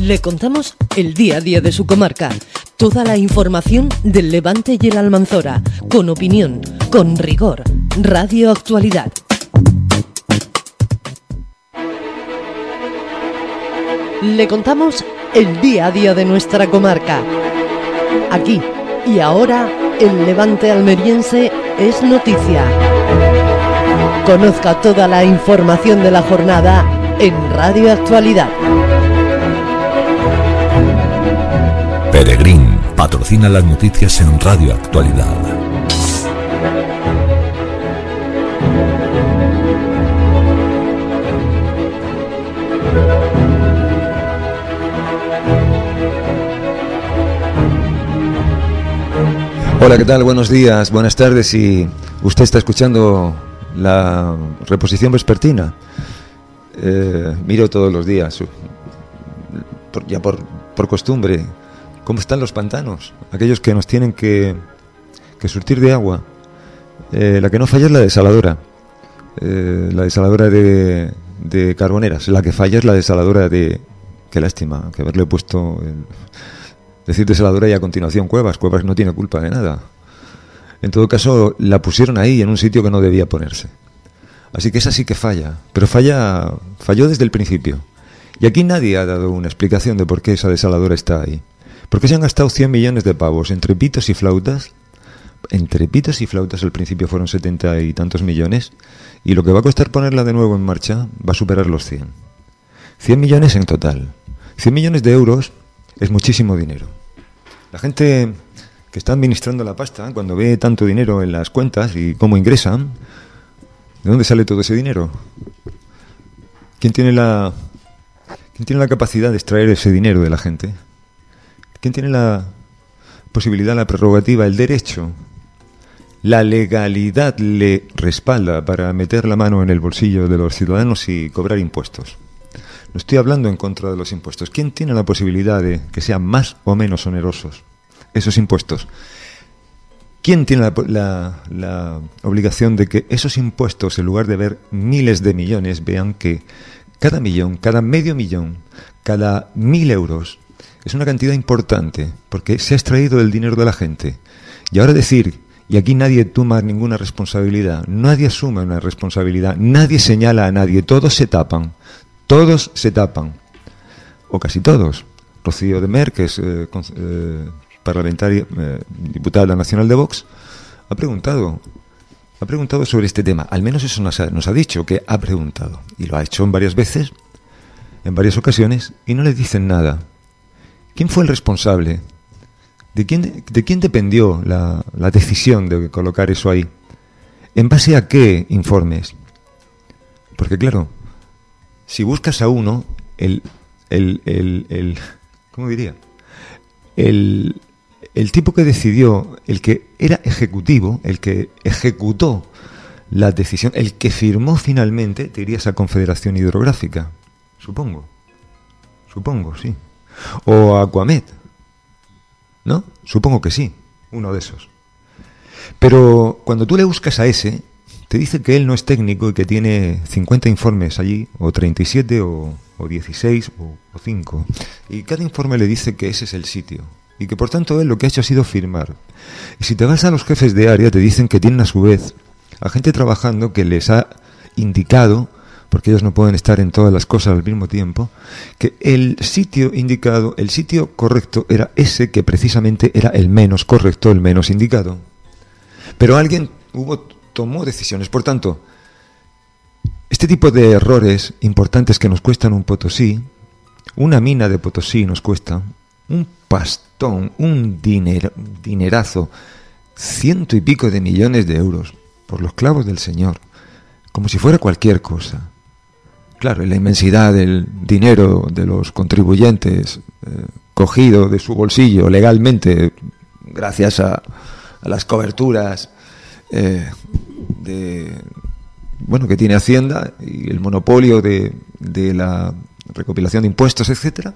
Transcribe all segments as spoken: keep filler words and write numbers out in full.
Le contamos el día a día de su comarca. Toda la información del Levante y el Almanzora. Con opinión, con rigor. Radio Actualidad. Le contamos el día a día de nuestra comarca. Aquí y ahora, el Levante almeriense es noticia. Conozca toda la información de la jornada en Radio Actualidad. Peregrín patrocina las noticias en Radio Actualidad. Hola, ¿qué tal? Buenos días, buenas tardes. Y usted está escuchando la reposición vespertina. Eh, miro todos los días, por, ya por, por costumbre, cómo están los pantanos, aquellos que nos tienen que, que surtir de agua. Eh, la que no falla es la desaladora, eh, la desaladora de, de Carboneras. La que falla es la desaladora de... Qué lástima, que haberle puesto... El, decir desaladora y a continuación Cuevas. Cuevas no tiene culpa de nada. En todo caso, la pusieron ahí en un sitio que no debía ponerse. Así que esa sí que falla, pero falla, falló desde el principio. Y aquí nadie ha dado una explicación de por qué esa desaladora está ahí. ¿Por qué se han gastado cien millones de pavos entre pitos y flautas? Entre pitos y flautas al principio fueron setenta y tantos millones, y lo que va a costar ponerla de nuevo en marcha va a superar los cien. cien millones en total. cien millones de euros es muchísimo dinero. La gente que está administrando la pasta, cuando ve tanto dinero en las cuentas y cómo ingresan, ¿de dónde sale todo ese dinero? ¿Quién tiene la, quién tiene la capacidad de extraer ese dinero de la gente? ¿Quién tiene la posibilidad, la prerrogativa, el derecho? La legalidad le respalda para meter la mano en el bolsillo de los ciudadanos y cobrar impuestos. No estoy hablando en contra de los impuestos. ¿Quién tiene la posibilidad de que sean más o menos onerosos esos impuestos? ¿Quién tiene la, la, la obligación de que esos impuestos, en lugar de ver miles de millones, vean que cada millón, cada medio millón, cada mil euros es una cantidad importante, porque se ha extraído el dinero de la gente? Y ahora decir, y aquí nadie toma ninguna responsabilidad, nadie asume una responsabilidad, nadie señala a nadie, todos se tapan. Todos se tapan, o casi todos. Rocío de Mer, que es eh, eh, parlamentaria, eh, diputada nacional de Vox, ha preguntado, ha preguntado sobre este tema. Al menos eso nos ha, nos ha dicho, que ha preguntado. Y lo ha hecho en varias veces, en varias ocasiones, y no le dicen nada. ¿Quién fue el responsable? ¿De quién, de quién dependió la, la decisión de colocar eso ahí? ¿En base a qué informes? Porque claro, si buscas a uno, el, el, el, el ¿cómo diría? El, el tipo que decidió, el que era ejecutivo, el que ejecutó la decisión, el que firmó finalmente, te irías a Confederación Hidrográfica, supongo, supongo, sí, o a Aquamed, ¿no? Supongo que sí, uno de esos. Pero cuando tú le buscas a ese, te dice que él no es técnico y que tiene cincuenta informes allí, o treinta y siete, o, o dieciséis, o, o cinco. Y cada informe le dice que ese es el sitio. Y que por tanto él lo que ha hecho ha sido firmar. Y si te vas a los jefes de área, te dicen que tienen a su vez a gente trabajando que les ha indicado, porque ellos no pueden estar en todas las cosas al mismo tiempo, que el sitio indicado, el sitio correcto era ese que precisamente era el menos correcto, el menos indicado. Pero alguien hubo... tomó decisiones. Por tanto, este tipo de errores importantes que nos cuestan un Potosí, una mina de Potosí nos cuesta un pastón, un dinero, dinerazo, ciento y pico de millones de euros, por los clavos del Señor, como si fuera cualquier cosa. Claro, en la inmensidad del dinero de los contribuyentes, eh, cogido de su bolsillo legalmente, gracias a, a las coberturas Eh, de bueno que tiene Hacienda y el monopolio de, de la recopilación de impuestos, etcétera,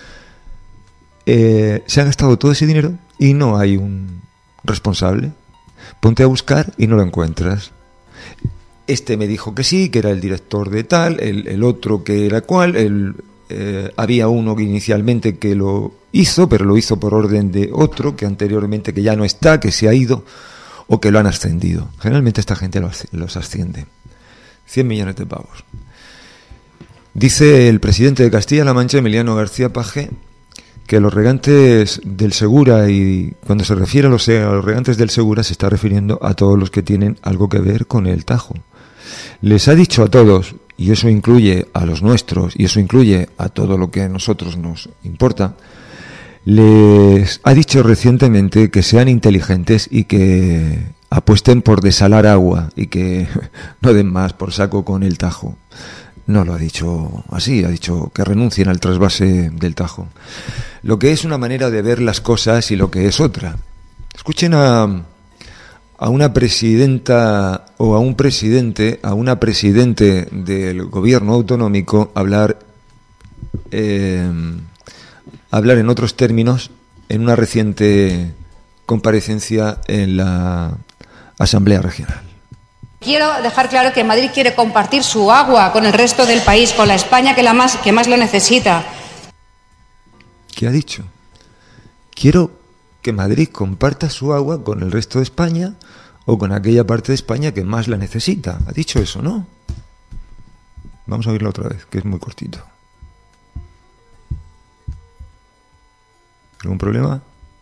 eh, se ha gastado todo ese dinero y no hay un responsable. Ponte a buscar y no lo encuentras. Este me dijo que sí, que era el director de tal, el, el otro que era cual, el, eh, había uno que inicialmente que lo hizo, pero lo hizo por orden de otro que anteriormente que ya no está, que se ha ido o que lo han ascendido. Generalmente esta gente los, los asciende. cien millones de pavos. Dice el presidente de Castilla-La Mancha, Emiliano García Paje, que los regantes del Segura, y cuando se refiere a los, a los regantes del Segura se está refiriendo a todos los que tienen algo que ver con el Tajo. Les ha dicho a todos, y eso incluye a los nuestros, y eso incluye a todo lo que a nosotros nos importa, les ha dicho recientemente que sean inteligentes y que apuesten por desalar agua y que no den más por saco con el Tajo. No lo ha dicho así, ha dicho que renuncien al trasvase del Tajo. Lo que es una manera de ver las cosas y lo que es otra. Escuchen a, a una presidenta o a un presidente, a una presidente del gobierno autonómico hablar, eh, hablar en otros términos en una reciente comparecencia en la Asamblea Regional. Quiero dejar claro que Madrid quiere compartir su agua con el resto del país, con la España que, la más, que más lo necesita. ¿Qué ha dicho? Quiero que Madrid comparta su agua con el resto de España o con aquella parte de España que más la necesita. Ha dicho eso, ¿no? Vamos a oírlo otra vez, que es muy cortito. ¿Algún problema?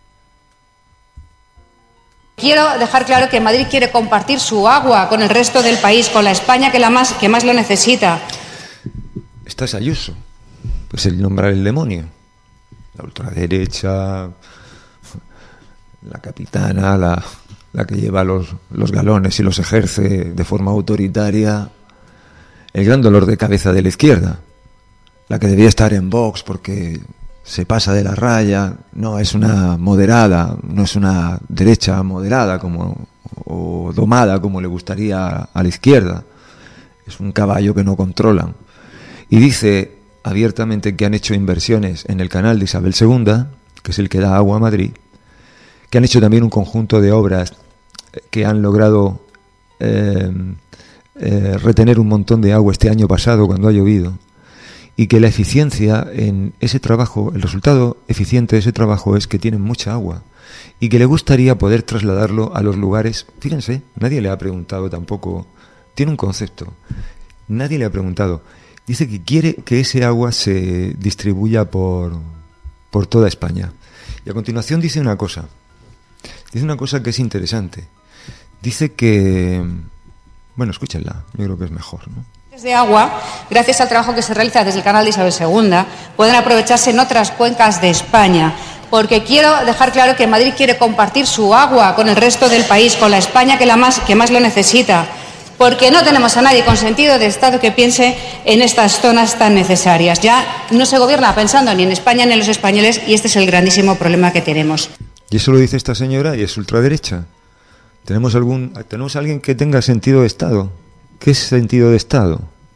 Quiero dejar claro que Madrid quiere compartir su agua con el resto del país, con la España que, la más, que más lo necesita. Esta es Ayuso. Pues el nombrar el demonio. La ultraderecha, la capitana, la, la que lleva los, los galones y los ejerce de forma autoritaria. El gran dolor de cabeza de la izquierda. La que debía estar en Vox porque se pasa de la raya, no es una moderada, no es una derecha moderada como o domada como le gustaría a la izquierda, es un caballo que no controlan. Y dice abiertamente que han hecho inversiones en el canal de Isabel segunda, que es el que da agua a Madrid, que han hecho también un conjunto de obras que han logrado eh, eh, retener un montón de agua este año pasado cuando ha llovido. Y que la eficiencia en ese trabajo, el resultado eficiente de ese trabajo es que tienen mucha agua y que le gustaría poder trasladarlo a los lugares. Fíjense, nadie le ha preguntado tampoco, tiene un concepto, nadie le ha preguntado. Dice que quiere que ese agua se distribuya por, por toda España. Y a continuación dice una cosa, dice una cosa que es interesante. Dice que, bueno, escúchenla, yo creo que es mejor, ¿no? De agua, gracias al trabajo que se realiza desde el canal de Isabel segunda, pueden aprovecharse en otras cuencas de España, porque quiero dejar claro que Madrid quiere compartir su agua con el resto del país, con la España que, la más, que más lo necesita, porque no tenemos a nadie con sentido de Estado que piense en estas zonas tan necesarias. Ya no se gobierna pensando ni en España ni en los españoles y este es el grandísimo problema que tenemos. Y eso lo dice esta señora y es ultraderecha. ¿Tenemos, algún, ¿tenemos alguien que tenga sentido de Estado? ¿Qué es sentido de Estado?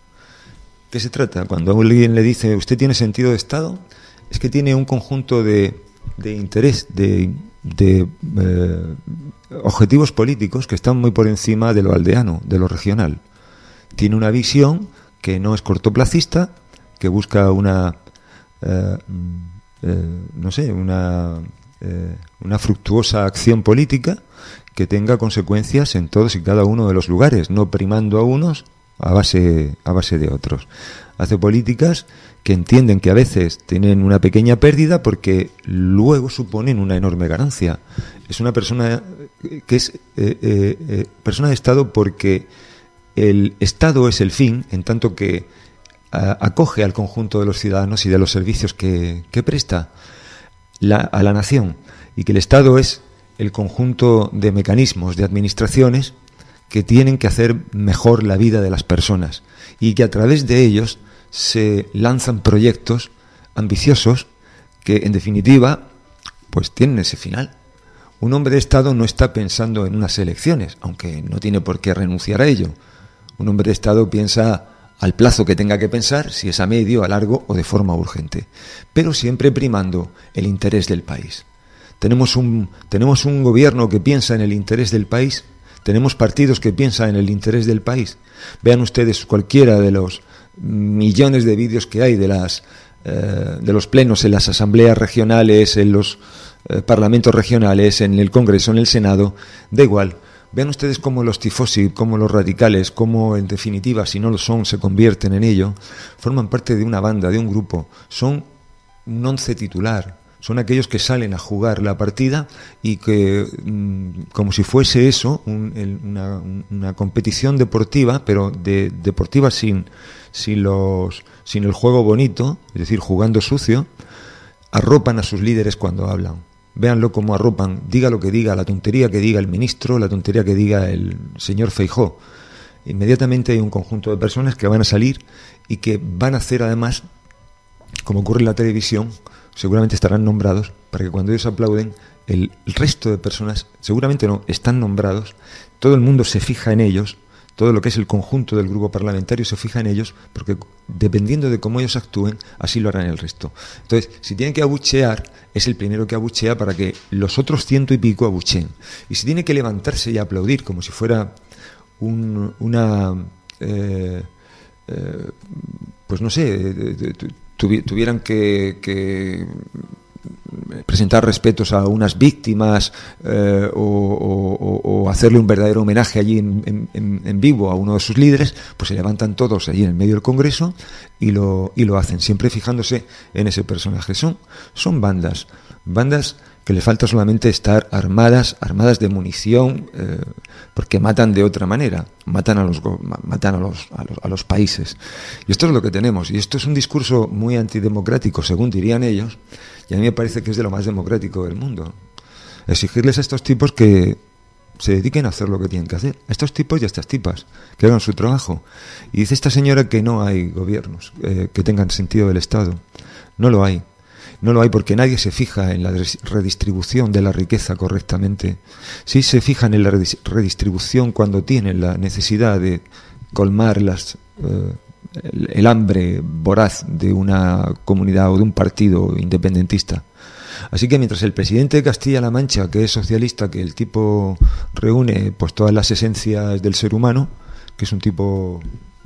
¿Qué se trata? Cuando alguien le dice, ¿usted tiene sentido de Estado? Es que tiene un conjunto de, de interés, de, de eh, objetivos políticos que están muy por encima de lo aldeano, de lo regional. Tiene una visión que no es cortoplacista, que busca una, eh, eh, no sé, una, eh, una fructuosa acción política que tenga consecuencias en todos y cada uno de los lugares, no primando a unos a base, a base de otros. Hace políticas que entienden que a veces tienen una pequeña pérdida porque luego suponen una enorme ganancia. Es una persona que es eh, eh, eh, persona de Estado porque el Estado es el fin, en tanto que a, acoge al conjunto de los ciudadanos y de los servicios que, que presta la, a la nación, y que el Estado es el conjunto de mecanismos, de administraciones que tienen que hacer mejor la vida de las personas y que a través de ellos se lanzan proyectos ambiciosos que en definitiva pues tienen ese final. Un hombre de Estado no está pensando en unas elecciones, aunque no tiene por qué renunciar a ello. Un hombre de Estado piensa al plazo que tenga que pensar, si es a medio, a largo o de forma urgente, pero siempre primando el interés del país. Tenemos un, tenemos un gobierno que piensa en el interés del país, tenemos partidos que piensan en el interés del país. Vean ustedes cualquiera de los millones de vídeos que hay de las eh, de los plenos en las asambleas regionales, en los eh, parlamentos regionales, en el Congreso, en el Senado, da igual. Vean ustedes cómo los tifosi, cómo los radicales, cómo en definitiva, si no lo son, se convierten en ello, forman parte de una banda, de un grupo, son un once titular. Son aquellos que salen a jugar la partida y que, mmm, como si fuese eso, un, el, una, una competición deportiva, pero de, deportiva sin, sin, los, sin el juego bonito, es decir, jugando sucio, arropan a sus líderes cuando hablan. Véanlo cómo arropan, diga lo que diga, la tontería que diga el ministro, la tontería que diga el señor Feijóo. Inmediatamente hay un conjunto de personas que van a salir y que van a hacer además, como ocurre en la televisión, seguramente estarán nombrados para que cuando ellos aplauden, el, el resto de personas, seguramente no, están nombrados, todo el mundo se fija en ellos, todo lo que es el conjunto del grupo parlamentario se fija en ellos, porque dependiendo de cómo ellos actúen, así lo harán el resto. Entonces, si tienen que abuchear, es el primero que abuchea para que los otros ciento y pico abucheen. Y si tiene que levantarse y aplaudir como si fuera un, una... Eh, eh, pues no sé... tuvieran que, que presentar respetos a unas víctimas eh, o, o, o hacerle un verdadero homenaje allí en, en, en vivo a uno de sus líderes, pues se levantan todos allí en el medio del Congreso y lo, y lo hacen, siempre fijándose en ese personaje. Son, son bandas, bandas que le falta solamente estar armadas, armadas de munición, eh, porque matan de otra manera, matan a los matan a los, a los a los países. Y esto es lo que tenemos, y esto es un discurso muy antidemocrático, según dirían ellos, y a mí me parece que es de lo más democrático del mundo. Exigirles a estos tipos que se dediquen a hacer lo que tienen que hacer, a estos tipos y a estas tipas, que hagan su trabajo. Y dice esta señora que no hay gobiernos eh, que tengan sentido del Estado. No lo hay. No lo hay porque nadie se fija en la redistribución de la riqueza correctamente. Sí se fijan en la redistribución cuando tienen la necesidad de colmar las, eh, el, el hambre voraz de una comunidad o de un partido independentista. Así que mientras el presidente de Castilla-La Mancha, que es socialista, que el tipo reúne pues todas las esencias del ser humano, que es un tipo,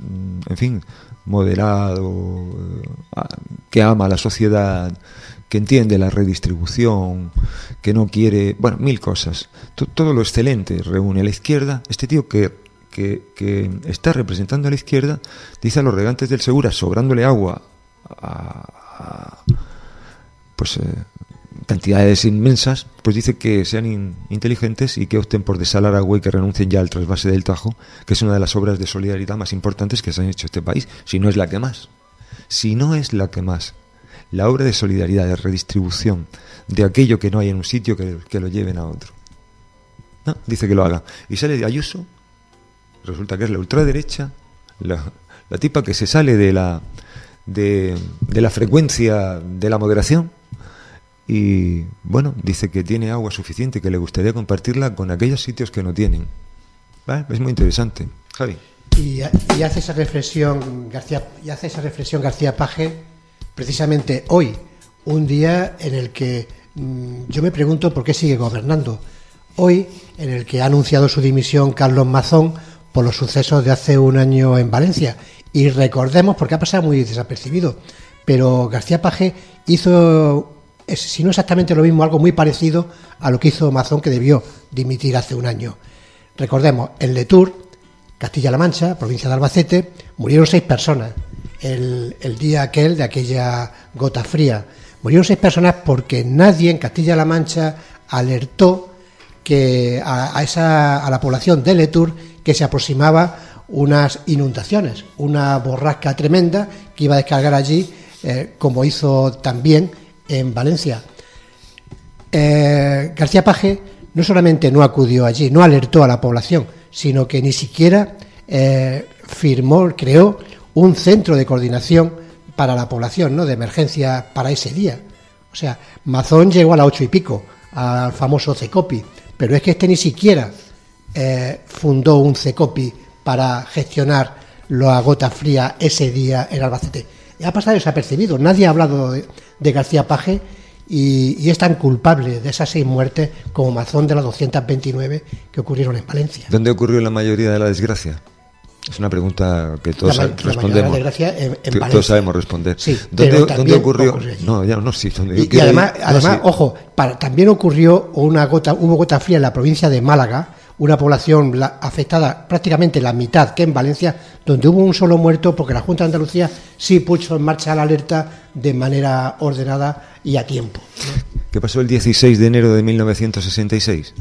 en fin, moderado, que ama a la sociedad, que entiende la redistribución, que no quiere, bueno, mil cosas, todo lo excelente reúne a la izquierda. Este tío que, que, que está representando a la izquierda dice a los regantes del Segura, sobrándole agua a, a pues eh, cantidades inmensas, pues dice que sean in, inteligentes y que opten por desalar agua y que renuncien ya al trasvase del Tajo, que es una de las obras de solidaridad más importantes que se han hecho en este país, si no es la que más. Si no es la que más. La obra de solidaridad, de redistribución, de aquello que no hay en un sitio que, que lo lleven a otro. No, dice que lo haga. Y sale de Ayuso, resulta que es la ultraderecha, la, la tipa que se sale de la, de, de la frecuencia de la moderación, y bueno, dice que tiene agua suficiente, que le gustaría compartirla con aquellos sitios que no tienen. ¿Vale? Es muy interesante. Javi. Y, y hace esa reflexión García, y hace esa reflexión García Page precisamente hoy, un día en el que mmm, yo me pregunto por qué sigue gobernando. Hoy, en el que ha anunciado su dimisión Carlos Mazón por los sucesos de hace un año en Valencia. Y recordemos, porque ha pasado muy desapercibido, pero García Page hizo, si no exactamente lo mismo, algo muy parecido a lo que hizo Mazón, que debió dimitir hace un año. Recordemos, en Letur, Castilla-La Mancha, provincia de Albacete, murieron seis personas el, el día aquel de aquella gota fría. Murieron seis personas porque nadie en Castilla-La Mancha alertó que a, a, esa, a la población de Letur que se aproximaba unas inundaciones, una borrasca tremenda que iba a descargar allí, eh, como hizo también en Valencia. Eh, García Page no solamente no acudió allí, no alertó a la población, sino que ni siquiera eh, firmó, creó un centro de coordinación para la población, ¿no?, de emergencia para ese día. O sea, Mazón llegó a las ocho y pico, al famoso CECOPI, pero es que este ni siquiera eh, fundó un CECOPI para gestionar la gota fría ese día en Albacete. Ha pasado desapercibido, nadie ha hablado de, de García Page y, y es tan culpable de esas seis muertes como Mazón de las doscientas veintinueve que ocurrieron en Valencia. ¿Dónde ocurrió la mayoría de la desgracia? Es una pregunta que todos la, respondemos. La en, en todos sabemos responder. Sí, ¿Dónde, ¿Dónde ocurrió? No, ya no, sí. Donde y, y además, ir, además no, sí. ojo, para, también ocurrió una gota, hubo gota fría en la provincia de Málaga, una población la, afectada prácticamente la mitad que en Valencia, donde hubo un solo muerto porque la Junta de Andalucía sí puso en marcha la alerta de manera ordenada y a tiempo, ¿no? ¿Qué pasó el dieciséis de enero de mil novecientos sesenta y seis?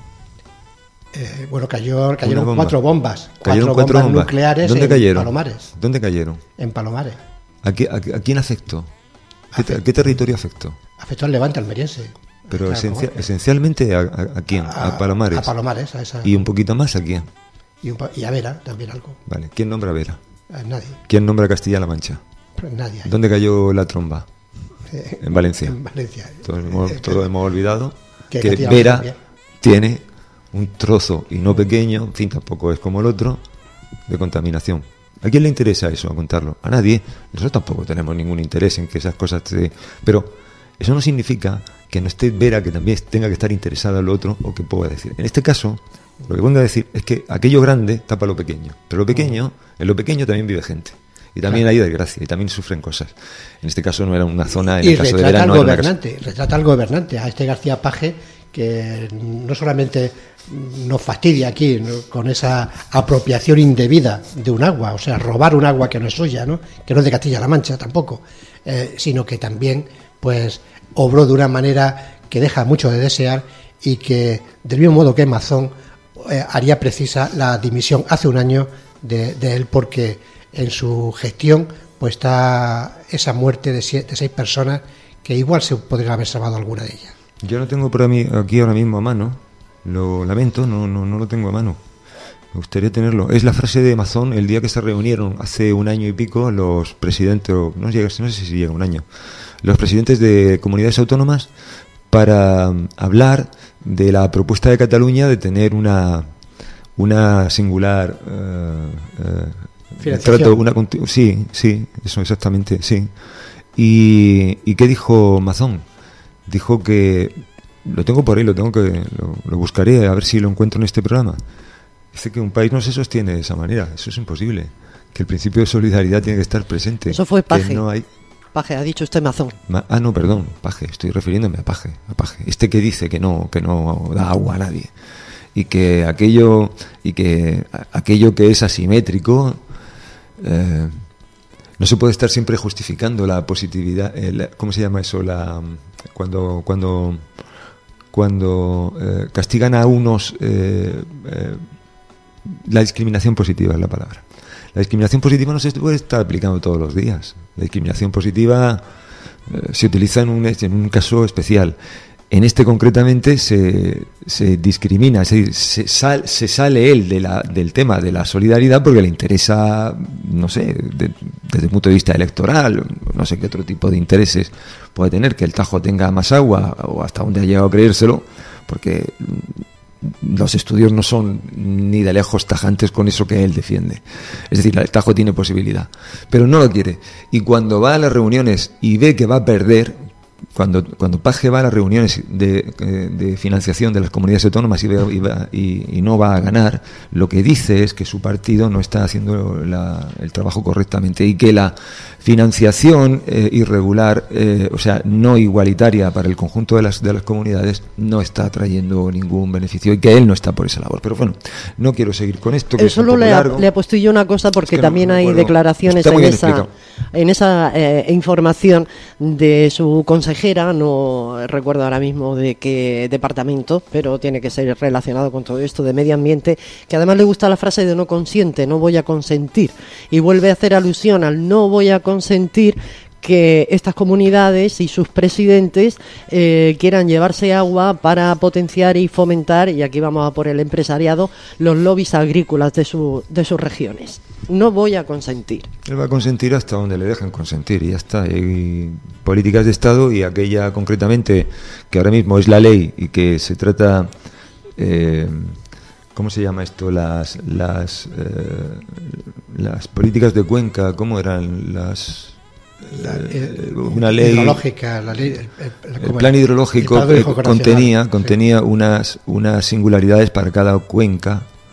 Eh, bueno, cayó, cayeron bomba. cuatro bombas. Cayeron cuatro, cuatro bombas, bombas nucleares ¿Dónde en cayeron? Palomares. ¿Dónde cayeron? En Palomares. ¿A, qué, a, a quién afectó? ¿Qué, Afect... ¿Qué territorio afectó? Afectó al Levante almeriense. Pero claro, esencia, esencialmente a, a, a quién? A, a Palomares. A Palomares, a esa. ¿Y un poquito más a quién? Y, un, y a Vera también algo. Vale. ¿Quién nombra a Vera? A nadie. ¿Quién nombra a Castilla-La Mancha? Pues nadie. Hay. ¿Dónde cayó la tromba? Eh, en Valencia. En Valencia. Todos hemos, eh, todos hemos olvidado que, que Vera tiene un trozo, y no pequeño, en fin, tampoco es como el otro, de contaminación. ¿A quién le interesa eso, a contarlo? A nadie. Nosotros tampoco tenemos ningún interés en que esas cosas se... Pero eso no significa que no esté Vera, que también tenga que estar interesada en lo otro, o que pueda decir. En este caso, lo que vengo a decir es que aquello grande tapa lo pequeño. Pero lo pequeño, en lo pequeño también vive gente. Y también claro. hay desgracia, y también sufren cosas. En este caso no era una zona, en y el caso de Vera no era una casa. Retrata al gobernante, a este García Paje, que no solamente nos fastidia aquí, ¿no?, con esa apropiación indebida de un agua, o sea, robar un agua que no es suya, ¿no?, que no es de Castilla-La Mancha tampoco, eh, sino que también pues obró de una manera que deja mucho de desear y que, del mismo modo que Mazón, eh, haría precisa la dimisión hace un año de, de él, porque en su gestión pues está esa muerte de, siete, de seis personas que igual se podría haber salvado alguna de ellas. Yo no tengo por mí aquí ahora mismo a mano, lo lamento, no, no, no lo tengo a mano. Me gustaría tenerlo. Es la frase de Mazón el día que se reunieron hace un año y pico los presidentes, no, llega, no sé si llega un año, los presidentes de comunidades autónomas para hablar de la propuesta de Cataluña de tener una, una singular... Uh, uh, trato, una, sí, sí, eso exactamente, sí. Y, ¿y qué dijo Mazón? Dijo que, lo tengo por ahí, lo tengo que lo, lo buscaré a ver si lo encuentro en este programa. Dice que un país no se sostiene de esa manera, eso es imposible. Que el principio de solidaridad tiene que estar presente. Eso fue Paje. No hay... Paje, ha dicho usted Mazón. Ma... Ah, no, perdón, Paje, estoy refiriéndome a Paje, a Paje. Este que dice que no, que no da agua a nadie. Y que aquello, y que aquello que es asimétrico, eh, no se puede estar siempre justificando la positividad, eh, la, ¿cómo se llama eso? La cuando cuando cuando eh, castigan a unos, eh, eh, la discriminación positiva es la palabra. La discriminación positiva no se puede estar aplicando todos los días. La discriminación positiva eh, se utiliza en un en un caso especial. En este concretamente se, se discrimina, se, se, sal, se sale él de la, del tema de la solidaridad porque le interesa, no sé, de, desde el punto de vista electoral, no sé qué otro tipo de intereses puede tener, que el Tajo tenga más agua o hasta dónde ha llegado a creérselo, porque los estudios no son ni de lejos tajantes con eso que él defiende. Es decir, el Tajo tiene posibilidad, pero no lo quiere. Y cuando va a las reuniones y ve que va a perder, Cuando, cuando Paje va a las reuniones de, de financiación de las comunidades autónomas y, va, y, va, y, y no va a ganar, lo que dice es que su partido no está haciendo la, el trabajo correctamente y que la financiación eh, irregular, eh, o sea, no igualitaria para el conjunto de las, de las comunidades, no está trayendo ningún beneficio y que él no está por esa labor. Pero bueno, no quiero seguir con esto. Que Solo le, le apuesto yo una cosa, porque es que también no, no hay acuerdo. declaraciones en esa, en esa eh, información de su consejera, no recuerdo ahora mismo de qué departamento, pero tiene que ser relacionado con todo esto de medio ambiente, que además le gusta la frase de no consiente, no voy a consentir, y vuelve a hacer alusión al no voy a consentir que estas comunidades y sus presidentes eh, quieran llevarse agua para potenciar y fomentar, y aquí vamos a por el empresariado, los lobbies agrícolas de, su, de sus regiones. No voy a consentir. Él va a consentir hasta donde le dejan consentir y ya está. Hay políticas de Estado, y aquella concretamente que ahora mismo es la ley y que se trata... Eh, ¿Cómo se llama esto? Las las eh, las políticas de Cuenca, ¿cómo eran las...? La, eh, una ley hidrológica, la ley, el, el, el plan hidrológico el contenía nacional, contenía sí. unas unas singularidades para cada cuenca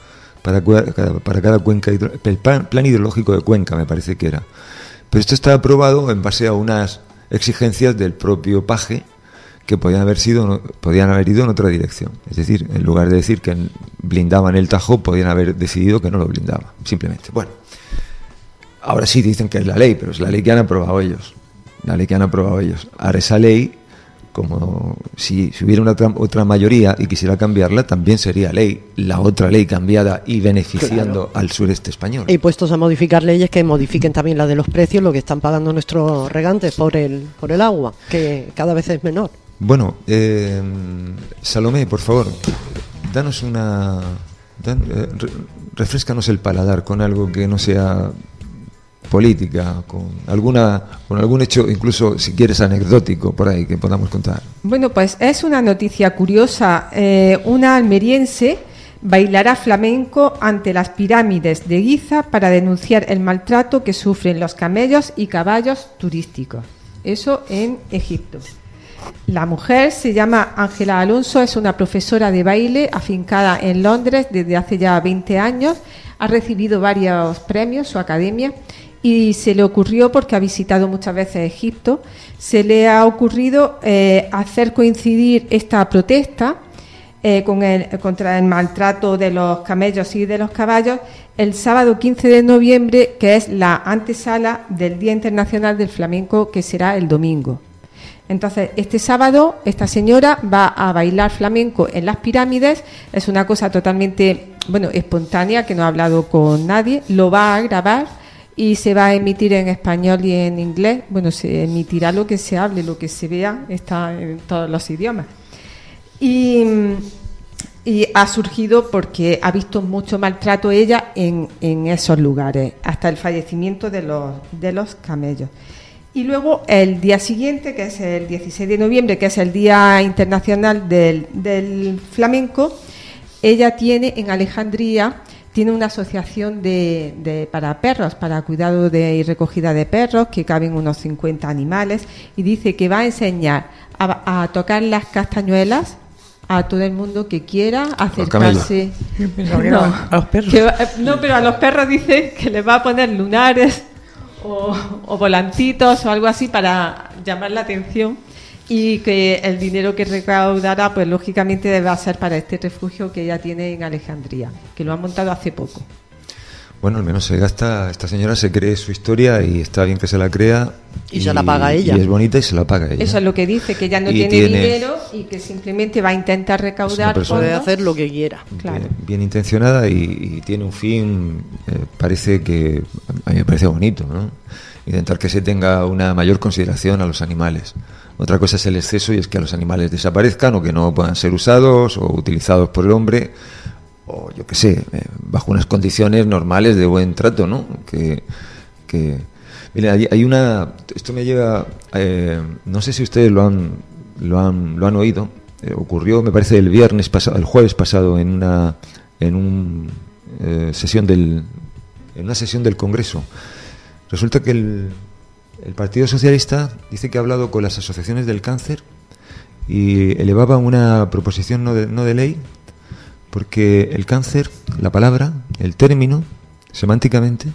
para, para cada cuenca, el plan, plan hidrológico de Cuenca, me parece que era. Pero esto está aprobado en base a unas exigencias del propio Paje que podían haber sido, podían haber ido en otra dirección. Es decir, en lugar de decir que blindaban el Tajo, podían haber decidido que no lo blindaban, simplemente. Bueno, ahora sí dicen que es la ley, pero es la ley que han aprobado ellos. La ley que han aprobado ellos. Ahora esa ley, como si, si hubiera una otra, otra mayoría y quisiera cambiarla, también sería ley, la otra ley cambiada y beneficiando, claro, al sureste español. Y puestos a modificar leyes que modifiquen también la de los precios, lo que están pagando nuestros regantes por el por el agua, que cada vez es menor. Bueno, eh, Salomé, por favor, danos una... Dan, eh, re, refréscanos el paladar con algo que no sea política, con alguna con algún hecho, incluso si quieres anecdótico por ahí que podamos contar. Bueno, pues es una noticia curiosa. Eh, una almeriense bailará flamenco ante las pirámides de Giza para denunciar el maltrato que sufren los camellos y caballos turísticos. Eso en Egipto. La mujer se llama Ángela Alonso, es una profesora de baile afincada en Londres desde hace ya veinte años. Ha recibido varios premios, su academia, y se le ocurrió, porque ha visitado muchas veces Egipto, se le ha ocurrido eh, hacer coincidir esta protesta eh, con el, contra el maltrato de los camellos y de los caballos el sábado quince de noviembre, que es la antesala del Día Internacional del Flamenco, que será el domingo. Entonces, este sábado, esta señora va a bailar flamenco en las pirámides. Es una cosa totalmente, bueno, espontánea, que no ha hablado con nadie. Lo va a grabar y se va a emitir en español y en inglés. Bueno, se emitirá lo que se hable, lo que se vea, está en todos los idiomas. Y, y ha surgido porque ha visto mucho maltrato ella en, en esos lugares, hasta el fallecimiento de los, de los camellos. Y luego el día siguiente, que es el dieciséis de noviembre, que es el Día Internacional del, del Flamenco, ella tiene en Alejandría, tiene una asociación de, de para perros, para cuidado de, y recogida de perros, que caben unos cincuenta animales, y dice que va a enseñar a, a tocar las castañuelas a todo el mundo que quiera acercarse. No, a los perros. Que, no, pero a los perros dice que les va a poner lunares O, o volantitos o algo así para llamar la atención, y que el dinero que recaudará, pues lógicamente debe ser para este refugio que ella tiene en Alejandría, que lo ha montado hace poco. Bueno, al menos se gasta, esta señora se cree su historia y está bien que se la crea. Y, y se la paga ella. Y es bonita y se la paga ella. Eso es lo que dice, que ella no tiene, tiene dinero y que simplemente va a intentar recaudar. Puede hacer lo que quiera. Claro. Bien, bien intencionada y, y tiene un fin, eh, parece que, a mí me parece bonito, ¿no? Intentar que se tenga una mayor consideración a los animales. Otra cosa es el exceso, y es que los animales desaparezcan o que no puedan ser usados o utilizados por el hombre, o yo qué sé, eh, bajo unas condiciones normales de buen trato, ¿no? Que, que mira, hay, hay una, esto me lleva, eh, no sé si ustedes lo han, lo han, lo han oído. Eh, ocurrió, me parece, el viernes pasado, el jueves pasado, en una, en un eh, sesión del, en una sesión del Congreso. Resulta que el, el Partido Socialista dice que ha hablado con las asociaciones del cáncer y elevaba una proposición no de, no de ley, porque el cáncer, la palabra, el término, semánticamente,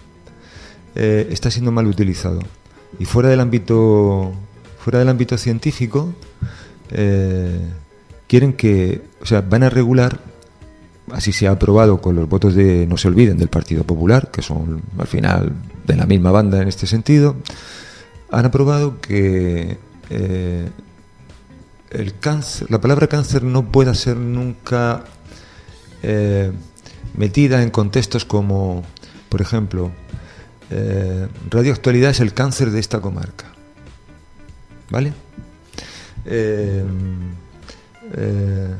eh, está siendo mal utilizado. Y fuera del ámbito, fuera del ámbito científico, eh, quieren que, o sea, van a regular, así se ha aprobado con los votos de, no se olviden, del Partido Popular, que son al final de la misma banda en este sentido, han aprobado que eh, el cáncer, la palabra cáncer no pueda ser nunca Eh, metida en contextos como, por ejemplo, eh, Radio Actualidad es el cáncer de esta comarca, ¿vale? Eh, eh,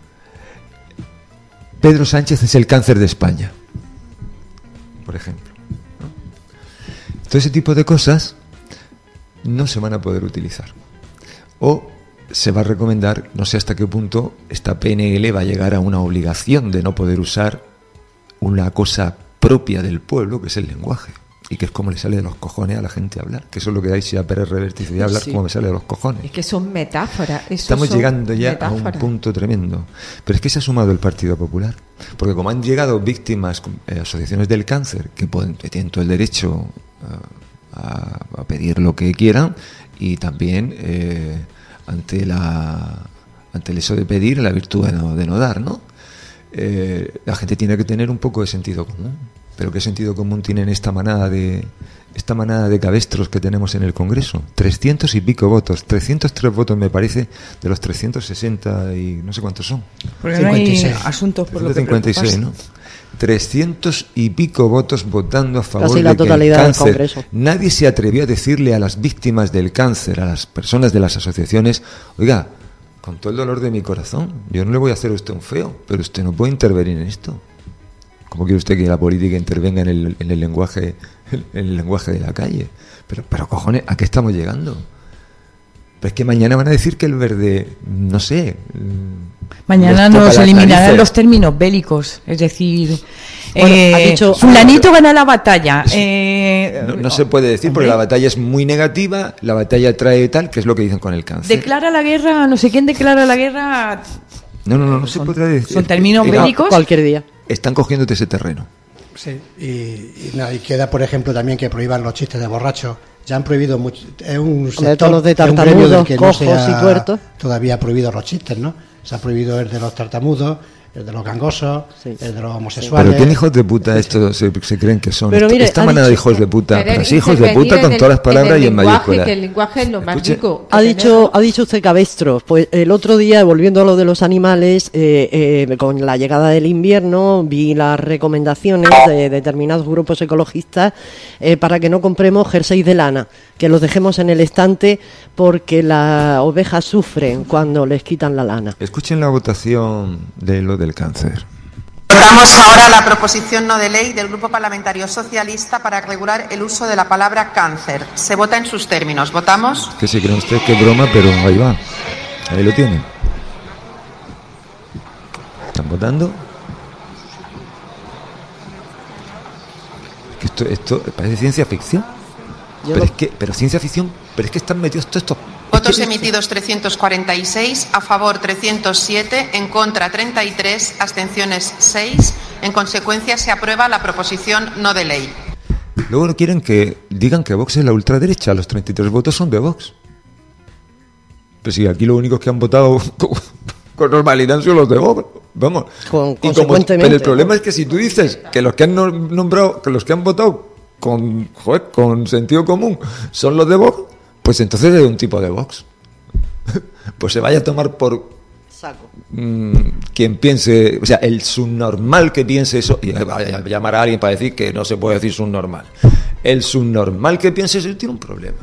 Pedro Sánchez es el cáncer de España, por ejemplo, ¿no? Todo ese tipo de cosas no se van a poder utilizar, o se va a recomendar, no sé hasta qué punto esta P N L va a llegar a una obligación de no poder usar una cosa propia del pueblo, que es el lenguaje. y que es como le sale de los cojones a la gente hablar, que eso es lo que Aisia Pérez Reverte dice, voy a hablar sí. como me sale de los cojones. Es que son metáforas. Estamos son llegando ya metáforas. a un punto tremendo. Pero es que se ha sumado el Partido Popular, porque como han llegado víctimas, eh, asociaciones del cáncer, que, pueden, que tienen todo el derecho uh, a, a pedir lo que quieran, y también eh, ante la ante el eso de pedir, la virtud de no, de no dar, ¿no? Eh, la gente tiene que tener un poco de sentido común. Pero ¿qué sentido común tienen esta manada de esta manada de cabestros que tenemos en el Congreso? trescientos y pico votos, trescientos tres votos me parece, de los trescientos sesenta y no sé cuántos son. Porque no hay asuntos por lo que cincuenta y seis, ¿no? trescientos y pico votos votando a favor Casi la de que totalidad el del cáncer. Congreso. Nadie se atrevió a decirle a las víctimas del cáncer, a las personas de las asociaciones, oiga, con todo el dolor de mi corazón, yo no le voy a hacer a usted un feo, pero usted no puede intervenir en esto. ¿Cómo quiere usted que la política intervenga en el, en el lenguaje en el lenguaje de la calle? Pero, pero cojones, ¿a qué estamos llegando? Pues es que mañana van a decir que el verde, no sé... Mañana nos eliminarán los términos bélicos, es decir, bueno, eh, ha dicho, fulanito gana la batalla. Eh, no, no se puede decir porque la batalla es muy negativa, la batalla trae tal, que es lo que dicen con el cáncer. Declara la guerra, no sé quién declara la guerra... No, no, no, no son, se podrá decir. ¿Son términos bélicos? Cualquier día. Están cogiéndote ese terreno. Sí, y, y, nada, y queda, por ejemplo, también que prohíban los chistes de borrachos. Ya han prohibido mucho, es un sector, de tartamudos, que cojos no se ha y tuertos. Todavía prohibido los chistes, ¿no? Se ha prohibido el de los tartamudos, el de los gangosos, sí. el de los homosexuales. Pero ¿quién hijos de puta estos se, se creen que son? Pero mire, esta manada de hijos de puta, pero sí, hijos de puta con todas las palabras y en mayúsculas. Que el lenguaje es lo más Escuche, rico. Ha dicho, ha dicho usted cabestros. Pues el otro día, volviendo a lo de los animales, eh, eh, con la llegada del invierno, vi las recomendaciones de determinados grupos ecologistas eh, para que no compremos jerseys de lana, que los dejemos en el estante porque las ovejas sufren cuando les quitan la lana. Escuchen la votación de lo del cáncer. Votamos ahora la proposición no de ley del Grupo Parlamentario Socialista para regular el uso de la palabra cáncer. Se vota en sus términos. ¿Votamos? Que se creen ustedes que es broma, pero ahí va. Ahí lo tienen. ¿Están votando? Esto, esto parece ciencia ficción. Pero, lo... es que, pero ciencia ficción, pero es que están metidos todos estos... Votos emitidos trescientos cuarenta y seis, a favor trescientos siete, en contra treinta y tres, abstenciones seis. En consecuencia, se aprueba la proposición no de ley. Luego no quieren que digan que Vox es la ultraderecha. Los treinta y tres votos son de Vox. Pero si aquí los únicos que han votado con, con normalidad son los de Vox. Vamos. Con, y como, pero el problema es que si tú dices que los que han nombrado, que los que han votado con, joder, con sentido común son los de Vox, pues entonces es un tipo de Vox. Pues se vaya a tomar por saco mmm, quien piense, o sea, el subnormal que piense eso, y vaya a llamar a alguien para decir que no se puede decir subnormal. El subnormal que piense eso tiene un problema.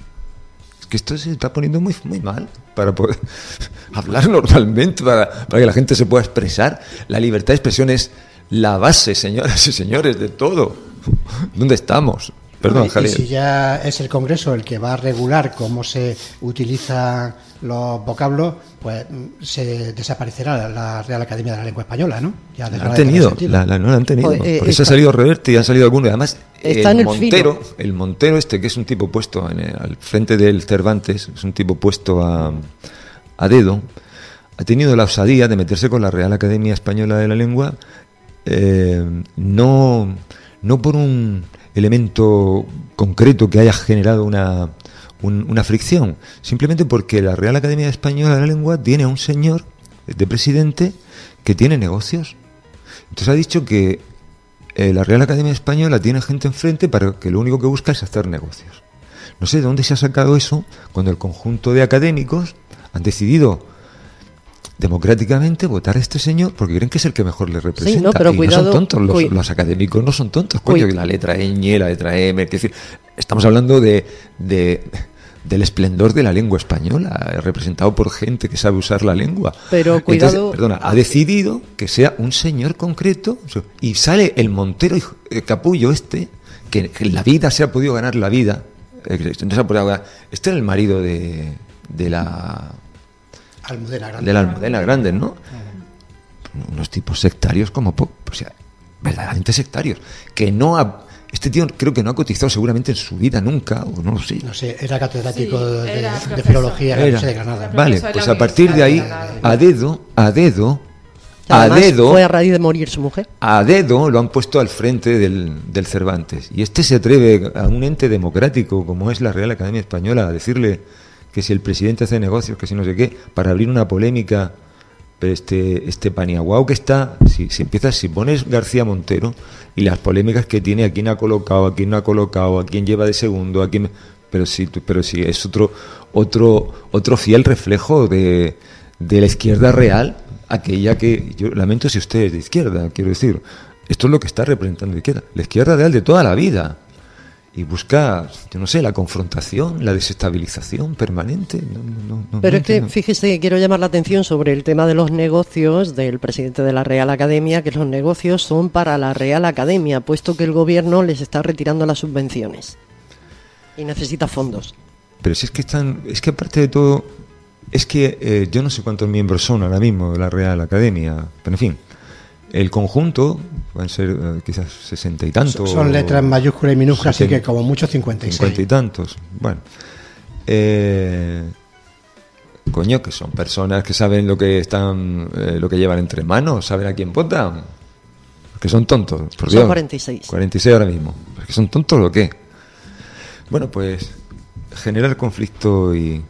Es que esto se está poniendo muy, muy mal para poder hablar normalmente, para, para que la gente se pueda expresar. La libertad de expresión es la base, señoras y señores, de todo. ¿Dónde estamos? Perdón, y, y si ya es el Congreso el que va a regular cómo se utilizan los vocablos, pues se desaparecerá la Real Academia de la Lengua Española, ¿no? Ya la han tenido, la, la, no la han tenido. Pues, eh, Por eso está, ha salido Reverte y han salido algunos. Además, está el, en el Montero, filo. el Montero este, que es un tipo puesto en el, al frente del Cervantes, es un tipo puesto a, a dedo, ha tenido la osadía de meterse con la Real Academia Española de la Lengua, eh, no, no por un elemento concreto que haya generado una, un, una fricción, simplemente porque la Real Academia Española de la Lengua tiene a un señor de presidente que tiene negocios. Entonces ha dicho que eh, la Real Academia Española tiene gente enfrente para que lo único que busca es hacer negocios. No sé de dónde se ha sacado eso cuando el conjunto de académicos han decidido democráticamente votar a este señor porque creen que es el que mejor le representa. Sí, no, pero y cuidado, no son tontos, los, cuid- los académicos no son tontos, coño, que la letra ñ, la letra M, es decir, estamos hablando de, de del esplendor de la lengua española, representado por gente que sabe usar la lengua. Pero cuidado. Entonces, perdona, ha decidido que sea un señor concreto y sale el Montero y Capullo este, que, que en la vida se ha podido ganar la vida. Eh, no se ha podido ganar. Este era el marido de, de la Almudena Grande. de la Almudena Grande, ¿no? Uh-huh. Unos tipos sectarios como, po- o sea, verdaderamente sectarios, que no ha, Este tío creo que no ha cotizado seguramente en su vida nunca, o no lo sé. No sé, era catedrático Sí, de, era de profesor. filología en la Era. Universidad de Granada. Vale, pues a partir de ahí, a dedo, a dedo, a Además, dedo, fue a raíz de morir su mujer. a dedo lo han puesto al frente del, del Cervantes. Y este se atreve a un ente democrático como es la Real Academia Española a decirle que si el presidente hace negocios, que si no sé qué, para abrir una polémica. Pero este, este paniaguao que está, si, si empiezas, si pones García Montero y las polémicas que tiene, a quién ha colocado, a quién no ha colocado, a quién lleva de segundo, a quién, pero si, pero si es otro, otro, otro fiel reflejo de, de la izquierda real, aquella que, yo lamento si usted es de izquierda, quiero decir, esto es lo que está representando la izquierda, la izquierda real de toda la vida. Y busca, yo no sé, la confrontación, la desestabilización permanente. No, no, no, Pero no es que, entiendo. fíjese, que quiero llamar la atención sobre el tema de los negocios del presidente de la Real Academia, que los negocios son para la Real Academia, puesto que el gobierno les está retirando las subvenciones y necesita fondos. Pero si es que están, es que aparte de todo, es que eh, yo no sé cuántos miembros son ahora mismo de la Real Academia, pero en fin, el conjunto pueden ser eh, quizás sesenta y tantos. Son, son letras mayúsculas y minúsculas, así que como mucho cincuenta y seis. Cincuenta y tantos. Bueno, eh, coño, que son personas que saben lo que están, eh, lo que llevan entre manos, saben a quién votan. Que son tontos, por Son Dios. cuarenta y seis. cuarenta y seis ahora mismo. ¿Es que son tontos o qué? Bueno, pues generar conflicto y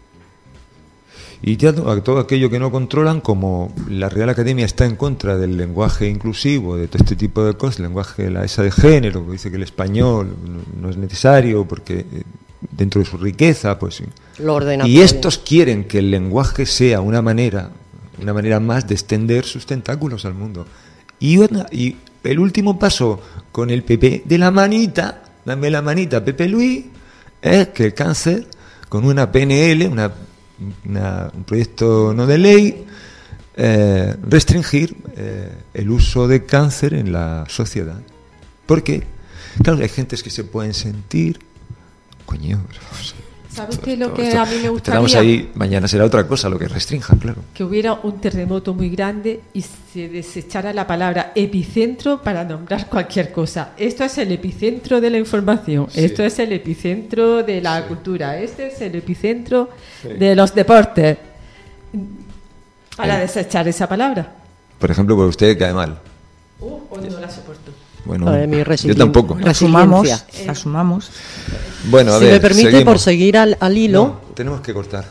y ya to- todo aquello que no controlan, como la Real Academia está en contra del lenguaje inclusivo, de todo este tipo de cosas, el lenguaje la esa de género, que dice que el español no, no es necesario porque eh, dentro de su riqueza, pues sí. Lo ordena. Y estos quieren que el lenguaje sea una manera, una manera más de extender sus tentáculos al mundo. Y, una- y el último paso con el P P de la manita, dame la manita, Pepe Luis, es que el cáncer, con una P N L, una, una- un proyecto no de ley, eh, restringir eh, el uso de cáncer en la sociedad. Porque, claro, hay gentes que se pueden sentir, coño, ¿Sabe usted lo todo que esto- a mí me estaremos gustaría? ahí, mañana será otra cosa lo que restrinjan, claro. Que hubiera un terremoto muy grande y se desechara la palabra epicentro para nombrar cualquier cosa. Esto es el epicentro de la información, Sí. esto es el epicentro de la cultura, este es el epicentro Sí. de los deportes. Para Eh. desechar esa palabra. Por ejemplo, por usted cae mal. Uh, hoy no la soporto. Bueno, A ver, mi yo resiliencia. tampoco. La sumamos, Resiliencia. la sumamos. Bueno, a Si ver, me permite, seguimos. por seguir al, al hilo, No, tenemos que cortar.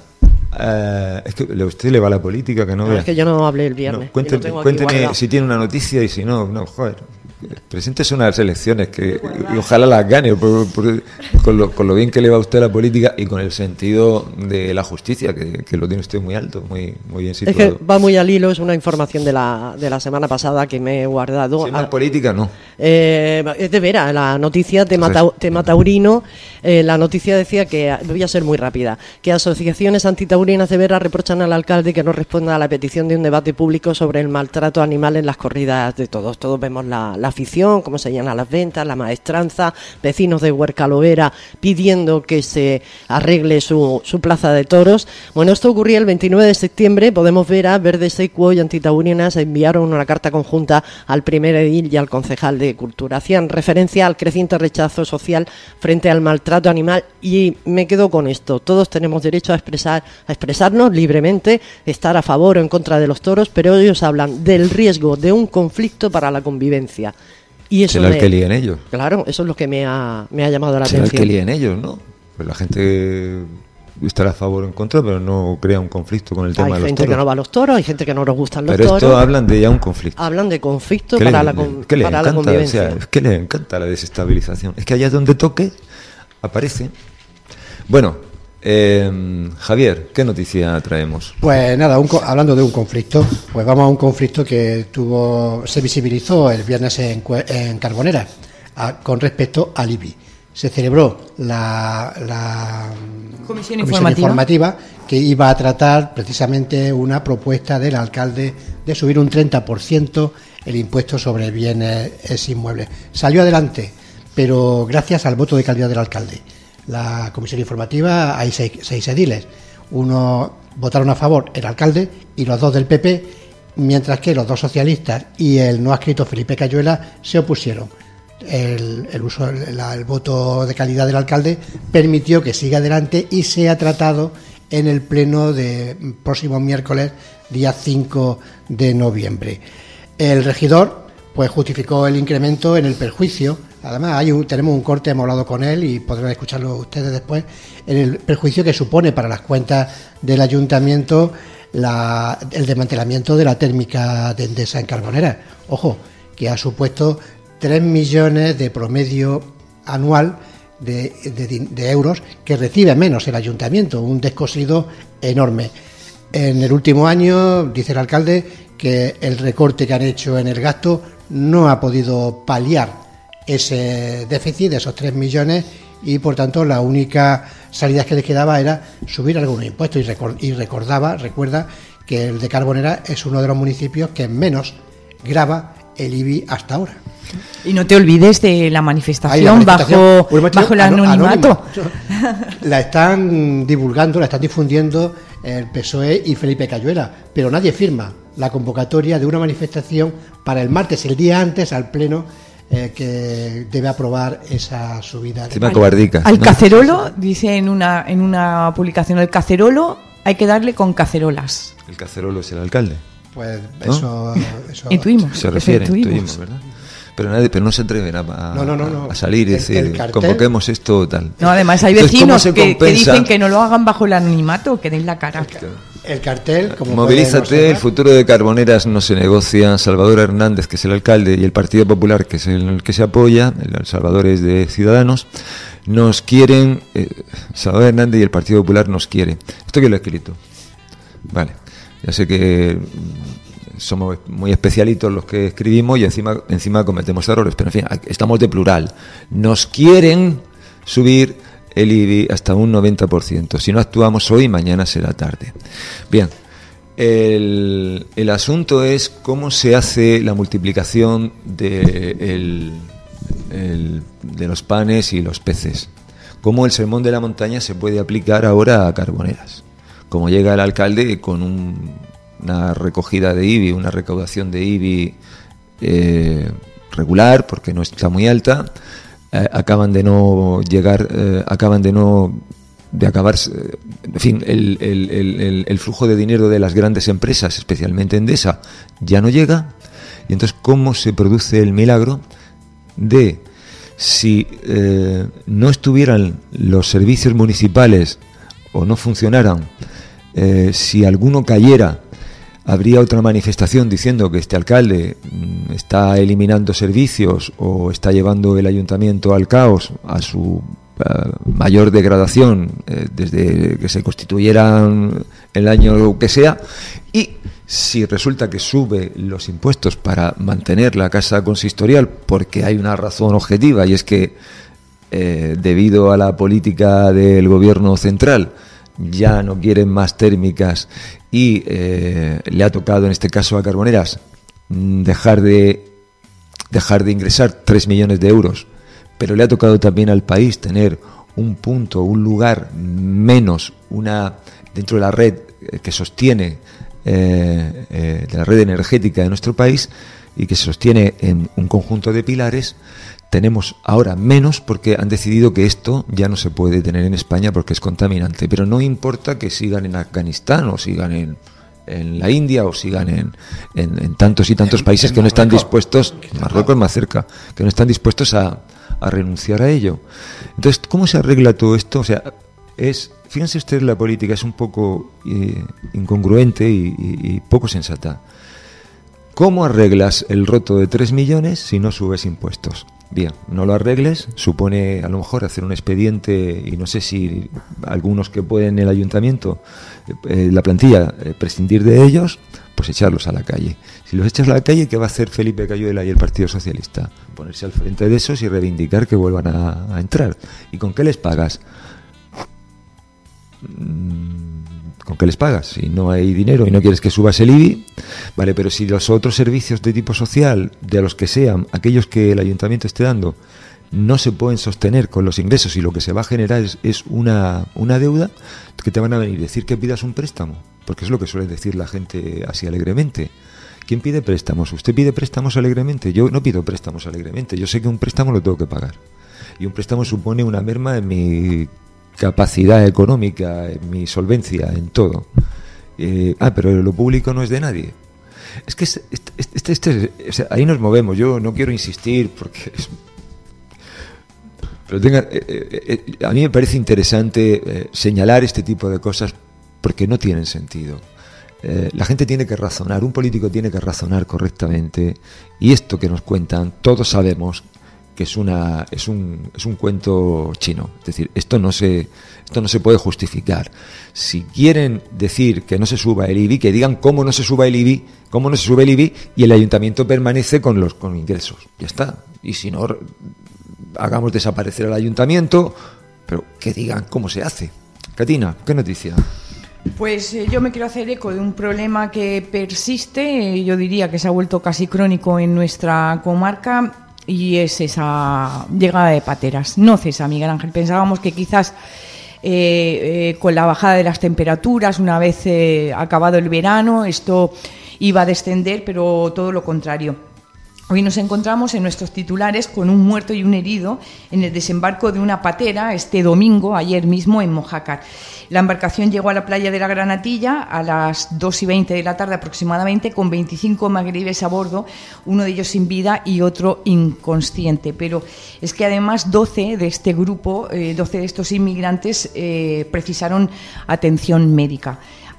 Eh, es que a usted le va la política, que no, no, vea. es que yo no hablé el viernes. No, y lo cuénteme tengo aquí cuénteme guardado. si tiene una noticia y si no, no, joder. Preséntese unas elecciones que, y ojalá las gane por- por- con, lo, con lo bien que le va a usted a la política y con el sentido de la justicia, que, que lo tiene usted muy alto, muy, muy bien Es situado. que va muy al hilo, es una información de la, de la semana pasada que me he guardado. Si no es Ah, política, no. Eh, es de veras, la noticia tema, tau- tema taurino, eh, la noticia decía que, voy a ser muy rápida, que asociaciones antitaurinas de veras reprochan al alcalde que no responda a la petición de un debate público sobre el maltrato animal en las corridas de todos. Todos vemos la, la afición, cómo se llenan las ventas, la maestranza, vecinos de Huercalovera pidiendo que se arregle su, su plaza de toros. Bueno, esto ocurría el veintinueve de septiembre, podemos ver a Verde Secuo y Antitaurinas enviaron una carta conjunta al primer edil y al concejal de Cultura. Hacían referencia al creciente rechazo social frente al maltrato animal y me quedo con esto. Todos tenemos derecho a expresar, a expresarnos libremente, estar a favor o en contra de los toros, pero ellos hablan del riesgo de un conflicto para la convivencia. Y eso Será el me- que líen ellos. Claro, eso es lo que me ha, me ha llamado la Será el atención. que líen ellos, ¿no? Pues la gente estará a favor o en contra, pero no crea un conflicto con el tema Hay de los gente toros. que no va a los toros, hay gente que no nos gustan los Pero toros. esto hablan de ya un conflicto. Hablan de conflicto ¿Qué para, le- la, le- con- qué le para la encanta? O convivencia. sea, es que les encanta la desestabilización. Es que allá donde toque, aparece. Bueno, eh, Javier, ¿qué noticia traemos? Pues nada, un co- hablando de un conflicto, pues vamos a un conflicto que tuvo se visibilizó el viernes en, Cue- en Carbonera a- con respecto al I B I. Se celebró la, la Comisión informativa. informativa que iba a tratar precisamente una propuesta del alcalde de subir un treinta por ciento el impuesto sobre bienes inmuebles. Salió adelante, pero gracias al voto de calidad del alcalde. La comisión informativa, hay seis, seis ediles. Uno votaron a favor, el alcalde, y los dos del P P, mientras que los dos socialistas y el no adscrito Felipe Cayuela se opusieron. el, el uso, el, el voto de calidad del alcalde permitió que siga adelante y sea tratado en el pleno de próximo miércoles, día cinco de noviembre. El regidor pues justificó el incremento en el perjuicio. Además, hay un, tenemos un corte, hemos hablado con él y podrán escucharlo ustedes después, en el perjuicio que supone para las cuentas del ayuntamiento la, el desmantelamiento de la térmica de Endesa en Carbonera. Ojo, que ha supuesto tres millones de promedio anual de, de, de euros que recibe menos el ayuntamiento, un descosido enorme. En el último año, dice el alcalde, que el recorte que han hecho en el gasto no ha podido paliar ese déficit de esos tres millones y, por tanto, la única salida que les quedaba era subir algunos impuestos. Y, record, y recordaba, recuerda que el de Carbonera es uno de los municipios que menos grava el I B I hasta ahora. Y no te olvides de la manifestación, Ay, la manifestación bajo, bajo el anonimato. La están divulgando, la están difundiendo el P S O E y Felipe Cayuela, pero nadie firma la convocatoria de una manifestación para el martes, el día antes, al pleno eh, que debe aprobar esa subida. De al, cobardica, al ¿no? Cacerolo, dice en una en una publicación, el cacerolo hay que darle con cacerolas. El cacerolo es el alcalde. Pues ¿no? eso, eso intuimos. Se refiere, intuimos, intuimos ¿verdad? Pero nadie, pero no se atreven a, a, no, no, no, no. a salir y decir, el, el convoquemos esto tal. No, además hay vecinos Entonces, que, que dicen que no lo hagan bajo el anonimato, que den la cara. El, el cartel, como movilízate, el futuro de Carboneras no se negocia. Salvador Hernández, que es el alcalde, y el Partido Popular, que es el que se apoya, el Salvador es de Ciudadanos, nos quieren, eh, Salvador Hernández y el Partido Popular nos quiere. Esto que lo he escrito. Vale, ya sé que somos muy especialitos los que escribimos y encima encima cometemos errores, pero en fin, estamos de plural. Nos quieren subir el I B I hasta un noventa por ciento. Si no actuamos hoy, mañana será tarde. Bien, el, el asunto es cómo se hace la multiplicación de, el, el, de los panes y los peces. Cómo el sermón de la montaña se puede aplicar ahora a Carboneras. Como llega el alcalde con un... una recogida de I B I, una recaudación de I B I eh, regular, porque no está muy alta, eh, acaban de no llegar, eh, acaban de no de acabar, eh, en fin, el, el, el, el flujo de dinero de las grandes empresas, especialmente Endesa, ya no llega. Y entonces, ¿cómo se produce el milagro de si eh, no estuvieran los servicios municipales o no funcionaran, eh, si alguno cayera, habría otra manifestación diciendo que este alcalde está eliminando servicios o está llevando el ayuntamiento al caos, a su uh, mayor degradación eh, desde que se constituyeran el año que sea. Y si resulta que sube los impuestos para mantener la casa consistorial porque hay una razón objetiva, y es que eh, debido a la política del gobierno central ya no quieren más térmicas y eh, le ha tocado en este caso a Carboneras dejar de dejar de ingresar tres millones de euros, pero le ha tocado también al país tener un punto, un lugar menos, una dentro de la red que sostiene eh, eh, de la red energética de nuestro país y que se sostiene en un conjunto de pilares. Tenemos ahora menos porque han decidido que esto ya no se puede tener en España porque es contaminante. Pero no importa que sigan en Afganistán o sigan en, en la India o sigan en, en, en tantos y tantos países que no están dispuestos, Marruecos más cerca, que no están dispuestos a, a renunciar a ello. Entonces, ¿cómo se arregla todo esto? O sea, es, fíjense ustedes, la política es un poco eh, incongruente y, y, y poco sensata. ¿Cómo arreglas el roto de tres millones si no subes impuestos? Bien, no lo arregles, supone a lo mejor hacer un expediente y no sé si algunos que pueden en el ayuntamiento, eh, la plantilla, eh, prescindir de ellos, pues echarlos a la calle. Si los echas a la calle, ¿qué va a hacer Felipe Cayuela y el Partido Socialista? Ponerse al frente de esos y reivindicar que vuelvan a, a entrar. ¿Y con qué les pagas? ¿Con qué les pagas? Si no hay dinero y no quieres que subas el I B I, vale, pero si los otros servicios de tipo social, de los que sean, aquellos que el ayuntamiento esté dando, no se pueden sostener con los ingresos y lo que se va a generar es, es una, una deuda, que te van a venir a decir que pidas un préstamo, porque es lo que suele decir la gente así alegremente, ¿Quién pide préstamos? ¿Usted pide préstamos alegremente? Yo no pido préstamos alegremente. Yo sé que un préstamo lo tengo que pagar. Y un préstamo supone una merma en mi capacidad económica, en mi solvencia, en todo. Eh, ah, pero lo público no es de nadie. Es que este, este, este, este, o sea, ahí nos movemos. Yo no quiero insistir porque es, pero tenga, eh, eh, eh, a mí me parece interesante eh, señalar este tipo de cosas porque no tienen sentido. Eh, la gente tiene que razonar, un político tiene que razonar correctamente, y esto que nos cuentan todos sabemos que es una es un es un cuento chino. Es decir, esto no se esto no se puede justificar. Si quieren decir que no se suba el I B I, que digan cómo no se suba el I B I, cómo no se sube el I B I, y el ayuntamiento permanece con los con ingresos. Ya está. Y si no, hagamos desaparecer al ayuntamiento, pero que digan cómo se hace. Catina, ¿qué noticia? Pues eh, yo me quiero hacer eco de un problema que persiste, eh, yo diría que se ha vuelto casi crónico en nuestra comarca, y es esa llegada de pateras. No cesa, Miguel Ángel. Pensábamos que quizás eh, eh, con la bajada de las temperaturas, una vez eh, acabado el verano, esto iba a descender, pero todo lo contrario. Hoy nos encontramos en nuestros titulares con un muerto y un herido en el desembarco de una patera este domingo, ayer mismo, en Mojácar. La embarcación llegó a la playa de la Granatilla a las dos y veinte de la tarde aproximadamente, con veinticinco magrebes a bordo, uno de ellos sin vida y otro inconsciente. Pero es que además doce de este grupo, eh, doce de estos inmigrantes eh, precisaron atención médica.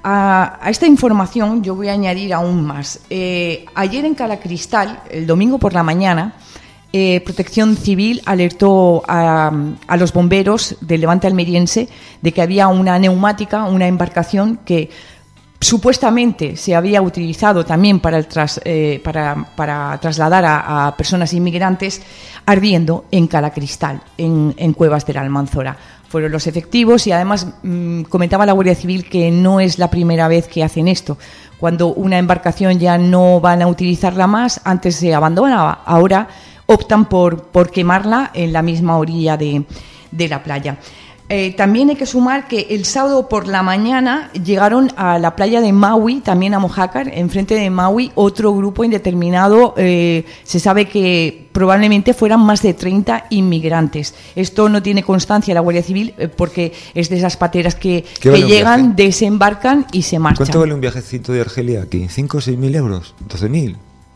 A, a esta información yo voy a añadir aún más. Eh, ayer en Calacristal, el domingo por la mañana, eh, Protección Civil alertó a, a los bomberos del Levante almeriense de que había una neumática, una embarcación que supuestamente se había utilizado también para, el tras, eh, para, para trasladar a, a personas inmigrantes, ardiendo en Calacristal, en, en Cuevas de la Almanzora. Fueron los efectivos y además mmm, comentaba la Guardia Civil que no es la primera vez que hacen esto. Cuando una embarcación ya no van a utilizarla más, antes se abandonaba, ahora optan por, por quemarla en la misma orilla de, de la playa. Eh, también hay que sumar que el sábado por la mañana llegaron a la playa de Maui, también a Mojácar, enfrente de Maui, otro grupo indeterminado. Eh, se sabe que probablemente fueran más de treinta inmigrantes. Esto no tiene constancia la Guardia Civil eh, porque es de esas pateras que, que vale llegan, desembarcan y se marchan. ¿Cuánto vale un viajecito de Argelia aquí? ¿cinco o seis mil euros? ¿doce mil?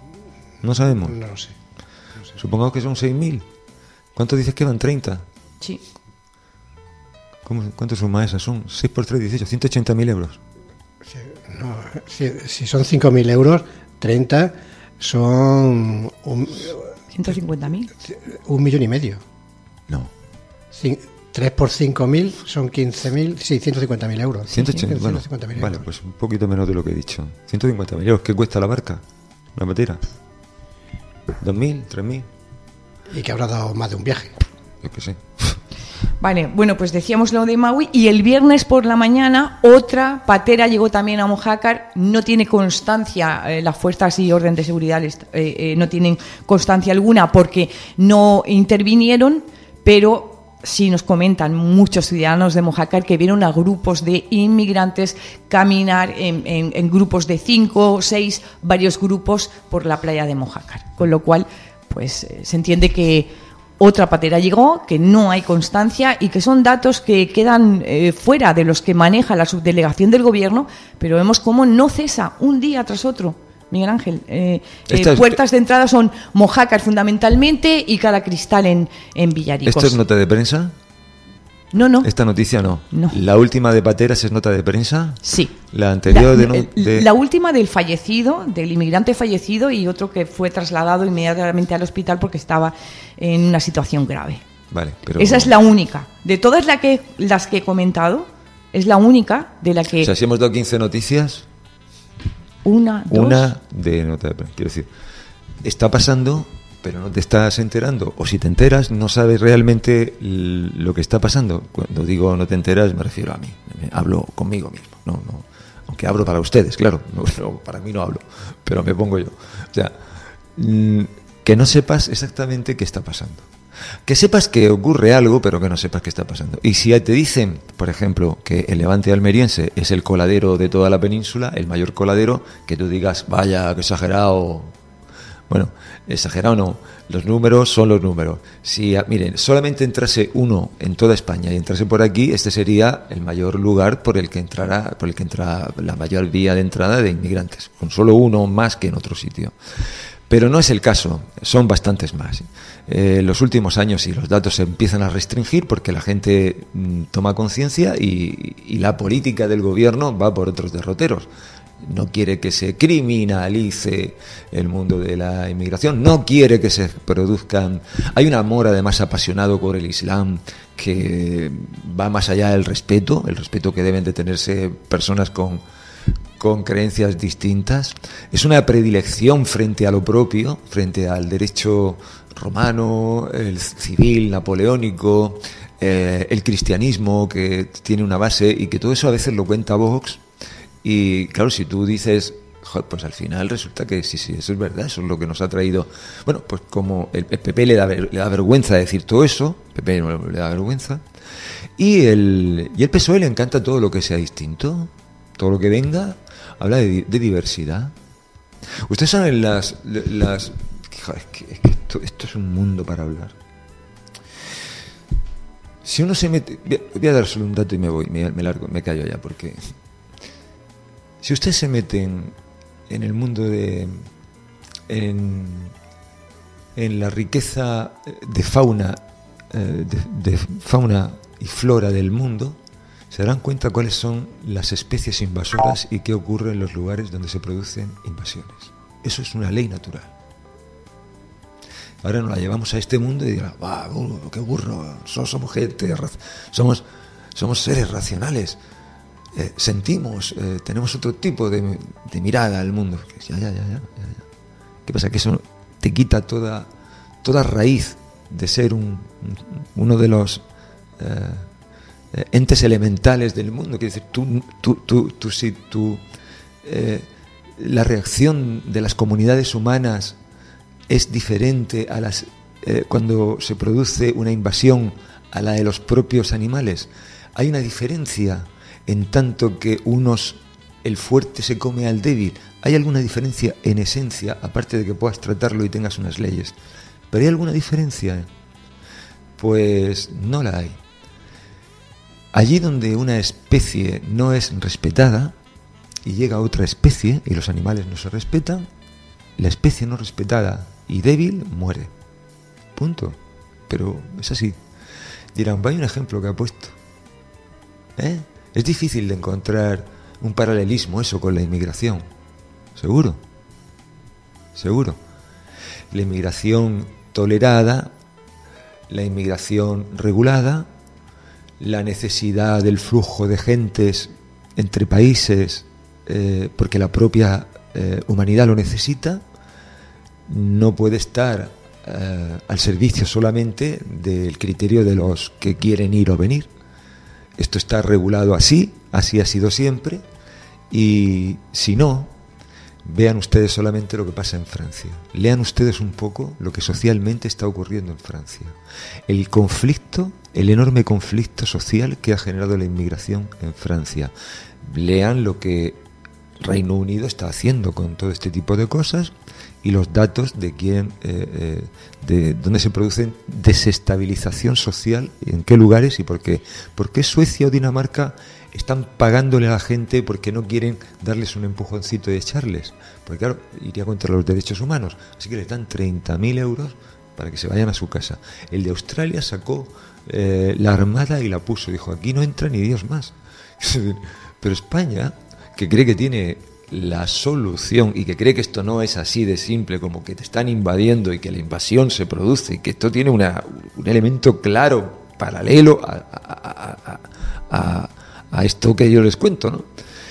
No sabemos. No lo sé. No sé. Supongamos que son seis mil. ¿Cuánto dices que van? ¿treinta? Sí. ¿Cómo, ¿Cuánto suma esa? Son seis por tres, dieciocho, ciento ochenta mil euros. Si, no, si, si son cinco mil euros, treinta son... Un, ¿ciento cincuenta mil? Un millón y medio. No. Cin, tres por cinco mil son quince mil, sí, ciento cincuenta mil euros. ciento ochenta, bueno, vale, pues un poquito menos de lo que he dicho. ciento cincuenta mil euros. ¿Qué cuesta la barca? La patera. ¿dos mil? ¿tres mil? Y que habrá dado más de un viaje. Yo qué sé. Vale, bueno, pues decíamos lo de Maui, y el viernes por la mañana otra patera llegó también a Mojácar. No tiene constancia, eh, las fuerzas y orden de seguridad eh, eh, no tienen constancia alguna porque no intervinieron, pero sí nos comentan muchos ciudadanos de Mojácar que vieron a grupos de inmigrantes caminar en, en, en grupos de cinco o seis, varios grupos por la playa de Mojácar, con lo cual pues eh, se entiende que otra patera llegó, que no hay constancia y que son datos que quedan eh, fuera de los que maneja la subdelegación del gobierno, pero vemos cómo no cesa un día tras otro. Miguel Ángel, eh, eh, puertas de entrada son Mojácar fundamentalmente y Calacristal en, en Villaricos. ¿Esto es nota de prensa? No, no. Esta noticia no. no. ¿La última de pateras es nota de prensa? Sí. ¿La anterior la, de, no, de...? La última del fallecido, del inmigrante fallecido, y otro que fue trasladado inmediatamente al hospital porque estaba en una situación grave. Vale, pero... Esa es la única. De todas la que, las que he comentado, es la única de la que... O sea, si hemos dado quince noticias... Una, dos... Una de nota de prensa. Quiero decir, está pasando... pero no te estás enterando, o si te enteras no sabes realmente lo que está pasando. Cuando digo no te enteras me refiero a mí, me hablo conmigo mismo, no, no, aunque hablo para ustedes, claro, no, no, para mí no hablo, pero me pongo yo. O sea, que no sepas exactamente qué está pasando. Que sepas que ocurre algo, pero que no sepas qué está pasando. Y si te dicen, por ejemplo, que el Levante almeriense es el coladero de toda la península, el mayor coladero, que tú digas, vaya, qué exagerado. Bueno, exagerado no, los números son los números. Si, miren, solamente entrase uno en toda España y entrase por aquí, este sería el mayor lugar por el que entrará, por el que entra la mayor vía de entrada de inmigrantes, con solo uno más que en otro sitio. Pero no es el caso, son bastantes más. Eh, en los últimos años sí, los datos se empiezan a restringir porque la gente mm, toma conciencia y, y la política del gobierno va por otros derroteros. No quiere que se criminalice el mundo de la inmigración, no quiere que se produzcan... Hay un amor además apasionado por el Islam que va más allá del respeto, el respeto que deben de tenerse personas con... con creencias distintas. Es una predilección frente a lo propio, frente al derecho romano, el civil, napoleónico, eh, el cristianismo que tiene una base y que todo eso a veces lo cuenta Vox. Y claro, si tú dices, pues al final resulta que sí, sí, eso es verdad, eso es lo que nos ha traído. Bueno, pues como el P P le da, le da vergüenza decir todo eso, P P no le da vergüenza, y el, y el P S O E le encanta todo lo que sea distinto, todo lo que venga. Habla de, de diversidad. Ustedes saben las... las es que, es que esto, esto es un mundo para hablar. Si uno se mete... Voy a dar solo un dato y me voy, me, me largo, me callo ya, porque... Si ustedes se meten en el mundo de... En, en la riqueza de fauna, de, de fauna y flora del mundo, se darán cuenta cuáles son las especies invasoras y qué ocurre en los lugares donde se producen invasiones. Eso es una ley natural. Ahora nos la llevamos a este mundo y dirán, ¡ah, uh, qué burro! Somos, somos gente, somos, somos seres racionales, eh, sentimos, eh, tenemos otro tipo de, de mirada al mundo. Ya, ya, ya, ya, ya. ¿Qué pasa? Que eso te quita toda, toda raíz de ser un, un, uno de los... Eh, entes elementales del mundo. Quiere decir, tú, tú, tú, tú, si tú, eh, la reacción de las comunidades humanas es diferente a las eh, cuando se produce una invasión a la de los propios animales. Hay una diferencia en tanto que unos, el fuerte se come al débil. Hay alguna diferencia en esencia, aparte de que puedas tratarlo y tengas unas leyes. ¿Pero hay alguna diferencia? Pues no la hay. Allí donde una especie no es respetada y llega otra especie y los animales no se respetan, la especie no respetada y débil muere. Punto. Pero es así. Dirán, vaya un ejemplo que ha puesto. ¿Eh? Es difícil de encontrar un paralelismo eso con la inmigración. Seguro. Seguro. La inmigración tolerada, la inmigración regulada, la necesidad del flujo de gentes entre países eh, porque la propia eh, humanidad lo necesita, no puede estar eh, al servicio solamente del criterio de los que quieren ir o venir. Esto está regulado así, así ha sido siempre, y si no, vean ustedes solamente lo que pasa en Francia. Lean ustedes un poco lo que socialmente está ocurriendo en Francia. El conflicto, el enorme conflicto social que ha generado la inmigración en Francia. Lean lo que Reino Unido está haciendo con todo este tipo de cosas y los datos de quién, eh, eh, de dónde se produce desestabilización social, en qué lugares y por qué. ¿Por qué Suecia o Dinamarca están pagándole a la gente porque no quieren darles un empujoncito y echarles? Porque claro, iría contra los derechos humanos. Así que les dan treinta mil euros para que se vayan a su casa. El de Australia sacó eh, la armada y la puso. Dijo, aquí no entra ni Dios más. Pero España, que cree que tiene la solución y que cree que esto no es así de simple, como que te están invadiendo y que la invasión se produce y que esto tiene una, un elemento claro, paralelo a... a, a, a a esto que yo les cuento, ¿no?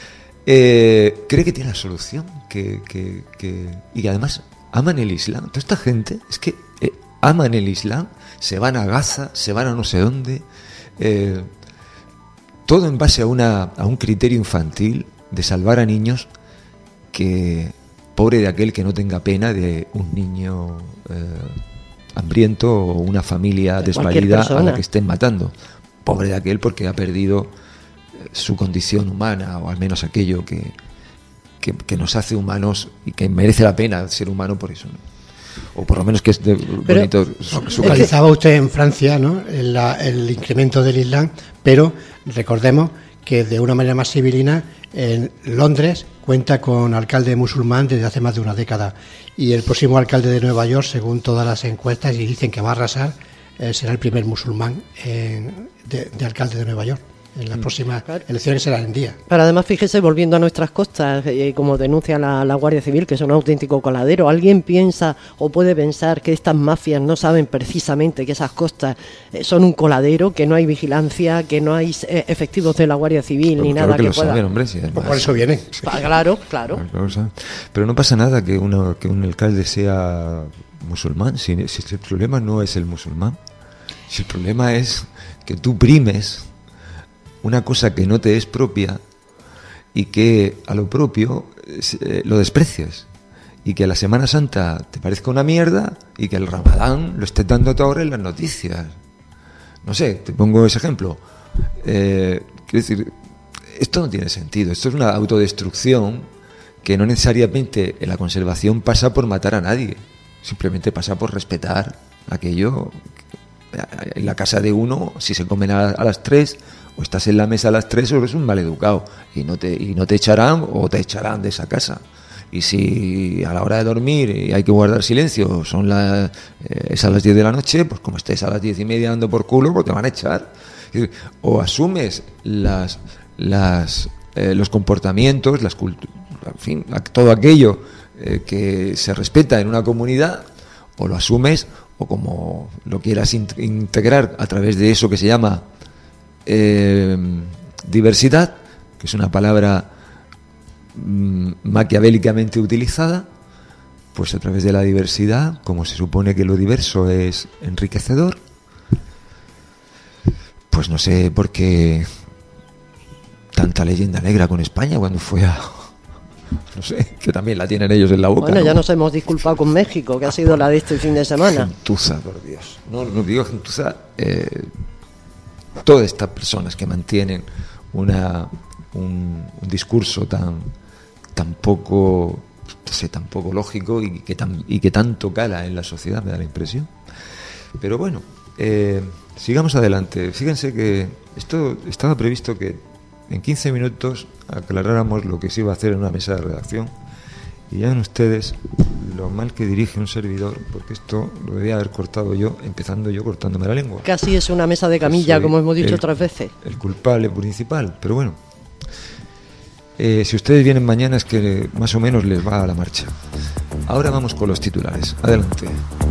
Eh, cree que tiene la solución, que, que, que y además aman el Islam. Toda esta gente es que eh, aman el Islam, se van a Gaza, se van a no sé dónde, eh, todo en base a una a un criterio infantil de salvar a niños, que pobre de aquel que no tenga pena de un niño eh, hambriento o una familia desvalida a la que estén matando. Pobre de aquel porque ha perdido su condición humana, o al menos aquello que, que, que nos hace humanos y que merece la pena ser humano por eso, ¿no? O por lo menos que es de, pero, bonito su, su localizaba usted en Francia, ¿no?, el, el incremento del Islam, pero recordemos que de una manera más civilina en Londres cuenta con alcalde musulmán desde hace más de una década, y el próximo alcalde de Nueva York, según todas las encuestas, y dicen que va a arrasar, eh, será el primer musulmán en, de, de alcalde de Nueva York en las próximas claro. elecciones, que serán en día. Pero además, fíjese, volviendo a nuestras costas, eh, como denuncia la, la Guardia Civil, que es un auténtico coladero, ¿alguien piensa o puede pensar que estas mafias no saben precisamente que esas costas eh, son un coladero, que no hay vigilancia, que no hay eh, efectivos de la Guardia Civil, pero ni claro nada que, que lo pueda? Saben, hombre, sí, pues por eso vienen. Claro, claro. claro. Pero no pasa nada que, uno, que un alcalde sea musulmán, si, si el problema no es el musulmán, si el problema es que tú primes una cosa que no te es propia y que a lo propio eh, lo desprecies, y que a la Semana Santa te parezca una mierda y que el Ramadán lo estés dando ahora en las noticias. No sé, te pongo ese ejemplo. Eh, quiero decir, esto no tiene sentido, esto es una autodestrucción que no necesariamente en la conservación pasa por matar a nadie, simplemente pasa por respetar aquello. En la casa de uno, si se comen a, a las tres, o estás en la mesa a las tres, o eres un maleducado y no te y no te echarán o te echarán de esa casa. Y si a la hora de dormir y hay que guardar silencio, son las eh, es a las diez de la noche, pues como estés a las diez y media dando por culo, pues te van a echar. O asumes las las eh, los comportamientos, las culturas, en fin, todo aquello eh, que se respeta en una comunidad, o lo asumes, o como lo quieras in- integrar a través de eso que se llama eh, diversidad, que es una palabra mm, maquiavélicamente utilizada, pues a través de la diversidad, como se supone que lo diverso es enriquecedor, pues no sé por qué tanta leyenda negra con España cuando fue a... No sé, que también la tienen ellos en la boca. Bueno, ¿no? ya nos hemos disculpado con México, que ha sido la de este fin de semana. Gentuza, por Dios. No, no digo gentuza. Eh, todas estas personas que mantienen una un, un discurso tan tan poco, no sé, tan poco lógico y que tan, y que tanto cala en la sociedad, me da la impresión. Pero bueno, eh, sigamos adelante. Fíjense que esto estaba previsto que en quince minutos aclaráramos lo que se iba a hacer en una mesa de redacción, y ya ven ustedes lo mal que dirige un servidor, porque esto lo debía haber cortado yo, empezando yo cortándome la lengua. Casi es una mesa de camilla, como hemos dicho el, otras veces. El culpable principal, pero bueno. Eh, si ustedes vienen mañana es que más o menos les va a la marcha. Ahora vamos con los titulares. Adelante.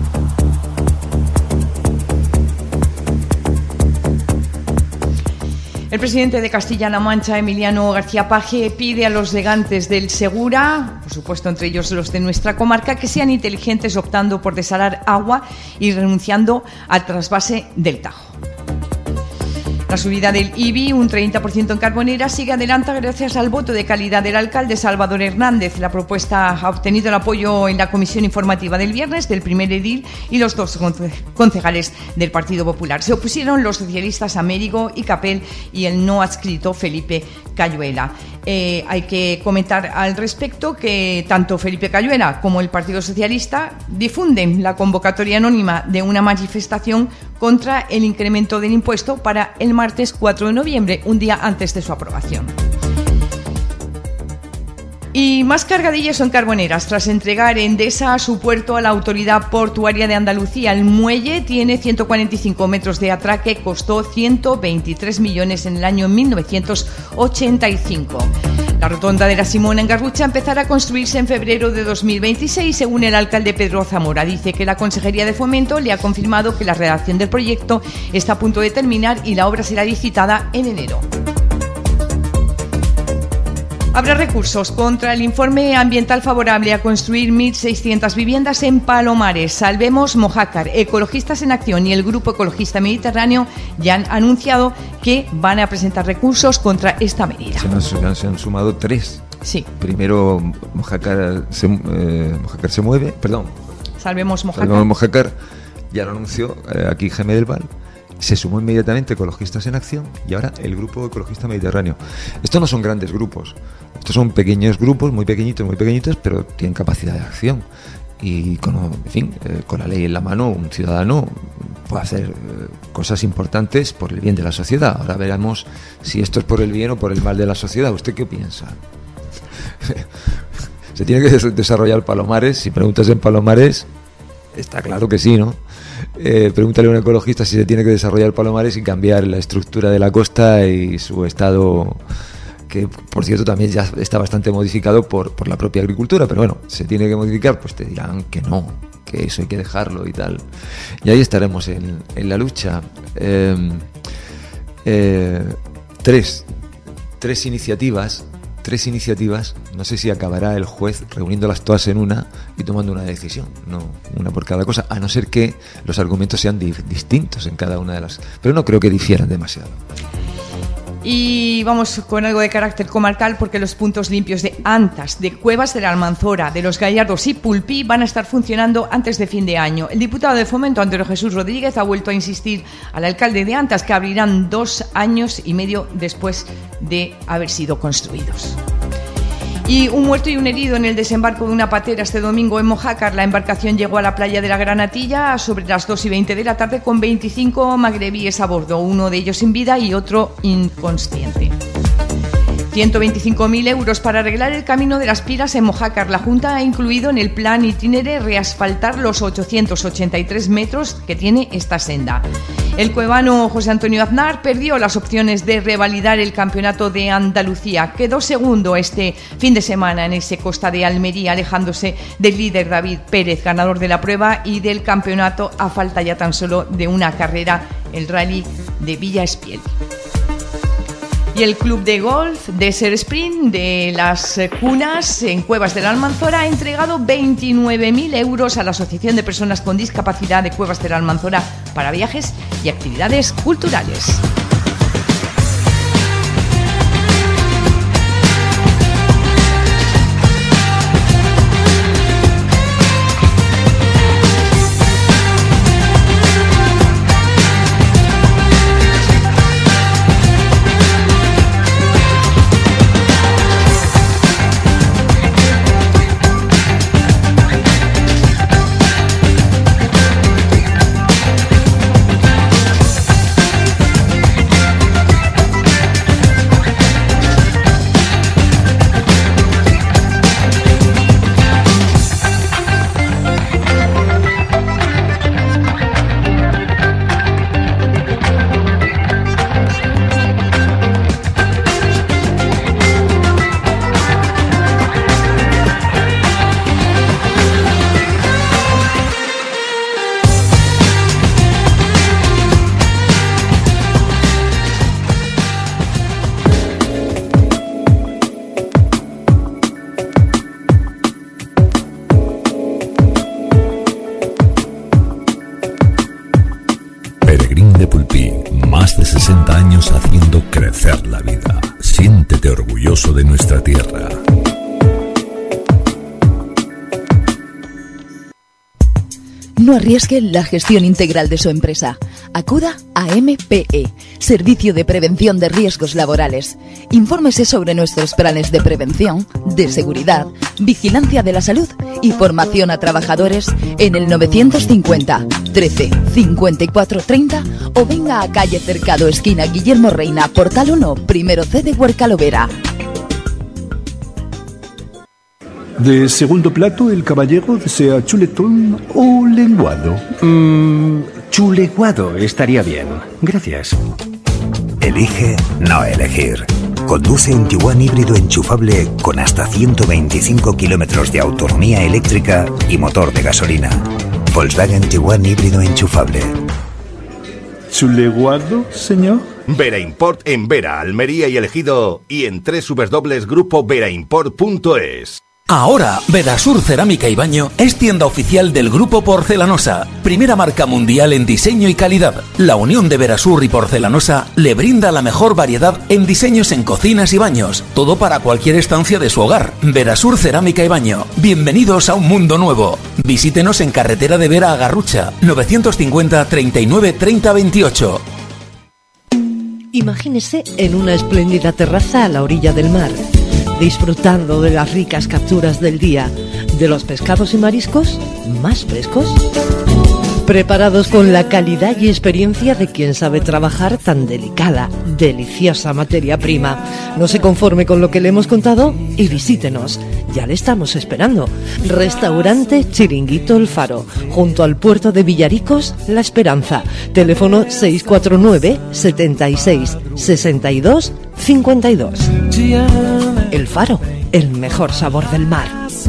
El presidente de Castilla-La Mancha, Emiliano García Paje, pide a los regantes del Segura, por supuesto entre ellos los de nuestra comarca, que sean inteligentes optando por desalar agua y renunciando al trasvase del Tajo. La subida del I B I, un treinta por ciento en Carbonera, sigue adelante gracias al voto de calidad del alcalde Salvador Hernández. La propuesta ha obtenido el apoyo en la comisión informativa del viernes del primer edil y los dos concejales del Partido Popular. Se opusieron los socialistas Américo y Capel y el no adscrito Felipe Cayuela. Eh, hay que comentar al respecto que tanto Felipe Cayuela como el Partido Socialista difunden la convocatoria anónima de una manifestación contra el incremento del impuesto para el martes cuatro de noviembre, un día antes de su aprobación. Y más cargadillas son carboneras. Tras entregar Endesa a su puerto a la Autoridad Portuaria de Andalucía, el muelle tiene ciento cuarenta y cinco metros de atraque, costó ciento veintitrés millones en el año mil novecientos ochenta y cinco. La rotonda de la Simona en Garrucha empezará a construirse en febrero de dos mil veintiséis, según el alcalde Pedro Zamora. Dice que la Consejería de Fomento le ha confirmado que la redacción del proyecto está a punto de terminar y la obra será licitada en enero. Habrá recursos contra el informe ambiental favorable a construir mil seiscientas viviendas en Palomares. Salvemos Mojácar, Ecologistas en Acción y el Grupo Ecologista Mediterráneo ya han anunciado que van a presentar recursos contra esta medida. Se han, se han sumado tres. Sí. Primero Mojácar se, eh, Mojácar se mueve, perdón. Salvemos Mojácar. Salvemos Mojácar. Ya lo anunció eh, aquí Jaime del Val. Se sumó inmediatamente Ecologistas en Acción y ahora el Grupo Ecologista Mediterráneo. Estos no son grandes grupos, estos son pequeños grupos, muy pequeñitos, muy pequeñitos, pero tienen capacidad de acción. Y con, en fin, eh, con la ley en la mano, un ciudadano puede hacer eh, cosas importantes por el bien de la sociedad. Ahora veremos si esto es por el bien o por el mal de la sociedad. ¿Usted qué piensa? ¿Se tiene que desarrollar Palomares? Si preguntas en Palomares, está claro que sí, ¿no? Eh, pregúntale a un ecologista si se tiene que desarrollar Palomares y cambiar la estructura de la costa y su estado, que por cierto también ya está bastante modificado por, por la propia agricultura, pero bueno, se tiene que modificar, pues te dirán que no, que eso hay que dejarlo y tal. Y ahí estaremos en, en la lucha. Eh, eh, tres, tres iniciativas, tres iniciativas, no sé si acabará el juez reuniéndolas todas en una y tomando una decisión, no una por cada cosa, a no ser que los argumentos sean di- distintos en cada una de las, pero no creo que difieran demasiado. Y vamos con algo de carácter comarcal, porque los puntos limpios de Antas, de Cuevas de la Almanzora, de Los Gallardos y Pulpí van a estar funcionando antes de fin de año. El diputado de Fomento, Antonio Jesús Rodríguez, ha vuelto a insistir al alcalde de Antas que abrirán dos años y medio después de haber sido construidos. Y un muerto y un herido en el desembarco de una patera este domingo en Mojácar. La embarcación llegó a la playa de la Granatilla sobre las dos y veinte de la tarde con veinticinco magrebíes a bordo, uno de ellos sin vida y otro inconsciente. ciento veinticinco mil euros para arreglar el camino de las Piras en Mojácar. La Junta ha incluido en el plan itinere reasfaltar los ochocientos ochenta y tres metros que tiene esta senda. El cuevano José Antonio Aznar perdió las opciones de revalidar el campeonato de Andalucía. Quedó segundo este fin de semana en ese Costa de Almería, alejándose del líder David Pérez, ganador de la prueba y del campeonato a falta ya tan solo de una carrera, el Rally de Villa Espiel. Y el club de golf de Ser Sprint de las Cunas en Cuevas de la Almanzora ha entregado veintinueve mil euros a la Asociación de Personas con Discapacidad de Cuevas de la Almanzora para viajes y actividades culturales. sesenta años haciendo crecer la vida. Siéntete orgulloso de nuestra tierra. No arriesgue la gestión integral de su empresa. Acuda a M P E, Servicio de Prevención de Riesgos Laborales. Infórmese sobre nuestros planes de prevención, de seguridad, vigilancia de la salud y formación a trabajadores en el novecientos cincuenta, trece, cincuenta y cuatro, treinta o venga a calle Cercado, esquina Guillermo Reina, portal uno, primero C de Huercalovera. De segundo plato, el caballero desea chuletón o lenguado. Mmm, chuleguado estaría bien. Gracias. Elige no elegir. Conduce un Tiguan híbrido enchufable con hasta ciento veinticinco kilómetros de autonomía eléctrica y motor de gasolina. Volkswagen Tiguan híbrido enchufable. ¿Chuleguado, señor? Vera Import en Vera, Almería y El Ejido y en doble u doble u doble u punto grupo vera import punto es. Ahora, Verasur Cerámica y Baño es tienda oficial del Grupo Porcelanosa, primera marca mundial en diseño y calidad. La unión de Verasur y Porcelanosa le brinda la mejor variedad en diseños en cocinas y baños, todo para cualquier estancia de su hogar. Verasur Cerámica y Baño, bienvenidos a un mundo nuevo. Visítenos en carretera de Vera a Garrucha, novecientos cincuenta, treinta y nueve, treinta, veintiocho. Imagínese en una espléndida terraza a la orilla del mar, disfrutando de las ricas capturas del día, de los pescados y mariscos más frescos, preparados con la calidad y experiencia de quien sabe trabajar tan delicada, deliciosa materia prima. No se conforme con lo que le hemos contado y visítenos. Ya le estamos esperando. Restaurante Chiringuito El Faro, junto al puerto de Villaricos, La Esperanza. Teléfono seis cuatro nueve, setenta y seis, sesenta y dos, cincuenta y dos. El Faro, el mejor sabor del mar.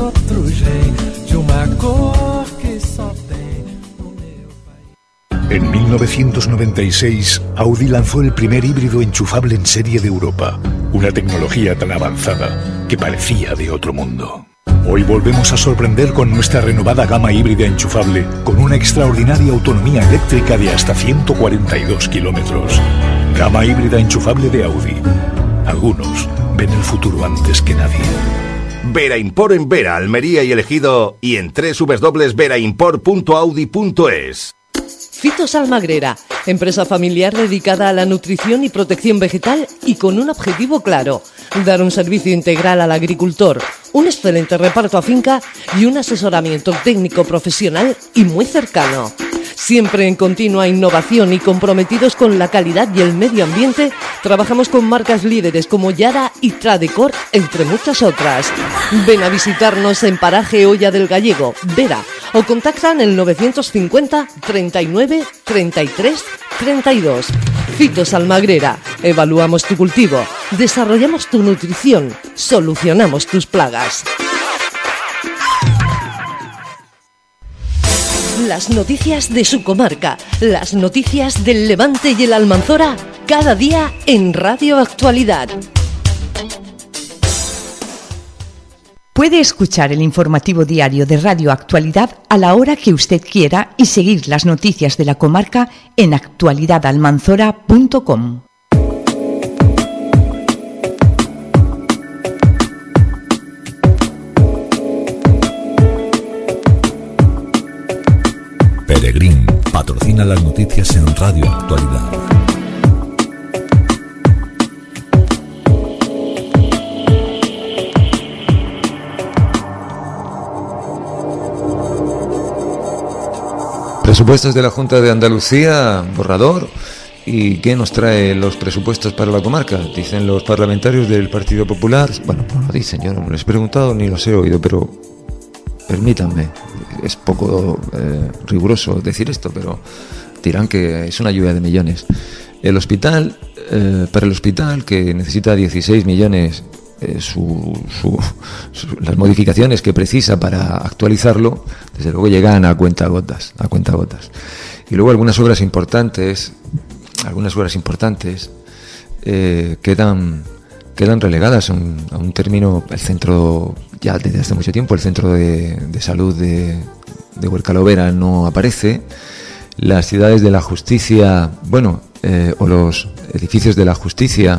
En mil novecientos noventa y seis, Audi lanzó el primer híbrido enchufable en serie de Europa, una tecnología tan avanzada que parecía de otro mundo. Hoy volvemos a sorprender con nuestra renovada gama híbrida enchufable, con una extraordinaria autonomía eléctrica de hasta ciento cuarenta y dos kilómetros. Gama híbrida enchufable de Audi. Algunos ven el futuro antes que nadie. Vera Import en Vera, Almería y El Ejido, y en doble u doble u doble u punto vera import punto audi punto es. Fitos Almagrera, empresa familiar dedicada a la nutrición y protección vegetal y con un objetivo claro: dar un servicio integral al agricultor, un excelente reparto a finca y un asesoramiento técnico profesional y muy cercano. Siempre en continua innovación y comprometidos con la calidad y el medio ambiente, trabajamos con marcas líderes como Yara y Tradecor, entre muchas otras. Ven a visitarnos en Paraje Olla del Gallego, Vera, o contactan el novecientos cincuenta, treinta y nueve, treinta y tres, treinta y dos. Fitos Almagrera, evaluamos tu cultivo, desarrollamos tu nutrición, solucionamos tus plagas. Las noticias de su comarca, las noticias del Levante y el Almanzora, cada día en Radio Actualidad. Puede escuchar el informativo diario de Radio Actualidad a la hora que usted quiera y seguir las noticias de la comarca en actualidad almanzora punto com. Peregrín patrocina las noticias en Radio Actualidad. Presupuestos de la Junta de Andalucía, borrador. ¿Y qué nos trae los presupuestos para la comarca? Dicen los parlamentarios del Partido Popular. Bueno, pues lo dicen, yo no les he preguntado ni los he oído, pero permítanme, es poco eh, riguroso decir esto, pero dirán que es una lluvia de millones. El hospital, eh, para el hospital, que necesita dieciséis millones, eh, su, su, su, las modificaciones que precisa para actualizarlo, desde luego llegan a cuentagotas, a cuentagotas. Y luego algunas obras importantes, algunas obras importantes eh, quedan quedan relegadas a un, a un término. El centro, ya desde hace mucho tiempo, el centro de, de salud de, de Huercalovera no aparece. Las ciudades de la justicia, bueno, eh, o los edificios de la justicia,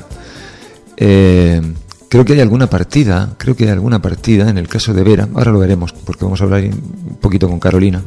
eh, creo que hay alguna partida, creo que hay alguna partida en el caso de Vera, ahora lo veremos porque vamos a hablar un poquito con Carolina.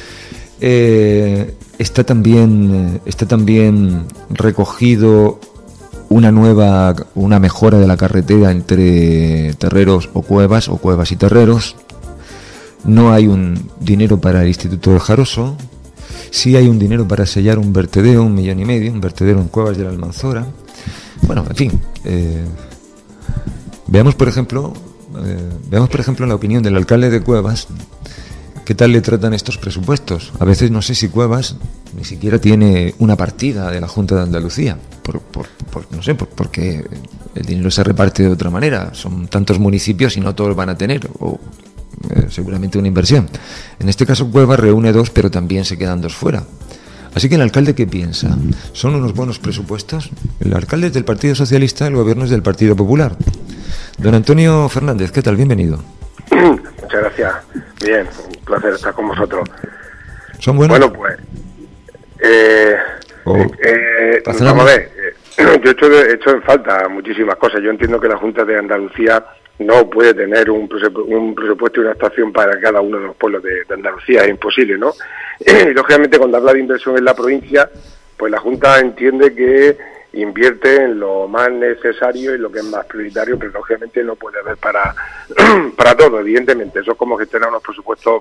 Eh, está también, está también recogido una nueva, una mejora de la carretera entre Terreros o Cuevas, o Cuevas y Terreros. No hay un dinero para el Instituto del Jaroso. Sí hay un dinero para sellar un vertedero, un millón y medio, un vertedero en Cuevas de la Almanzora. Bueno, en fin, eh, veamos por ejemplo, eh, veamos por ejemplo la opinión del alcalde de Cuevas. ¿Qué tal le tratan estos presupuestos? A veces no sé si Cuevas ni siquiera tiene una partida de la Junta de Andalucía, por, por, por, no sé, por, porque el dinero se reparte de otra manera. Son tantos municipios y no todos van a tener, o eh, seguramente una inversión. En este caso Cuevas reúne dos, pero también se quedan dos fuera. Así que el alcalde, ¿qué piensa? ¿Son unos buenos presupuestos? El alcalde es del Partido Socialista, el gobierno es del Partido Popular. Don Antonio Fernández, ¿qué tal? Bienvenido. Muchas gracias. Bien, un placer estar con vosotros. ¿Son buenos? Bueno, pues... Eh, oh. eh, vamos a ver, eh, yo he hecho, he hecho en falta muchísimas cosas. Yo entiendo que la Junta de Andalucía no puede tener un, presupu- un presupuesto y una actuación para cada uno de los pueblos de, de Andalucía, es imposible, ¿no? Y lógicamente cuando habla de inversión en la provincia, pues la Junta entiende que invierte en lo más necesario y lo que es más prioritario, pero lógicamente no puede haber para, para todo, evidentemente. Eso es como gestionar unos presupuestos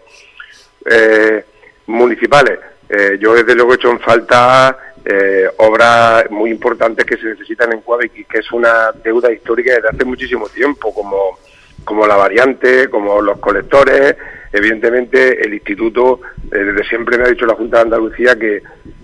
eh, municipales. Eh, yo desde luego he hecho en falta eh, obras muy importantes que se necesitan en Cuadra y que es una deuda histórica desde hace muchísimo tiempo, como, como la variante, como los colectores. Evidentemente el instituto, eh, desde siempre me ha dicho la Junta de Andalucía que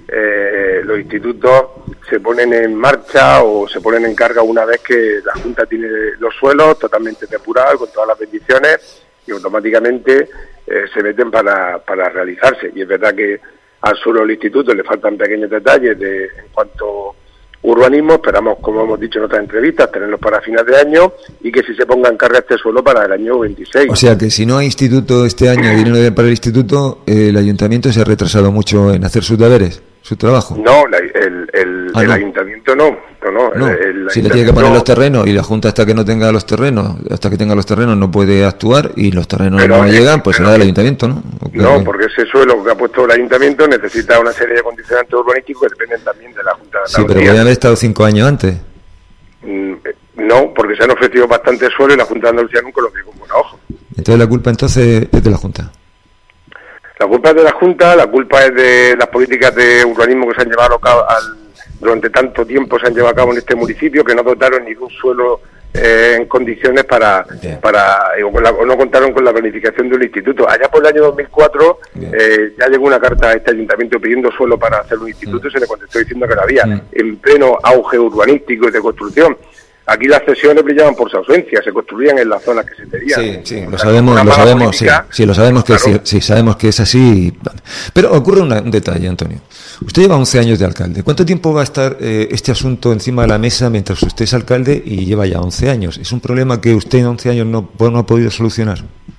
eh, los institutos se ponen en marcha o se ponen en carga una vez que la Junta tiene los suelos totalmente depurados con todas las bendiciones y automáticamente eh, se meten para, para realizarse. Y es verdad que al suelo del instituto le faltan pequeños detalles de, en cuanto urbanismo. Esperamos, como hemos dicho en otras entrevistas, tenerlos para fines de año y que si se ponga en carga este suelo para el año veintiséis. O sea que si no hay instituto este año, dinero para el instituto, eh, el ayuntamiento se ha retrasado mucho en hacer sus deberes, su trabajo. No, la, el, el, ah, el no. ayuntamiento no. no, no, no. El, el si le tiene que poner los terrenos y la Junta hasta que no tenga los terrenos, hasta que tenga los terrenos no puede actuar y los terrenos pero, no llegan, pues será del ayuntamiento, ¿no? No, porque ese suelo que ha puesto el ayuntamiento necesita una serie de condicionantes urbanísticos que dependen también de la Junta de Andalucía. Sí, pero podrían haber estado cinco años antes. Mm, no, porque se han ofrecido bastante suelo y la Junta de Andalucía nunca lo vio con buen ojo. Entonces la culpa entonces es de la Junta. La culpa es de la Junta, la culpa es de las políticas de urbanismo que se han llevado a cabo al, durante tanto tiempo se han llevado a cabo en este municipio, que no dotaron ningún suelo eh, en condiciones para, para eh, o, con la, o no contaron con la planificación del instituto. Allá por el año dos mil cuatro eh, ya llegó una carta a este ayuntamiento pidiendo suelo para hacer un instituto y se le contestó diciendo que no había, mm. en pleno auge urbanístico y de construcción. Aquí las cesiones brillaban por su ausencia, se construían en las zonas que se tenían. Sí, sí, lo sabemos, lo sabemos, sí, sí, lo sabemos que claro. sí, sí, sabemos que es así. Pero ocurre una, un detalle, Antonio. Usted lleva once años de alcalde. ¿Cuánto tiempo va a estar eh, este asunto encima de la mesa mientras usted es alcalde y lleva ya once años? ¿Es un problema que usted en once años no, no ha podido solucionar?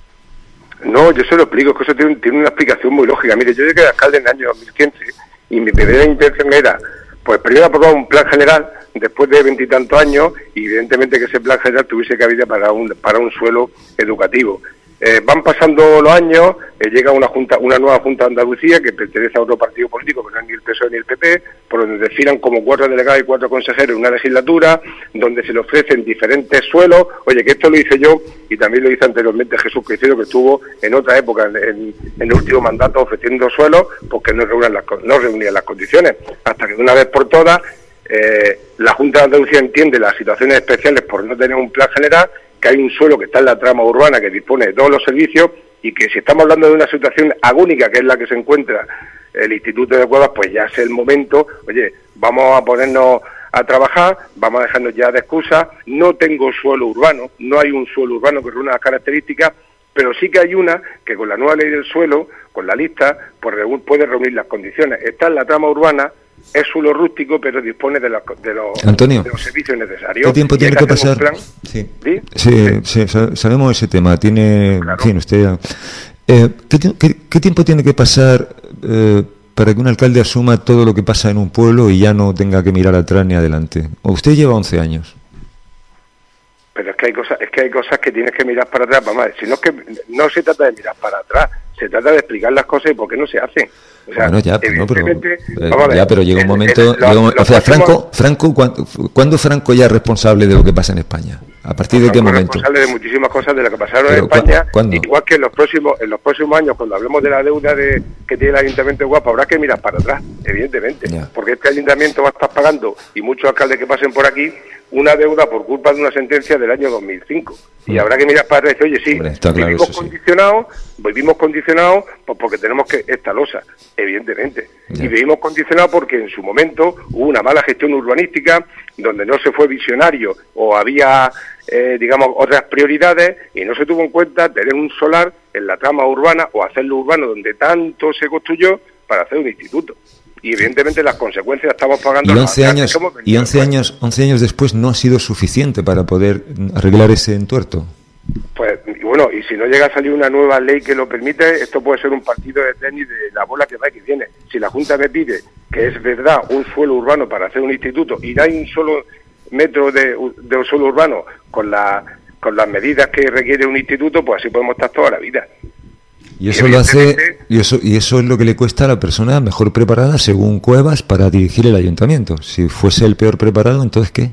No, yo se lo explico, es que eso tiene, tiene una explicación muy lógica. Mire, yo llegué alcalde en el año dos mil quince y mi primera intención era, pues primero aprobar un plan general después de veintitantos años y evidentemente que ese plan general tuviese cabida para un para un suelo educativo. Eh, van pasando los años, eh, llega una junta, una nueva Junta de Andalucía que pertenece a otro partido político, que no es ni el P S O E ni el P P, por donde desfilan como cuatro delegados y cuatro consejeros en una legislatura, donde se le ofrecen diferentes suelos. Oye, que esto lo hice yo y también lo hice anteriormente Jesús Cristiano, que estuvo en otra época, en, en, en el último mandato, ofreciendo suelos, porque no reunían las, no reunían las condiciones. Hasta que de una vez por todas, eh, la Junta de Andalucía entiende las situaciones especiales por no tener un plan general, que hay un suelo que está en la trama urbana que dispone de todos los servicios y que si estamos hablando de una situación agónica que es la que se encuentra el Instituto de Cuevas, pues ya es el momento, oye, vamos a ponernos a trabajar, vamos a dejarnos ya de excusas. No tengo suelo urbano, no hay un suelo urbano que reúna las características, pero sí que hay una que con la nueva ley del suelo, con la lista, pues puede reunir las condiciones. Está en la trama urbana, es suelo rústico, pero dispone de, la, de, los, Antonio, de los servicios necesarios. ¿Qué tiempo tiene que, que pasar? Sí. ¿Sí? Sí, sí, sabemos ese tema. Tiene, claro. En fin, usted. Eh, ¿qué, qué, ¿Qué tiempo tiene que pasar eh, para que un alcalde asuma todo lo que pasa en un pueblo y ya no tenga que mirar atrás ni adelante? ¿O usted lleva once años? Pero es que hay cosas, es que hay cosas que tienes que mirar para atrás. Vamos a ver, si no es que no se trata de mirar para atrás, se trata de explicar las cosas y por qué no se hacen. O sea, bueno, ya, pero, no, pero, ver, ya, pero llega un momento... El, el, llega un, o sea, Franco, Franco ¿cuándo, ¿cuándo Franco ya es responsable de lo que pasa en España? ¿A partir de qué momento? Es responsable de muchísimas cosas de lo que pasaron pero, en España. ¿cuándo? Igual que en los próximos en los próximos años, cuando hablemos de la deuda de que tiene el Ayuntamiento de Guapa, habrá que mirar para atrás, evidentemente. Ya. Porque este Ayuntamiento va a estar pagando, y muchos alcaldes que pasen por aquí, una deuda por culpa de una sentencia del año dos mil cinco. Y mm. habrá que mirar para atrás y decir, oye, sí, Hombre, claro, vivimos eso, condicionados, sí. vivimos condicionados pues porque tenemos que esta losa, evidentemente. Ya. Y vivimos condicionados porque en su momento hubo una mala gestión urbanística, donde no se fue visionario o había, eh, digamos, otras prioridades y no se tuvo en cuenta tener un solar en la trama urbana o hacerlo urbano donde tanto se construyó para hacer un instituto. Y evidentemente las consecuencias estamos pagando. Y once años y once años, once años después no ha sido suficiente para poder arreglar ese entuerto. Pues igual bueno, y si no llega a salir una nueva ley que lo permite, esto puede ser un partido de tenis de la bola que va y que viene. Si la Junta me pide que es verdad un suelo urbano para hacer un instituto y no hay un solo metro de, de un suelo urbano con, la, con las medidas que requiere un instituto, pues así podemos estar toda la vida. Y eso lo hace, y eso, y eso es lo que le cuesta a la persona mejor preparada, según Cuevas, para dirigir el ayuntamiento. Si fuese el peor preparado, ¿entonces qué?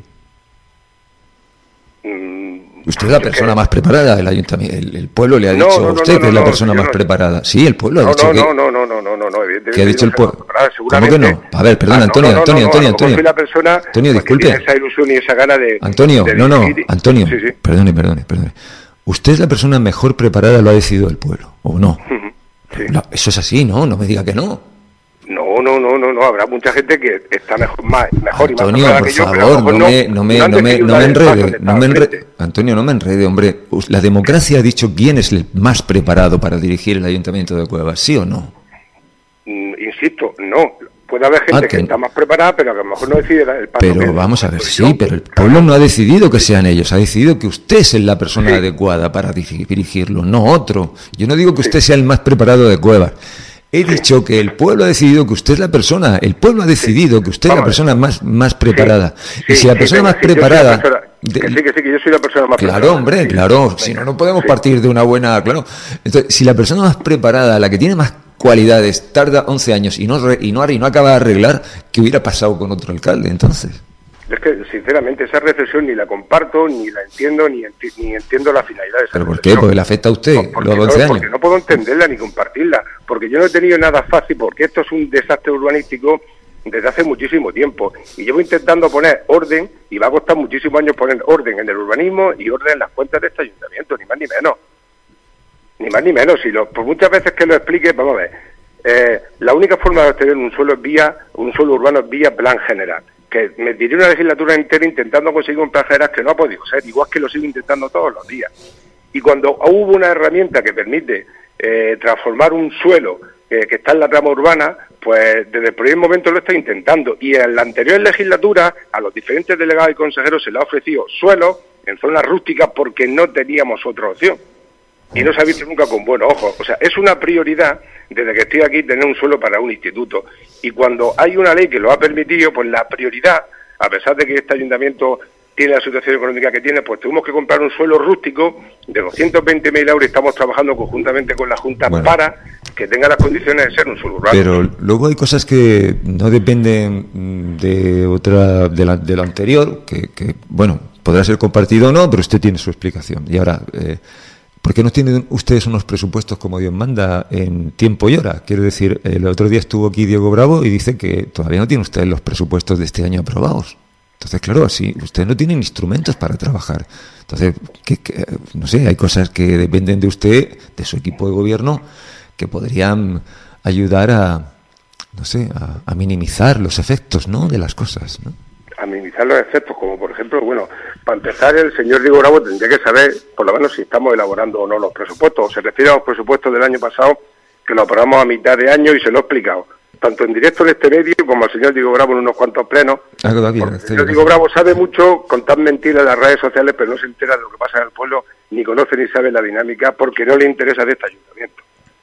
Usted es la persona más preparada del ayuntamiento. El, el pueblo le ha dicho no, no, a usted no, no, que es la persona no, más no, preparada. Sí, el pueblo ha no, dicho no, que... No, no, no, no, no, no, no, evidentemente. ¿Qué ha dicho el pueblo? ¿Cómo que no? A ver, perdón, ah, Antonio, no, no, Antonio, no, no, Antonio, Antonio. Soy la persona Antonio, disculpe. Que tiene esa ilusión y esa gana de... Antonio, de no, no, dirigir. Antonio, sí, sí. perdone, perdone, perdone. Usted es la persona mejor preparada, lo ha decidido el pueblo, ¿o no? Sí. No, eso es así, ¿no? No me diga que no. No, no, no, no, no, habrá mucha gente que está mejor, más, mejor Antonio, y más preparada por que yo, favor, pero no, me, no me, no me, no me enrede, no me enrede. Antonio, no me enrede, hombre. La democracia ha dicho quién es el más preparado para dirigir el ayuntamiento de Cuevas, ¿sí o no? Mm, insisto, no. Puede haber gente ah, que, que está más preparada, pero que a lo mejor no decide el paso. Pero vamos a ver, sí, pero el pueblo no ha decidido que sean ellos, ha decidido que usted es la persona sí. adecuada para dirigirlo, no otro. Yo no digo que usted sí. sea el más preparado de Cuevas. He dicho que el pueblo ha decidido que usted es la persona, el pueblo ha decidido que usted es la persona más, más preparada. Sí, y si la persona sí, más preparada... La persona, de, que sí, que sí, que yo soy la persona más claro, preparada. Hombre, claro, si no, no podemos sí. partir de una buena... Claro. Entonces, si la persona más preparada, la que tiene más cualidades, tarda once años y no, re, y no, y no acaba de arreglar, ¿qué hubiera pasado con otro alcalde entonces? Es que, sinceramente, esa reflexión ni la comparto, ni la entiendo, ni, enti ni entiendo la finalidad de esa ¿Pero por reflexión. qué? Porque le afecta a usted no, los once no, años. Porque no puedo entenderla ni compartirla, porque yo no he tenido nada fácil, porque esto es un desastre urbanístico desde hace muchísimo tiempo, y llevo intentando poner orden, y va a costar muchísimos años poner orden en el urbanismo y orden en las cuentas de este ayuntamiento, ni más ni menos. Ni más ni menos, si lo, por muchas veces que lo explique, vamos a ver, eh, la única forma de obtener un suelo es vía, un suelo urbano es vía plan general, que me tiré una legislatura entera intentando conseguir un plan general que no ha podido ser, igual que lo sigo intentando todos los días. Y cuando hubo una herramienta que permite eh, transformar un suelo eh, que está en la trama urbana, pues desde el primer momento lo está intentando. Y en la anterior legislatura, a los diferentes delegados y consejeros se les ha ofrecido suelos en zonas rústicas porque no teníamos otra opción. Y no se ha visto nunca con buenos ojos. O sea, es una prioridad, desde que estoy aquí, tener un suelo para un instituto. Y cuando hay una ley que lo ha permitido, pues la prioridad, a pesar de que este ayuntamiento tiene la situación económica que tiene, pues tuvimos que comprar un suelo rústico de doscientos veinte mil euros y estamos trabajando conjuntamente con la Junta bueno, para que tenga las condiciones de ser un suelo urbano. Pero luego hay cosas que no dependen de otra de, la, de lo anterior, que, que, bueno, podrá ser compartido o no, pero usted tiene su explicación. Y ahora... Eh, ¿por qué no tienen ustedes unos presupuestos como Dios manda en tiempo y hora? Quiero decir, el otro día estuvo aquí Diego Bravo y dice que todavía no tienen ustedes los presupuestos de este año aprobados. Entonces, claro, así ustedes no tienen instrumentos para trabajar. Entonces, que, que, no sé, hay cosas que dependen de usted, de su equipo de gobierno, que podrían ayudar a, no sé, a, a minimizar los efectos, ¿no?, de las cosas, ¿no? A minimizar los efectos, como por ejemplo, bueno, para empezar, el señor Diego Bravo tendría que saber, por lo menos, si estamos elaborando o no los presupuestos. O se refiere a los presupuestos del año pasado, que lo aprobamos a mitad de año y se lo he explicado, tanto en directo en este medio como al señor Diego Bravo en unos cuantos plenos. Ah, todavía, porque el señor Diego Bravo sabe mucho contar mentiras en las redes sociales, pero no se entera de lo que pasa en el pueblo, ni conoce ni sabe la dinámica, porque no le interesa de este ayuntamiento.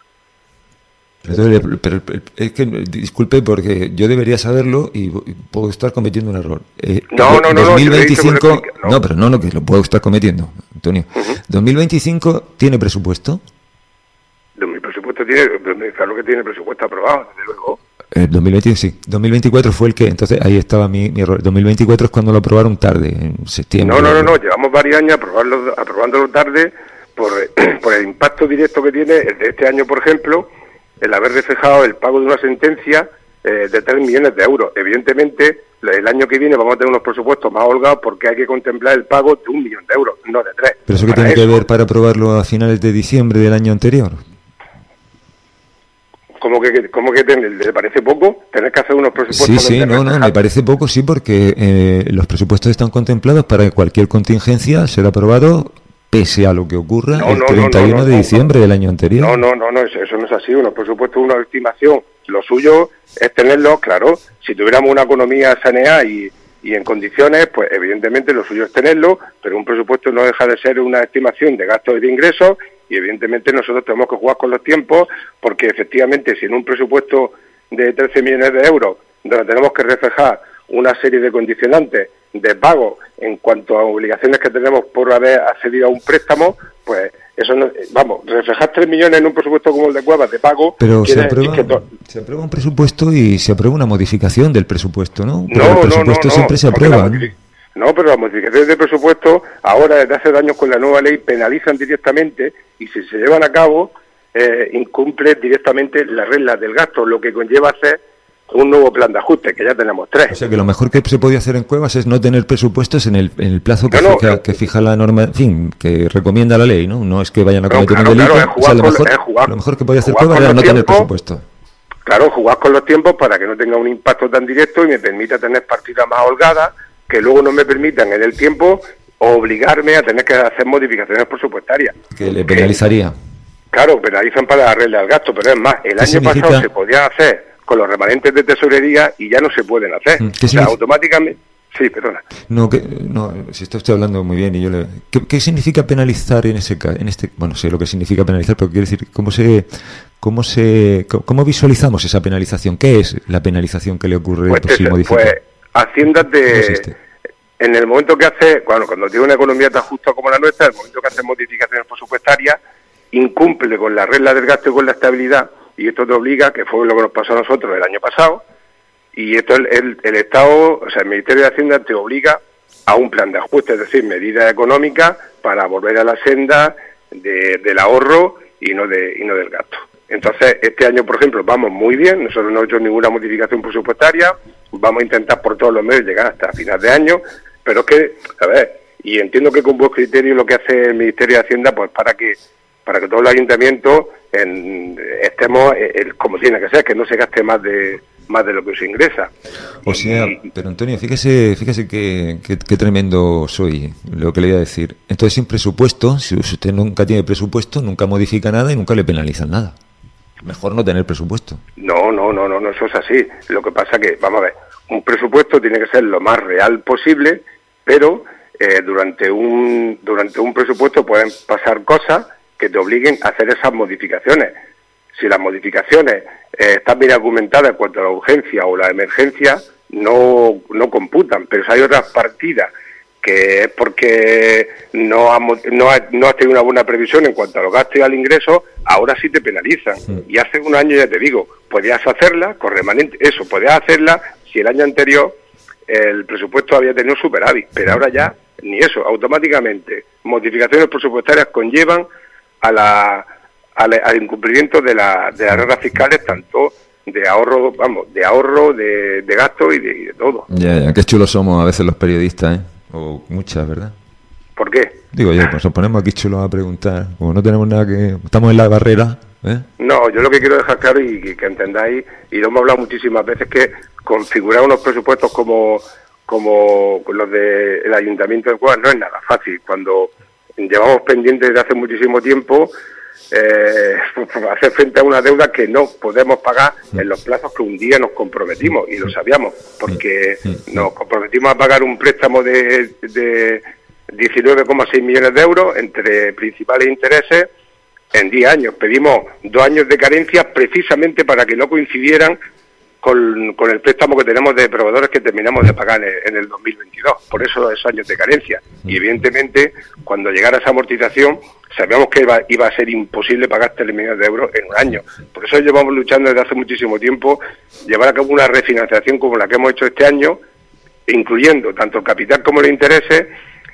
Pero, pero, pero es que, disculpe, porque yo debería saberlo y puedo estar cometiendo un error. Eh, no, no, no, dos mil veinticinco, no, no. no, pero no, no, que lo puedo estar cometiendo, Antonio. Uh-huh. ¿dos mil veinticinco tiene presupuesto? Mi presupuesto tiene, claro que tiene presupuesto aprobado, desde luego. Eh, dos mil veinte, sí. dos mil veinticuatro fue el que, entonces ahí estaba mi, mi error. dos mil veinticuatro es cuando lo aprobaron tarde, en septiembre. No, no, no, no, llevamos varios años aprobarlo, aprobándolo tarde por, por el impacto directo que tiene el de este año, por ejemplo, el haber reflejado el pago de una sentencia eh, de tres millones de euros. Evidentemente, el año que viene vamos a tener unos presupuestos más holgados porque hay que contemplar el pago de un millón de euros, no de tres. ¿Pero eso qué tiene eso, que ver para aprobarlo a finales de diciembre del año anterior? ¿Cómo que, cómo que te, le parece poco? ¿Tener que hacer unos presupuestos? Sí, sí, no, no, me parece poco, sí, porque eh, los presupuestos están contemplados para cualquier contingencia ser aprobado pese a lo que ocurra no, el no, treinta y uno no, no, de diciembre no, del año anterior. No, no, no, no, eso, eso no es así. Unos presupuestos, una estimación. Lo suyo es tenerlos, claro, si tuviéramos una economía saneada y, y en condiciones, pues evidentemente lo suyo es tenerlo, pero un presupuesto no deja de ser una estimación de gastos y de ingresos, y evidentemente nosotros tenemos que jugar con los tiempos, porque efectivamente si en un presupuesto de trece millones de euros, donde tenemos que reflejar una serie de condicionantes de pago en cuanto a obligaciones que tenemos por haber accedido a un préstamo, pues eso no, vamos, reflejar tres millones en un presupuesto como el de Cuevas de pago. Pero se aprueba, que to... se aprueba un presupuesto y se aprueba una modificación del presupuesto, ¿no? Pero no, el presupuesto no, no, siempre no, se aprueba. modific... No, pero las modificaciones de presupuesto ahora desde hace años con la nueva ley penalizan directamente y si se llevan a cabo eh, incumple directamente las reglas del gasto, lo que conlleva hacer un nuevo plan de ajuste, que ya tenemos tres. O sea que lo mejor que se podía hacer en Cuevas es no tener presupuestos en el, en el plazo que, no, no, fija, no. que fija la norma, en fin, que recomienda la ley, ¿no? No es que vayan a Claro, cometer claro, un delito. claro, es jugar o sea, lo, con- mejor, es jugar- lo mejor que podía hacer jugar Cuevas con era no los tener tiempos. presupuesto. Claro, jugar con los tiempos para que no tenga un impacto tan directo y me permita tener partidas más holgadas, que luego no me permitan en el tiempo obligarme a tener que hacer modificaciones presupuestarias. Que le penalizaría. Claro, penalizan para la regla del gasto, pero es más, el ¿Qué año significa? pasado se podía hacer con los remanentes de tesorería y ya no se pueden hacer. ¿Qué O sea, significa? automáticamente... Sí, perdona. No, que, no, si esto estoy hablando muy bien y yo le... ¿Qué, qué significa penalizar en ese caso? En este, bueno, sé lo que significa penalizar, pero quiero decir, ¿cómo se, cómo se, cómo visualizamos esa penalización? ¿Qué es la penalización que le ocurre Pues, por si te- modifica? pues Hacienda No te... existe. En el momento que hace, bueno, cuando tiene una economía tan justa como la nuestra, en el momento que hace modificaciones presupuestarias, incumple con la regla del gasto y con la estabilidad, y esto te obliga, que fue lo que nos pasó a nosotros el año pasado, y esto el, el, el Estado, o sea, el Ministerio de Hacienda te obliga a un plan de ajuste, es decir, medidas económicas para volver a la senda de, del ahorro y no de y no del gasto. Entonces, este año, por ejemplo, vamos muy bien, nosotros no hemos hecho ninguna modificación presupuestaria, vamos a intentar por todos los medios llegar hasta final de año, pero es que, a ver, y entiendo que con buen criterio lo que hace el Ministerio de Hacienda, pues para que para que todos los ayuntamientos en, estemos eh, el, como tiene que ser, que no se gaste más de más de lo que se ingresa. O sea, pero Antonio, fíjese, fíjese qué, qué, qué tremendo soy, lo que le voy a decir. Entonces, sin presupuesto, si usted nunca tiene presupuesto, nunca modifica nada y nunca le penalizan nada. Mejor no tener presupuesto. No, no, no, no, no, eso es así. Lo que pasa que, vamos a ver, un presupuesto tiene que ser lo más real posible, pero eh, durante un durante un presupuesto pueden pasar cosas que te obliguen a hacer esas modificaciones. Si las modificaciones eh, están bien argumentadas en cuanto a la urgencia o la emergencia, no, no computan, pero si hay otras partidas que es porque no has no ha, no has tenido una buena previsión en cuanto a los gastos y al ingreso, ahora sí te penalizan. Sí. Y hace un año, ya te digo, podías hacerla con remanente, eso, podías hacerla si el año anterior el presupuesto había tenido superávit, pero ahora ya ni eso, automáticamente modificaciones presupuestarias conllevan a la, a la al incumplimiento de, la, de las reglas fiscales, tanto de ahorro, vamos, de ahorro, de, de gasto y de, y de todo. Ya, ya, qué chulos somos a veces los periodistas, ¿eh? O muchas, ¿verdad? ¿Por qué? Digo yo, pues nos ponemos aquí chulos a preguntar, como no tenemos nada que... Estamos en la barrera, ¿eh? No, yo lo que quiero dejar claro y que, que entendáis, y lo hemos hablado muchísimas veces, que configurar unos presupuestos como como los del Ayuntamiento de Cuevas no es nada fácil. Cuando llevamos pendientes desde hace muchísimo tiempo eh, hacer frente a una deuda que no podemos pagar en los plazos que un día nos comprometimos, y lo sabíamos, porque nos comprometimos a pagar un préstamo de, de diecinueve coma seis millones de euros entre principales e intereses en diez años. Pedimos dos años de carencia precisamente para que no coincidieran con, con el préstamo que tenemos de proveedores que terminamos de pagar en, en el dos mil veintidós. Por eso esos años de carencia. Y evidentemente, cuando llegara esa amortización, sabíamos que iba, iba a ser imposible pagar tres millones de euros en un año. Por eso llevamos luchando desde hace muchísimo tiempo, llevar a cabo una refinanciación como la que hemos hecho este año, incluyendo tanto el capital como los intereses,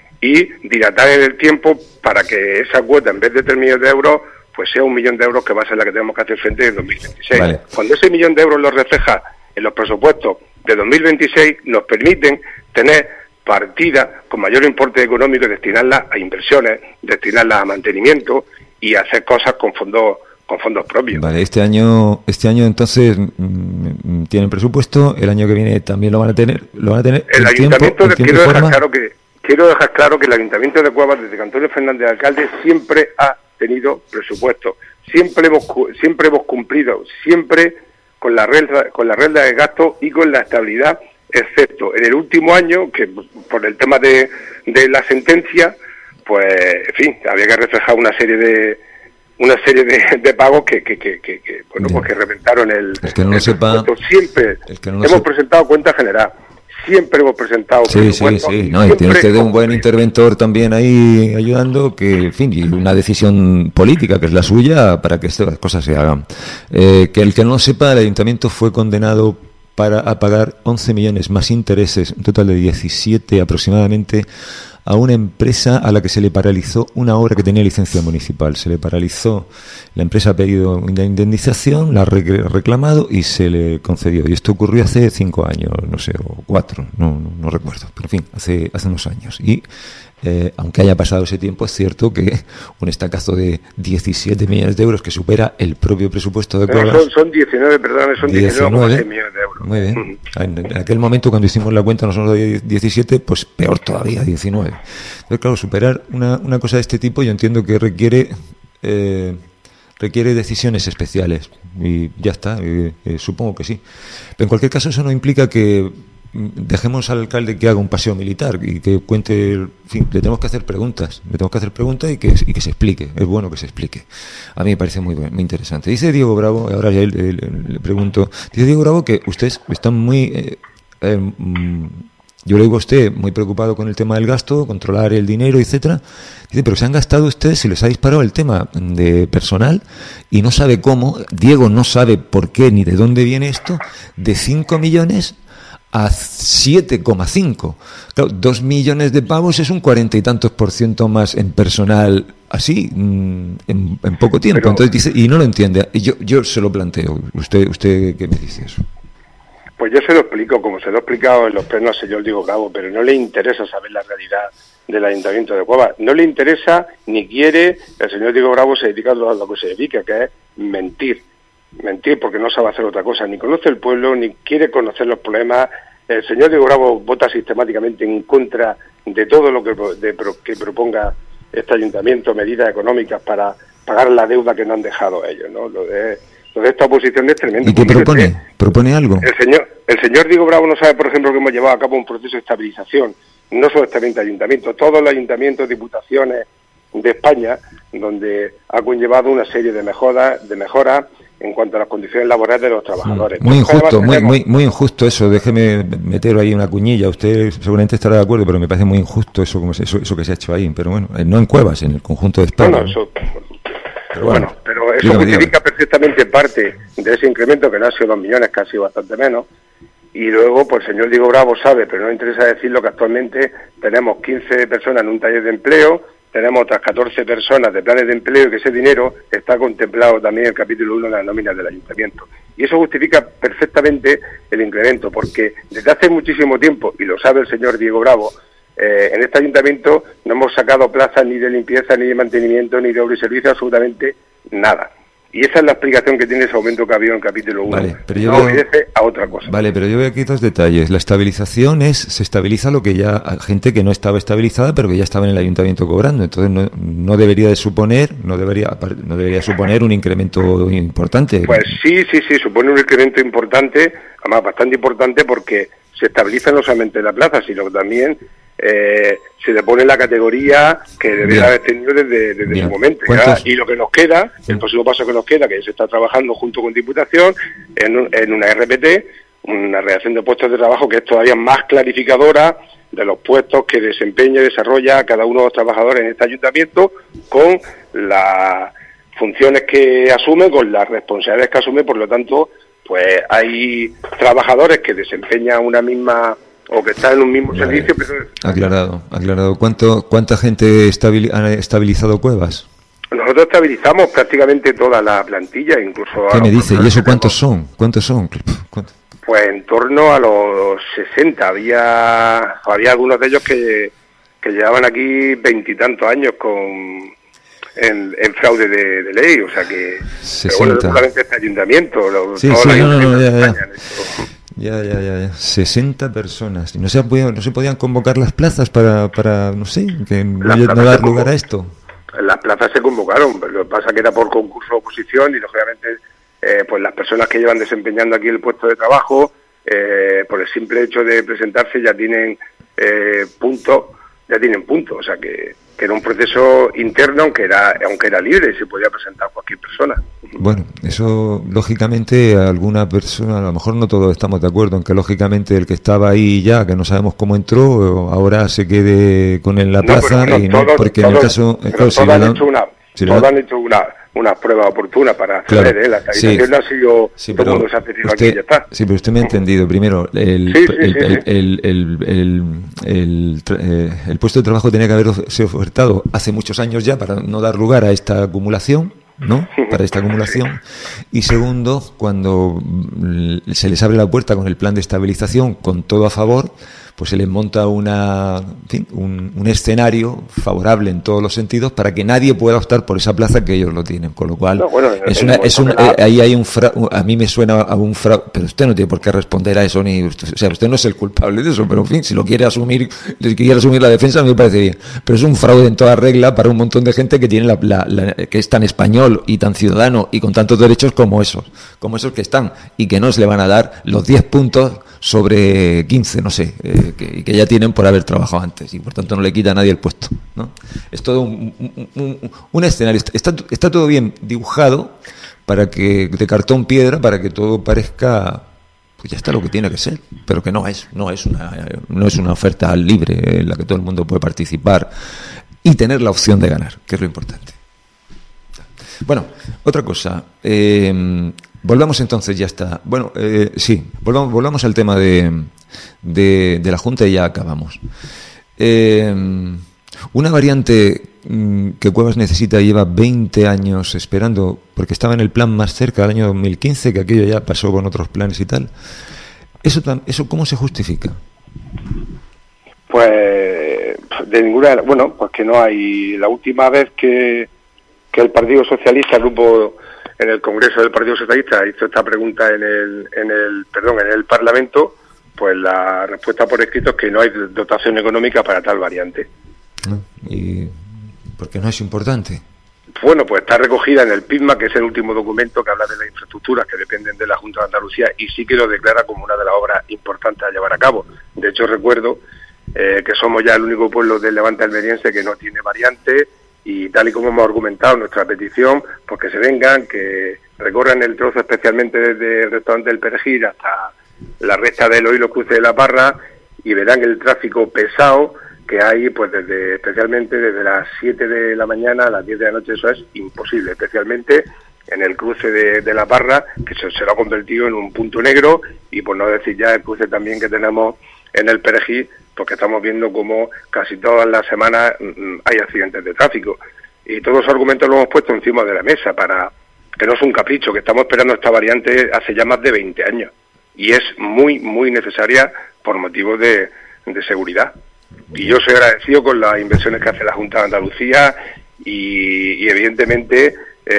y dilatar en el tiempo para que esa cuota, en vez de tres millones de euros, pues sea un millón de euros, que va a ser la que tenemos que hacer frente en dos mil veintiséis. Vale. Cuando ese millón de euros lo refleja en los presupuestos de dos mil veintiséis, nos permiten tener partidas con mayor importe económico y destinarlas a inversiones, destinarlas a mantenimiento y a hacer cosas con fondos con fondos propios. Vale, este año este año entonces mmm, tienen presupuesto, el año que viene también lo van a tener, lo van a tener. El, el ayuntamiento, de, quiero dejar claro que quiero dejar claro que el Ayuntamiento de Cuevas, desde que Antonio Fernández alcalde, siempre ha tenido presupuesto, siempre hemos siempre hemos cumplido, siempre con la regla con la regla de gasto y con la estabilidad excepto en el último año, que por el tema de, de la sentencia, pues, en fin, había que reflejar una serie de una serie de, de pagos que, que, que, que, que bueno, pues que reventaron el, el que no el lo sepa, siempre el que no lo hemos sepa. presentado cuenta general, siempre hemos presentado sí, sí, sí, no, y tiene usted un buen interventor también ahí ayudando, que, en fin, y una decisión política que es la suya para que estas cosas se hagan. Eh, que el que no lo sepa, el ayuntamiento fue condenado para a pagar once millones más intereses, un total de diecisiete aproximadamente, a una empresa a la que se le paralizó una obra que tenía licencia municipal. Se le paralizó, la empresa ha pedido una indemnización, la ha reclamado y se le concedió. Y esto ocurrió hace cinco años, no sé, o cuatro, no, no, no recuerdo, pero en fin, hace, hace unos años. Y eh, aunque haya pasado ese tiempo, es cierto que un estacazo de diecisiete millones de euros que supera el propio presupuesto de Cuevas. Son, son diecinueve, perdón, son diecinueve coma seis millones de euros. Muy bien. Uh-huh. En, en aquel momento, cuando hicimos la cuenta, nosotros de diecisiete, pues peor todavía, diecinueve. Entonces, claro, superar una, una cosa de este tipo yo entiendo que requiere eh, requiere decisiones especiales y ya está, eh, eh, supongo que sí. Pero en cualquier caso eso no implica que dejemos al alcalde que haga un paseo militar y que cuente, en fin, le tenemos que hacer preguntas, le tenemos que hacer preguntas y que, y que se explique, es bueno que se explique. A mí me parece muy, muy interesante. Dice Diego Bravo, ahora ya le, le, le pregunto, dice Diego Bravo que ustedes están muy... Eh, eh, mm, yo le digo a usted muy preocupado con el tema del gasto, controlar el dinero, etcétera. Dice, pero se han gastado ustedes, se les ha disparado el tema de personal y no sabe cómo, Diego no sabe por qué ni de dónde viene esto, de cinco millones a siete coma cinco. Claro, dos millones de pavos es un cuarenta y tantos por ciento más en personal, así, en, en poco tiempo. Pero, entonces dice, y no lo entiende. Yo, yo se lo planteo. ¿Usted, usted qué me dice eso? Pues yo se lo explico, como se lo he explicado en los plenos al señor Diego Bravo, pero no le interesa saber la realidad del Ayuntamiento de Cuevas. No le interesa ni quiere, el señor Diego Bravo se dedica a lo, a lo que se dedica, que es mentir. Mentir porque no sabe hacer otra cosa, ni conoce el pueblo, ni quiere conocer los problemas. El señor Diego Bravo vota sistemáticamente en contra de todo lo que, de, que proponga este Ayuntamiento, medidas económicas para pagar la deuda que no han dejado ellos, ¿no? Lo de... Entonces esta oposición es tremenda. ¿Y qué propone? Usted, ¿Propone algo? El señor el señor Diego Bravo no sabe, por ejemplo, que hemos llevado a cabo un proceso de estabilización, no solo este veinte ayuntamientos, todos los ayuntamientos, diputaciones de España, donde ha conllevado una serie de mejoras, de mejoras en cuanto a las condiciones laborales de los trabajadores. Muy injusto, muy, muy, muy injusto eso. Déjeme meter ahí una cuñilla. Usted seguramente estará de acuerdo, pero me parece muy injusto eso, como se, eso, eso que se ha hecho ahí. Pero bueno, no en Cuevas, en el conjunto de España. Bueno, eso... Pero bueno, bueno, pero eso dígame, justifica dígame. perfectamente parte de ese incremento, que no ha sido dos millones, que ha sido bastante menos. Y luego, pues el señor Diego Bravo sabe, pero no le interesa decirlo, que actualmente tenemos quince personas en un taller de empleo, tenemos otras catorce personas de planes de empleo, y que ese dinero está contemplado también en el capítulo uno de las nóminas del ayuntamiento. Y eso justifica perfectamente el incremento, porque desde hace muchísimo tiempo, y lo sabe el señor Diego Bravo, Eh, en este ayuntamiento no hemos sacado plazas ni de limpieza, ni de mantenimiento, ni de obra y servicio, absolutamente nada. Y esa es la explicación que tiene ese aumento que ha habido en el capítulo uno. Vale, pero yo no veo... obedece a otra cosa. Vale, pero yo veo aquí dos detalles. La estabilización es, se estabiliza lo que ya, gente que no estaba estabilizada, pero que ya estaba en el ayuntamiento cobrando. Entonces no, no debería de suponer, no debería, no debería suponer un incremento importante. Pues sí, sí, sí, supone un incremento importante, además bastante importante, porque se estabiliza no solamente la plaza, sino que también Eh, se le pone la categoría que debería haber tenido desde, desde su momento. Y lo que nos queda, el próximo paso que nos queda, que se está trabajando junto con Diputación, en, un, en una R P T, una relación de puestos de trabajo que es todavía más clarificadora de los puestos que desempeña y desarrolla cada uno de los trabajadores en este ayuntamiento, con las funciones que asume, con las responsabilidades que asume. Por lo tanto, pues hay trabajadores que desempeñan una misma, o que están en un mismo vale. servicio. Pero... Aclarado, aclarado. ¿Cuánto, ¿Cuánta gente estabil, ha estabilizado Cuevas? Nosotros estabilizamos prácticamente toda la plantilla, incluso... ¿Qué me dice? ¿Y eso cuántos son? ¿Cuántos son? ¿Cuántos? Pues en torno a los sesenta. Había había algunos de ellos que, que llevaban aquí veintitantos años con en, en fraude de, de ley, o sea que... sesenta. Pero bueno, solamente este ayuntamiento. Lo, sí, sí, no, no, no, ya, ya. Ya, ya, ya, ya. sesenta personas. ¿No se, podían, no se podían convocar las plazas para, para no sé, que no, no dar lugar a esto? Las plazas se convocaron, pero lo que pasa que era por concurso de oposición y, lógicamente, eh, pues las personas que llevan desempeñando aquí el puesto de trabajo eh, por el simple hecho de presentarse ya tienen eh, puntos, ya tienen puntos, o sea que, que era un proceso interno, aunque era, aunque era libre, se podía presentar cualquier persona. Bueno, eso lógicamente alguna persona, a lo mejor no todos estamos de acuerdo en que lógicamente el que estaba ahí ya, que no sabemos cómo entró, ahora se quede con él en la No, plaza, pero, y todos, no, porque todos, en el caso... pero claro, si todos han le dan- hecho una, si le todos dan- han hecho una, una prueba oportuna para Claro, saber, ¿eh? La estabilización sí. no ha sido Sí, todo el pero mundo se ha metido usted, aquí y ya está. sí, pero usted me ha entendido. Primero, el, Sí, sí, el, sí, el, sí. el, el, el, el tra- eh, el puesto de trabajo tenía que haberse ofertado hace muchos años ya para no dar lugar a esta acumulación, ¿no? Para esta acumulación. Y segundo, cuando mm, se les abre la puerta con el plan de estabilización, con todo a favor, pues se les monta una, en fin, un, un escenario favorable en todos los sentidos para que nadie pueda optar por esa plaza que ellos lo tienen. Con lo cual, No, bueno, es en una, el es un, momento que la- eh, ahí hay un fra- a mí me suena a un fraude, pero usted no tiene por qué responder a eso, ni usted, o sea, usted no es el culpable de eso, pero en fin, si lo quiere asumir, si quiere asumir la defensa, a mí me parece bien. Pero es un fraude en toda regla para un montón de gente que tiene la, la- la- que es tan español y tan ciudadano y con tantos derechos como esos, como esos que están, y que no se le van a dar los diez puntos sobre quince, no sé, eh, que, que ya tienen por haber trabajado antes, y por tanto no le quita a nadie el puesto, ¿no? Es todo un, un, un, un escenario, está, está todo bien dibujado para que, de cartón piedra, para que todo parezca, pues ya está lo que tiene que ser, pero que no es, no es una, no es una oferta libre en la que todo el mundo puede participar y tener la opción de ganar, que es lo importante. Bueno, otra cosa, eh, volvamos entonces, ya está. Bueno, eh, sí, volvamos, volvamos al tema de, de, de la Junta y ya acabamos. Eh, una variante mm, que Cuevas necesita y lleva veinte años esperando, porque estaba en el plan más cerca del año dos mil quince, que aquello ya pasó con otros planes y tal. ¿Eso, tam- eso cómo se justifica? Pues de ninguna de las- bueno, pues que no hay. La última vez que, que el Partido Socialista, el grupo en el Congreso del Partido Socialista hizo esta pregunta en el, en el, perdón, en el Parlamento, pues la respuesta por escrito es que no hay dotación económica para tal variante. ¿No? Y porque no es importante. Bueno, pues está recogida en el PISMA, que es el último documento que habla de las infraestructuras que dependen de la Junta de Andalucía, y sí que lo declara como una de las obras importantes a llevar a cabo. De hecho, recuerdo eh, que somos ya el único pueblo del Levante almeriense que no tiene variante, y tal y como hemos argumentado en nuestra petición, pues que se vengan, que recorran el trozo especialmente desde el restaurante del Perejil hasta la recta de Eloy, los cruces de la Parra, y verán el tráfico pesado que hay, pues desde especialmente desde las siete de la mañana a las diez de la noche. Eso es imposible, especialmente en el cruce de, de la Parra, que se, se lo ha convertido en un punto negro, y por no decir ya el cruce también que tenemos en el Perejil, porque estamos viendo como casi todas las semanas mm, hay accidentes de tráfico. Y todos los argumentos los hemos puesto encima de la mesa, para que no es un capricho, que estamos esperando esta variante hace ya más de veinte años. Y es muy, muy necesaria por motivos de, de seguridad. Y yo soy agradecido con las inversiones que hace la Junta de Andalucía y, y evidentemente,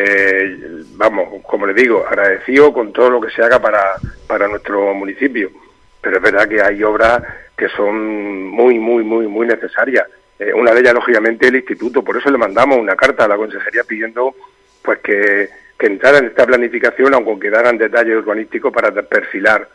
eh, vamos, como les digo, agradecido con todo lo que se haga para, para nuestro municipio. Pero es verdad que hay obras que son muy, muy, muy, muy necesarias. Eh, una de ellas, lógicamente, el instituto. Por eso le mandamos una carta a la consejería pidiendo pues que, que entrara en esta planificación, aunque quedaran detalles urbanísticos para perfilar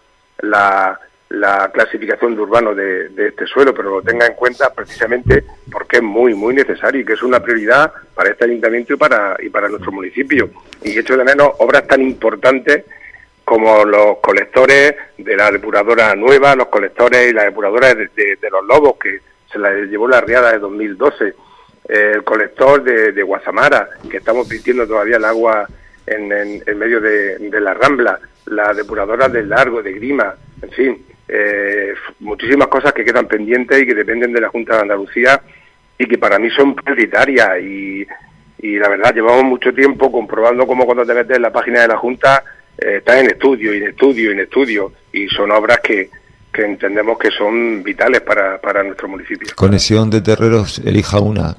la, la clasificación de urbano de, de este suelo, pero lo tenga en cuenta precisamente porque es muy, muy necesario y que es una prioridad para este ayuntamiento y para, y para nuestro municipio. Y echo de menos obras tan importantes como los colectores de la depuradora nueva, los colectores y la depuradora de, de, de los Lobos, que se la llevó la riada de dos mil doce, eh, el colector de, de Guasamara, que estamos virtiendo todavía el agua en, en, en medio de, de la Rambla, la depuradora del Largo, de Grima, en fin, eh, muchísimas cosas que quedan pendientes y que dependen de la Junta de Andalucía y que para mí son prioritarias. Y, y la verdad, llevamos mucho tiempo comprobando cómo cuando te metes en la página de la Junta eh, está en estudio, y en estudio, y en estudio, y son obras que, que entendemos que son vitales para, para nuestro municipio. Conexión de Terreros, elija una.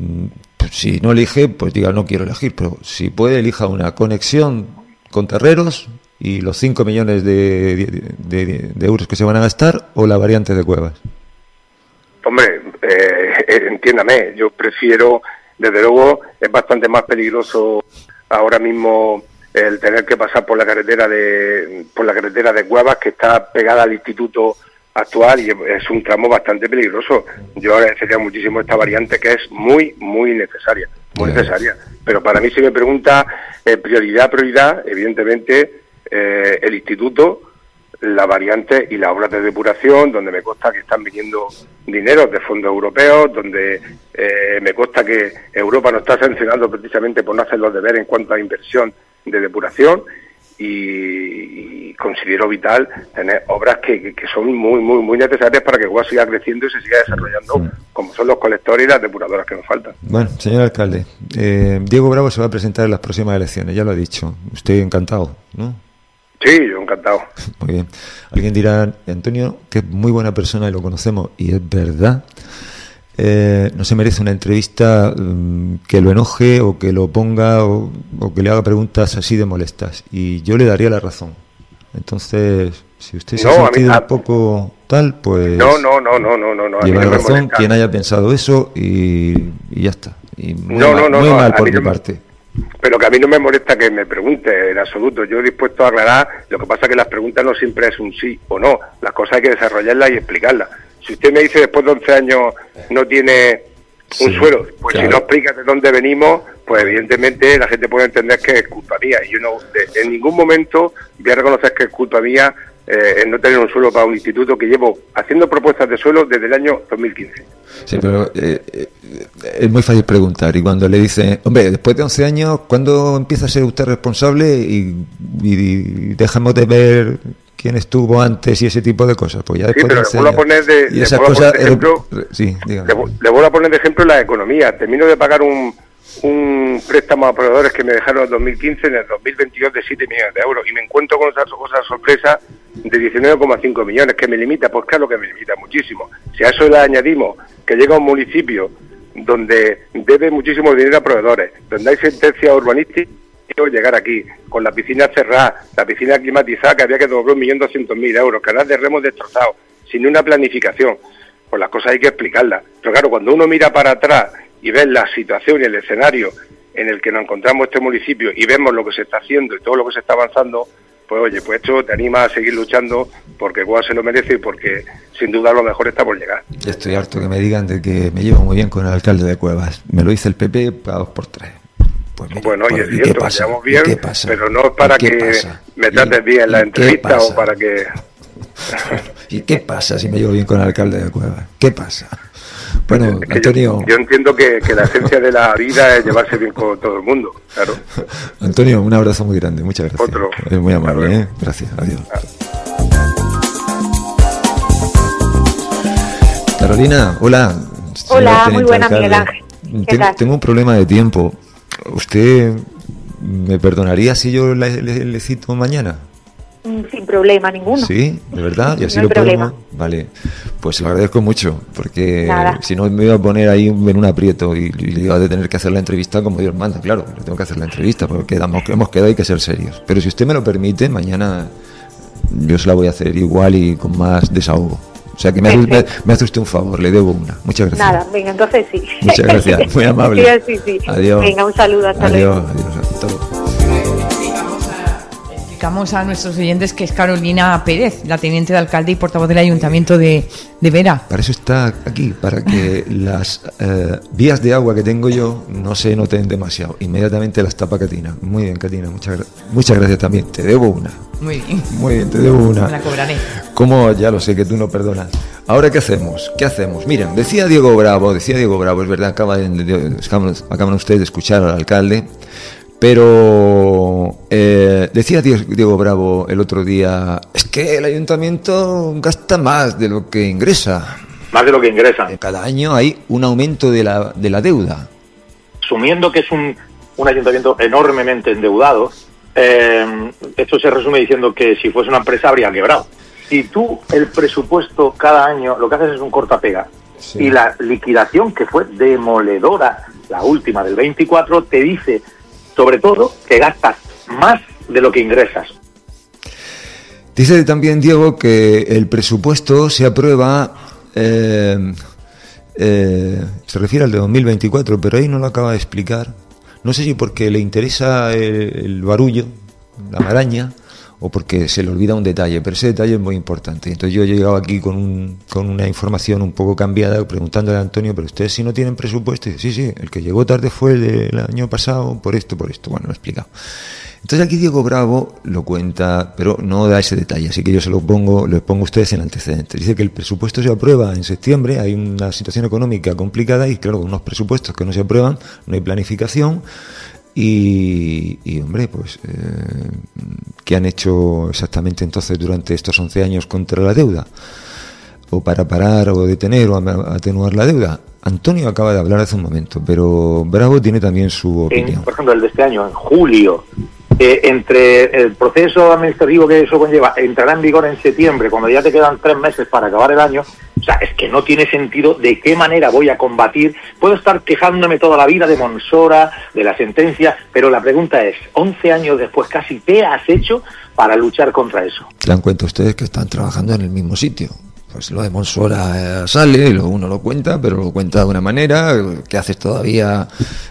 Pues si no elige, pues diga no quiero elegir, pero si puede, elija una. Conexión con Terreros y los cinco millones de, de, de, de euros que se van a gastar, o la variante de Cuevas. Hombre, eh, entiéndame, yo prefiero, desde luego, es bastante más peligroso ahora mismo el tener que pasar por la carretera de por la carretera de Cuevas, que está pegada al instituto actual, y es un tramo bastante peligroso. Yo agradecería muchísimo esta variante, que es muy, muy necesaria, muy yes. necesaria. Pero para mí, si me pregunta eh, prioridad, prioridad, evidentemente eh, el instituto, la variante y las obras de depuración, donde me consta que están viniendo dineros de fondos europeos, donde eh, me consta que Europa nos está sancionando precisamente por no hacer los deberes en cuanto a inversión de depuración, y, y considero vital tener obras que, que, que son muy, muy, muy necesarias para que Cuevas siga creciendo y se siga desarrollando, sí. como son los colectores y las depuradoras que nos faltan. Bueno, señor alcalde, eh, Diego Bravo se va a presentar en las próximas elecciones, ya lo ha dicho. Usted encantado, ¿no? Sí, yo encantado. Muy bien. Alguien dirá, Antonio, que es muy buena persona y lo conocemos, y es verdad, eh, no se merece una entrevista um, que lo enoje o que lo ponga o, o que le haga preguntas así de molestas. Y yo le daría la razón. Entonces, si usted se no, ha sentido mí, un poco tal, pues... No, no, no, no, no, no. no lleva no razón molesta. Quien haya pensado eso y, y ya está. Y muy no, mal, no, no, muy no, mal por mi no parte. Pero que a mí no me molesta que me pregunte en absoluto. Yo he dispuesto a aclarar. Lo que pasa es que las preguntas no siempre es un sí o no. Las cosas hay que desarrollarlas y explicarlas. Si usted me dice después de once años no tiene un sí, suelo, pues claro. Si no explica de dónde venimos, pues evidentemente la gente puede entender que es culpa mía. Y yo no, de, en ningún momento voy a reconocer que es culpa mía eh, en no tener un suelo para un instituto que llevo haciendo propuestas de suelo desde el año dos mil quince. Sí, pero eh, eh, es muy fácil preguntar. Y cuando le dice, hombre, después de once años, ¿cuándo empieza a ser usted responsable? Y, y, y dejamos de ver quién estuvo antes y ese tipo de cosas. Pues ya después sí, pero de le vuelvo a poner de, y esas cosas, de ejemplo, eh, sí, dígame. Le, le vuelvo a poner de ejemplo la economía. Termino de pagar un, un préstamo a proveedores que me dejaron en el dos mil quince, en el dos mil veintidós de siete millones de euros, y me encuentro con esa, esa sorpresa de diecinueve coma cinco millones, que me limita. Pues claro que me limita muchísimo. Si a eso le añadimos que llega a un municipio donde debe muchísimo dinero a proveedores, donde hay sentencias urbanísticas, llegar aquí, con la piscina cerrada, la piscina climatizada, que había que doblar un millón doscientos mil euros, canal de remos destrozados, sin una planificación, pues las cosas hay que explicarlas. Pero claro, cuando uno mira para atrás y ve la situación y el escenario en el que nos encontramos este municipio y vemos lo que se está haciendo y todo lo que se está avanzando, pues oye, pues esto te anima a seguir luchando porque Cuevas se lo merece y porque sin duda lo mejor está por llegar. Ya estoy harto que me digan de que me llevo muy bien con el alcalde de Cuevas. Me lo dice el P P para dos por tres. Pues mira, bueno, pues, y es cierto, nos llevamos bien, pero no es para que pasa? me trates bien en la entrevista o para que... ¿Y qué pasa si me llevo bien con el alcalde de Cuevas? ¿Qué pasa? Bueno, es que Antonio... Yo, yo entiendo que, que la esencia de la vida es llevarse bien con todo el mundo, claro. Antonio, un abrazo muy grande, muchas gracias. Otro. Es muy amable, ¿eh? Gracias, adiós. Ah. Carolina, hola. Hola, muy buena, Miguel Ángel. Tengo, tengo un problema de tiempo. ¿Usted me perdonaría si yo le, le, le cito mañana? Sin problema ninguno. Sí, de verdad, y así no lo problema. podemos. Vale, pues se lo agradezco mucho, porque Nada. si no me iba a poner ahí en un aprieto y, y le iba a tener que hacer la entrevista como Dios manda. Claro, le tengo que hacer la entrevista porque quedamos, hemos quedado, hay que ser serios. Pero si usted me lo permite, mañana yo se la voy a hacer igual y con más desahogo. O sea que me, me, me hace usted un favor, le debo una. Muchas gracias. Nada, venga, entonces sí. Muchas gracias, muy amable. Sí, sí, sí. Adiós. Venga, un saludo, hasta adiós, luego. Adiós, hasta luego. Explicamos a nuestros oyentes que es Carolina Pérez, la teniente de alcalde y portavoz del Ayuntamiento de, de Vera. Para eso está aquí, para que las eh, vías de agua que tengo yo no se noten demasiado. Inmediatamente las tapa Catina. Muy bien, Catina, muchas, muchas gracias también. Te debo una. Muy bien. Muy bien, te debo una. Me la cobraré. Como ya lo sé que tú no perdonas. Ahora, ¿qué hacemos? ¿Qué hacemos? Miren, decía Diego Bravo, decía Diego Bravo, es verdad, acaba de, de, de, acaban ustedes de escuchar al alcalde, pero eh, decía Diego Bravo el otro día, es que el ayuntamiento gasta más de lo que ingresa. Más de lo que ingresa. Cada año hay un aumento de la, de la deuda. Asumiendo que es un, un ayuntamiento enormemente endeudado, eh, esto se resume diciendo que si fuese una empresa habría quebrado. Si tú el presupuesto cada año lo que haces es un cortapega, sí. Y la liquidación que fue demoledora, la última del veinticuatro, te dice sobre todo que gastas más de lo que ingresas. Dice también Diego que el presupuesto se aprueba, eh, eh, se refiere al de dos mil veinticuatro, pero ahí no lo acaba de explicar. No sé si porque le interesa el, el barullo la maraña o porque se le olvida un detalle, pero ese detalle es muy importante. Entonces yo he llegado aquí con, un, con una información un poco cambiada, preguntándole a Antonio, pero ustedes si no tienen presupuesto, y dice, sí, sí, el que llegó tarde fue el del año pasado, por esto, por esto, bueno, lo he explicado. Entonces aquí Diego Bravo lo cuenta, pero no da ese detalle, así que yo se lo pongo, lo pongo a ustedes en antecedentes. Dice que el presupuesto se aprueba en septiembre, hay una situación económica complicada y claro, con unos presupuestos que no se aprueban, no hay planificación. Y, y hombre, pues eh, ¿qué han hecho exactamente entonces durante estos once años contra la deuda? O para parar o detener o atenuar la deuda. Antonio acaba de hablar hace un momento, pero Bravo tiene también su opinión. En, por ejemplo, el de este año, en julio, eh, entre el proceso administrativo que eso conlleva, entrará en vigor en septiembre, cuando ya te quedan tres meses para acabar el año. O sea, es que no tiene sentido de qué manera voy a combatir. Puedo estar quejándome toda la vida de Monsora, de la sentencia, pero la pregunta es, once años después casi, ¿qué has hecho para luchar contra eso? Se dan cuenta ustedes que están trabajando en el mismo sitio. Pues lo de Monsora eh, sale, y uno lo cuenta, pero lo cuenta de una manera, que haces todavía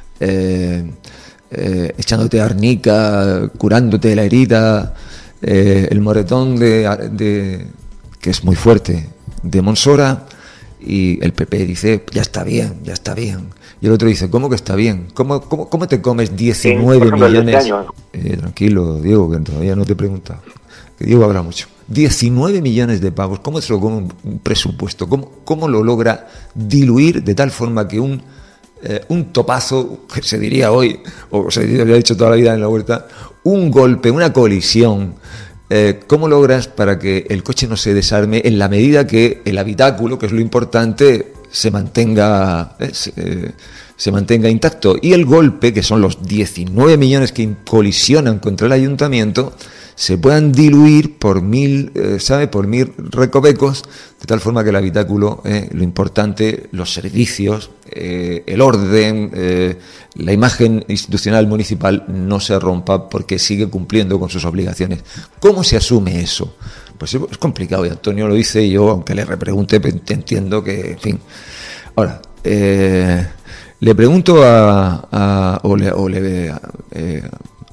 eh, eh, echándote arnica, curándote la herida, eh, el moretón de, de que es muy fuerte, de Monsora, y el P P dice, ya está bien, ya está bien. Y el otro dice, ¿cómo que está bien? ¿Cómo, cómo, cómo te comes diecinueve ejemplo, millones? Este año. Eh, tranquilo, Diego, que todavía no te he preguntado. Que Diego habla mucho. diecinueve millones de pavos, ¿cómo se lo come un presupuesto? ¿Cómo, cómo lo logra diluir de tal forma que un, eh, un topazo, que se diría hoy, o se había dicho toda la vida en la Huerta, un golpe, una colisión, eh, ¿cómo logras para que el coche no se desarme en la medida que el habitáculo, que es lo importante, se mantenga, eh, se, eh, se mantenga intacto? Y el golpe, que son los diecinueve millones que colisionan contra el ayuntamiento, se puedan diluir por mil, eh, ¿sabe? Por mil recovecos, de tal forma que el habitáculo, eh, lo importante, los servicios, eh, el orden, eh, la imagen institucional municipal no se rompa porque sigue cumpliendo con sus obligaciones. ¿Cómo se asume eso? Pues es complicado, y Antonio lo dice, y yo, aunque le repregunte, entiendo que, en fin. Ahora, eh, le pregunto a, a o le, o le eh,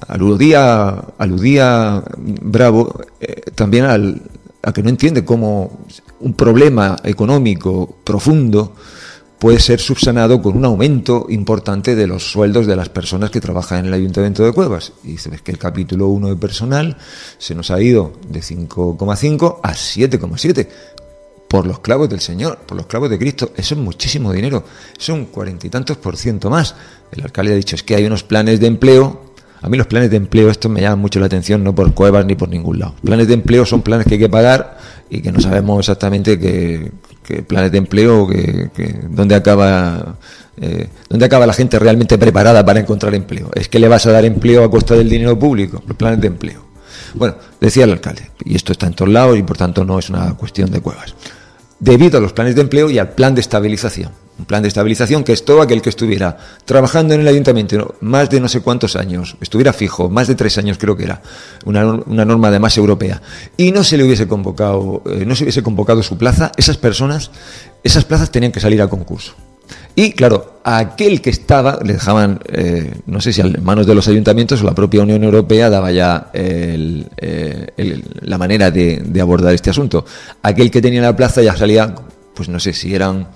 aludía, aludía Bravo eh, también al, a que no entiende cómo un problema económico profundo puede ser subsanado con un aumento importante de los sueldos de las personas que trabajan en el Ayuntamiento de Cuevas. Y dice, ves que el capítulo uno de personal se nos ha ido de cinco coma cinco a siete coma siete. Por los clavos del Señor, por los clavos de Cristo. Eso es muchísimo dinero, son cuarenta y tantos por ciento más. El alcalde ha dicho, es que hay unos planes de empleo. A mí los planes de empleo, esto me llama mucho la atención, no por Cuevas ni por ningún lado. Planes de empleo son planes que hay que pagar y que no sabemos exactamente qué, qué planes de empleo, que, que, dónde acaba eh, dónde acaba la gente realmente preparada para encontrar empleo. ¿Es que le vas a dar empleo a costa del dinero público? Los planes de empleo. Bueno, decía el alcalde, y esto está en todos lados y por tanto no es una cuestión de Cuevas. Debido a los planes de empleo y al plan de estabilización. Un plan de estabilización que es todo aquel que estuviera trabajando en el ayuntamiento más de no sé cuántos años, estuviera fijo, más de tres años creo que era, una, una norma además europea, y no se le hubiese convocado, eh, no se hubiese convocado su plaza, esas personas, esas plazas tenían que salir a concurso. Y claro, a aquel que estaba, le dejaban, eh, no sé si en manos de los ayuntamientos o la propia Unión Europea daba ya el, eh, el, la manera de, de abordar este asunto. Aquel que tenía la plaza ya salía, pues no sé si eran,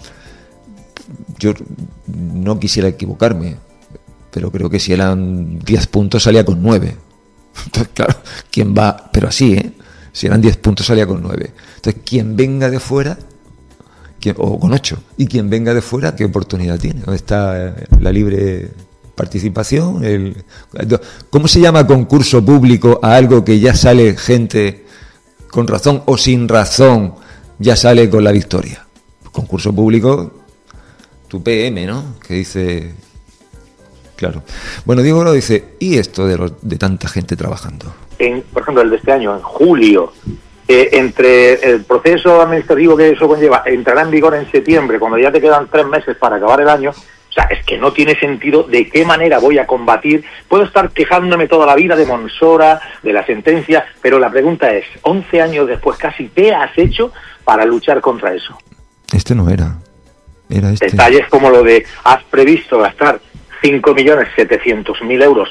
yo no quisiera equivocarme, pero creo que si eran diez puntos salía con nueve. Entonces, claro, quien va, pero así, ¿eh? Si eran diez puntos salía con nueve. Entonces, quien venga de fuera, o con ocho, y quien venga de fuera, ¿qué oportunidad tiene? ¿Dónde está la libre participación? El, ¿Cómo se llama concurso público a algo que ya sale gente con razón o sin razón, ya sale con la victoria? Concurso público, tu P M, ¿no? Que dice, claro. Bueno, Diego lo dice, ¿y esto de, los, de tanta gente trabajando? En, por ejemplo, el de este año, en julio, Eh, entre el proceso administrativo que eso conlleva, entrará en vigor en septiembre, cuando ya te quedan tres meses para acabar el año. O sea, es que no tiene sentido de qué manera voy a combatir. Puedo estar quejándome toda la vida de Monsora, de la sentencia, pero la pregunta es, once años después casi, ¿qué has hecho para luchar contra eso? Este no era, era este. Detalles como lo de, has previsto gastar cinco millones setecientos mil euros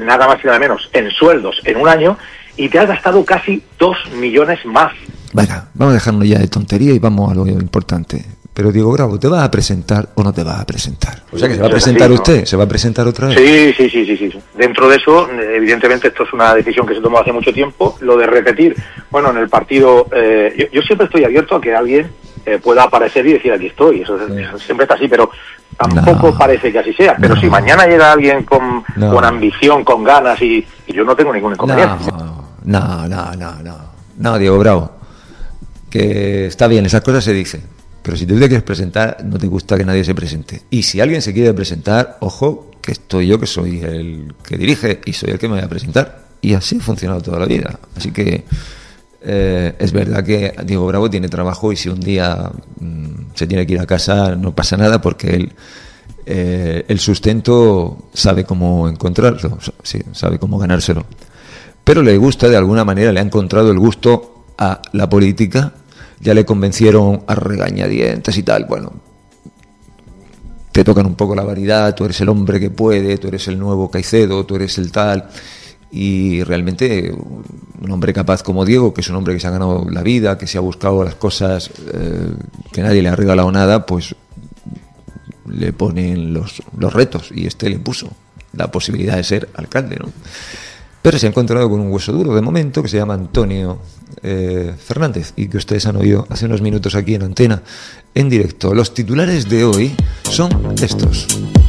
nada más y nada menos, en sueldos en un año, y te has gastado casi dos millones más. Venga, vamos a dejarnos ya de tontería y vamos a lo importante. Pero Diego Bravo, ¿te vas a presentar o no te vas a presentar? O sea, que se va a presentar sí, usted, ¿no? ¿Se va a presentar otra vez? Sí, sí, sí, sí, sí. Dentro de eso, evidentemente, esto es una decisión que se tomó hace mucho tiempo. Lo de repetir, bueno, en el partido, eh, yo, yo siempre estoy abierto a que alguien eh, pueda aparecer y decir, aquí estoy. Eso, sí. eso siempre está así, pero tampoco no, parece que así sea. Pero no. si mañana llega alguien con, no. con ambición, con ganas, y, y yo no tengo ningún inconveniente. No, no, no, no, no, Diego Bravo, que está bien, esas cosas se dicen. Pero si tú te quieres presentar, no te gusta que nadie se presente. Y si alguien se quiere presentar, ojo, que estoy yo, que soy el que dirige y soy el que me voy a presentar. Y así ha funcionado toda la vida. Así que eh, es verdad que Diego Bravo tiene trabajo y si un día mmm, se tiene que ir a casa, no pasa nada porque él, eh, el sustento sabe cómo encontrarlo, sí, sabe cómo ganárselo. Pero le gusta, de alguna manera, le ha encontrado el gusto a la política. Ya le convencieron a regañadientes y tal. Bueno, te tocan un poco la variedad, tú eres el hombre que puede, tú eres el nuevo Caicedo, tú eres el tal. Y realmente un hombre capaz como Diego, que es un hombre que se ha ganado la vida, que se ha buscado las cosas, eh, que nadie le ha regalado nada, pues le ponen los, los retos. Y este le puso la posibilidad de ser alcalde, ¿no? Pero se ha encontrado con un hueso duro de momento que se llama Antonio eh, Fernández y que ustedes han oído hace unos minutos aquí en Antena, en directo. Los titulares de hoy son estos.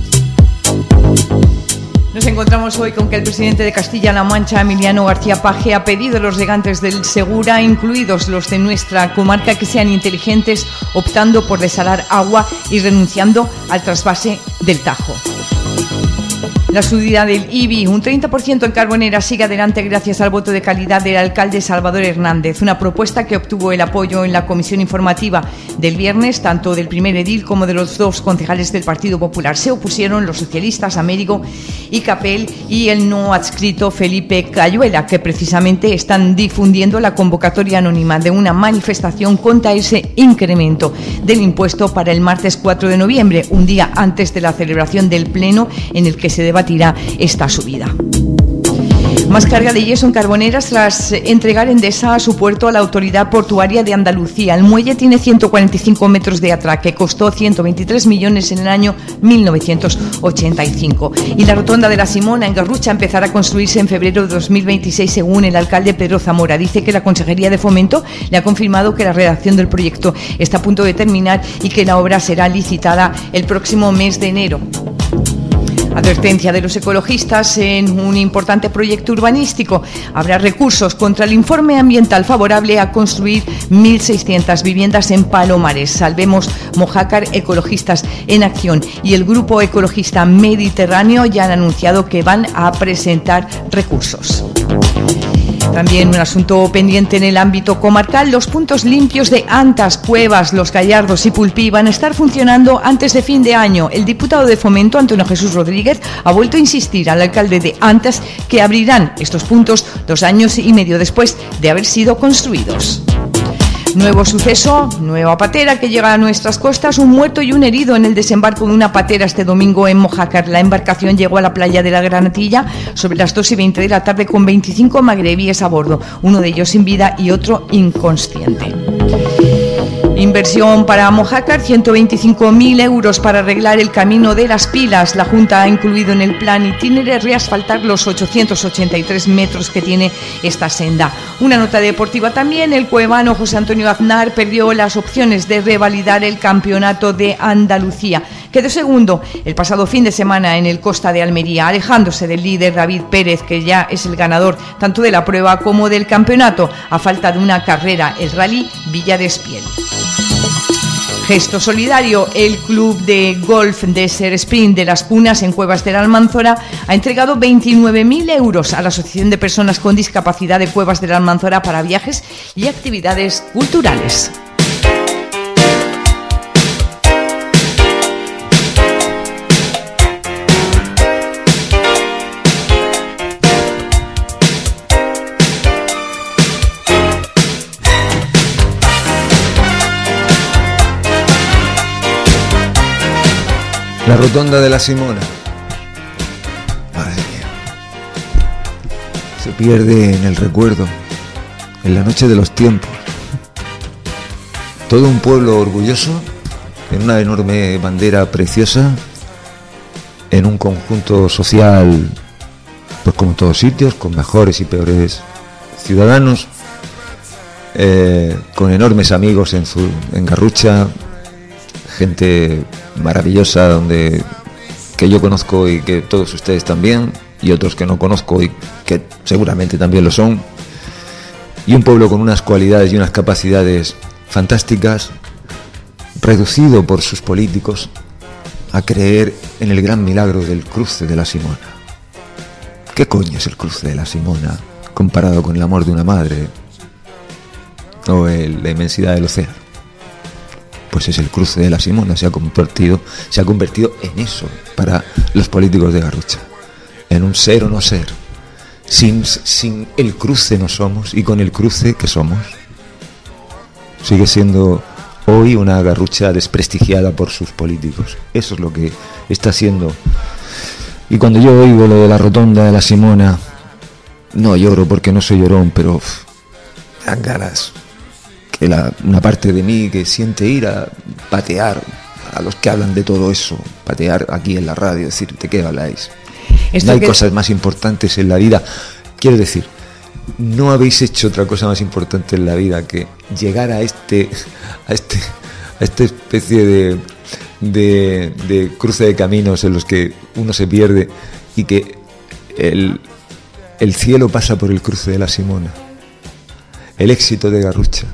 Nos encontramos hoy con que el presidente de Castilla-La Mancha, Emiliano García Paje, ha pedido a los regantes del Segura, incluidos los de nuestra comarca, que sean inteligentes, optando por desalar agua y renunciando al trasvase del Tajo. La subida del I B I, un treinta por ciento en Carbonera, sigue adelante gracias al voto de calidad del alcalde Salvador Hernández, una propuesta que obtuvo el apoyo en la comisión informativa del viernes, tanto del primer edil como de los dos concejales del Partido Popular. Se opusieron los socialistas Américo y Capel y el no adscrito Felipe Cayuela, que precisamente están difundiendo la convocatoria anónima de una manifestación contra ese incremento del impuesto para el martes cuatro de noviembre, un día antes de la celebración del pleno en el que se debatirá esta subida. Más carga de yeso en Carboneras tras entregar Endesa a su puerto a la Autoridad Portuaria de Andalucía. El muelle tiene ciento cuarenta y cinco metros de atraque, costó ciento veintitrés millones en el año mil novecientos ochenta y cinco. Y la rotonda de la Simona en Garrucha empezará a construirse en febrero de dos mil veintiséis, según el alcalde Pedro Zamora. Dice que la Consejería de Fomento le ha confirmado que la redacción del proyecto está a punto de terminar y que la obra será licitada el próximo mes de enero. Advertencia de los ecologistas en un importante proyecto urbanístico. Habrá recursos contra el informe ambiental favorable a construir mil seiscientas viviendas en Palomares. Salvemos Mojácar, Ecologistas en Acción y el Grupo Ecologista Mediterráneo ya han anunciado que van a presentar recursos. También un asunto pendiente en el ámbito comarcal, los puntos limpios de Antas, Cuevas, Los Gallardos y Pulpí van a estar funcionando antes de fin de año. El diputado de Fomento, Antonio Jesús Rodríguez, ha vuelto a insistir al alcalde de Antas que abrirán estos puntos dos años y medio después de haber sido construidos. Nuevo suceso, nueva patera que llega a nuestras costas, un muerto y un herido en el desembarco de una patera este domingo en Mojácar. La embarcación llegó a la playa de la Granatilla sobre las dos y veinte de la tarde con veinticinco magrebíes a bordo, uno de ellos sin vida y otro inconsciente. Inversión para Mojácar, ciento veinticinco mil euros para arreglar el camino de las Pilas. La Junta ha incluido en el plan itinerario reasfaltar los ochocientos ochenta y tres metros que tiene esta senda. Una nota deportiva también, el cuevano José Antonio Aznar perdió las opciones de revalidar el campeonato de Andalucía. Quedó segundo el pasado fin de semana en el Costa de Almería, alejándose del líder David Pérez, que ya es el ganador tanto de la prueba como del campeonato, a falta de una carrera, el Rally Villa de Espiel. Gesto solidario, el club de golf de Ser Sprint de Las Punas en Cuevas de la Almanzora ha entregado veintinueve mil euros a la Asociación de Personas con Discapacidad de Cuevas de la Almanzora para viajes y actividades culturales. La rotonda de la Simona. Madre mía. se pierde en el recuerdo, en la noche de los tiempos. Todo un pueblo orgulloso, en una enorme bandera preciosa, en un conjunto social, pues como en todos sitios, con mejores y peores ciudadanos, eh, con enormes amigos en, su, en Garrucha, gente maravillosa donde que yo conozco y que todos ustedes también, y otros que no conozco y que seguramente también lo son, y un pueblo con unas cualidades y unas capacidades fantásticas, reducido por sus políticos a creer en el gran milagro del cruce de la Simona. ¿Qué coño es el cruce de la Simona comparado con el amor de una madre o el, la inmensidad del océano? Pues es el cruce de la Simona, se ha convertido, se ha convertido en eso para los políticos de Garrucha, en un ser o no ser. Sin, sin el cruce no somos, y con el cruce ¿qué somos? Sigue siendo hoy una Garrucha desprestigiada por sus políticos. Eso es lo que está siendo. Y cuando yo oigo lo de la rotonda de la Simona, no lloro porque no soy llorón, pero uf, dan ganas que la, una parte de mí que siente ir a patear a los que hablan de todo eso, patear aquí en la radio, decir, ¿de qué habláis? Esto no hay que... cosas más importantes en la vida. Quiero decir, no habéis hecho otra cosa más importante en la vida que llegar a este a este a esta especie de, de de cruce de caminos en los que uno se pierde y que el, el cielo pasa por el cruce de la Simona. El éxito de Garrucha.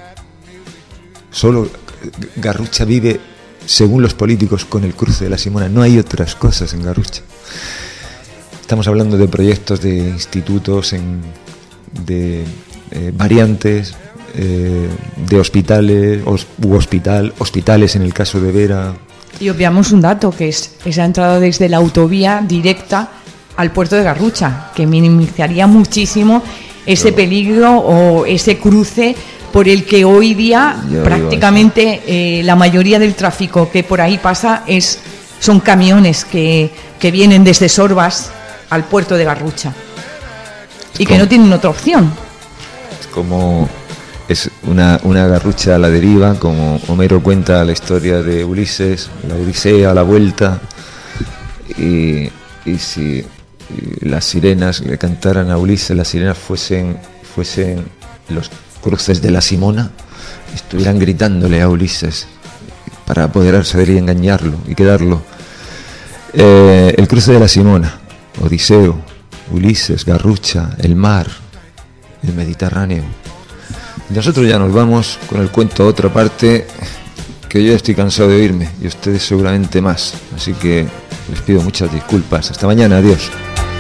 Solo Garrucha vive, según los políticos, con el cruce de la Simona. No hay otras cosas en Garrucha. Estamos hablando de proyectos de institutos, en, de eh, variantes, eh, de hospitales, os, u hospital, hospitales en el caso de Vera. Y obviamos un dato, que es esa entrada desde la autovía directa al puerto de Garrucha, que minimizaría muchísimo ese peligro o ese cruce por el que hoy día Yo prácticamente eh, la mayoría del tráfico que por ahí pasa es son camiones que, que vienen desde Sorbas al puerto de Garrucha y que no tienen otra opción. Es como es una, una Garrucha a la deriva, como Homero cuenta la historia de Ulises, la Odisea a la vuelta, y, y si y las sirenas le cantaran a Ulises, las sirenas fuesen fuesen los cruces de la Simona, estuvieran gritándole a Ulises para apoderarse de él y engañarlo y quedarlo. Eh, el cruce de la Simona, Odiseo, Ulises, Garrucha, el mar, el Mediterráneo. Nosotros ya nos vamos con el cuento a otra parte, que yo ya estoy cansado de oírme y ustedes seguramente más, así que les pido muchas disculpas. Hasta mañana, adiós.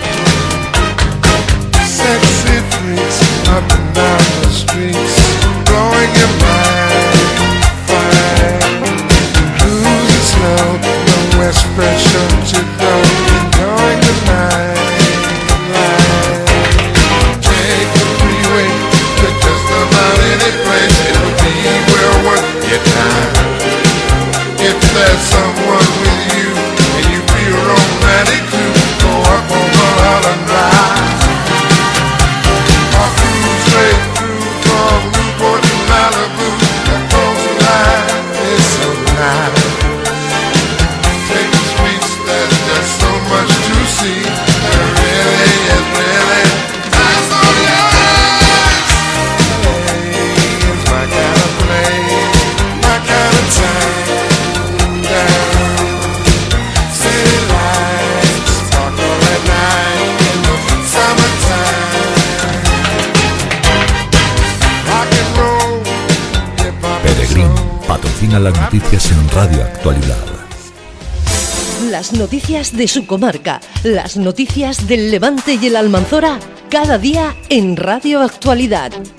Las noticias en Radio Actualidad. Las noticias de su comarca, las noticias del Levante y el Almanzora, cada día en Radio Actualidad.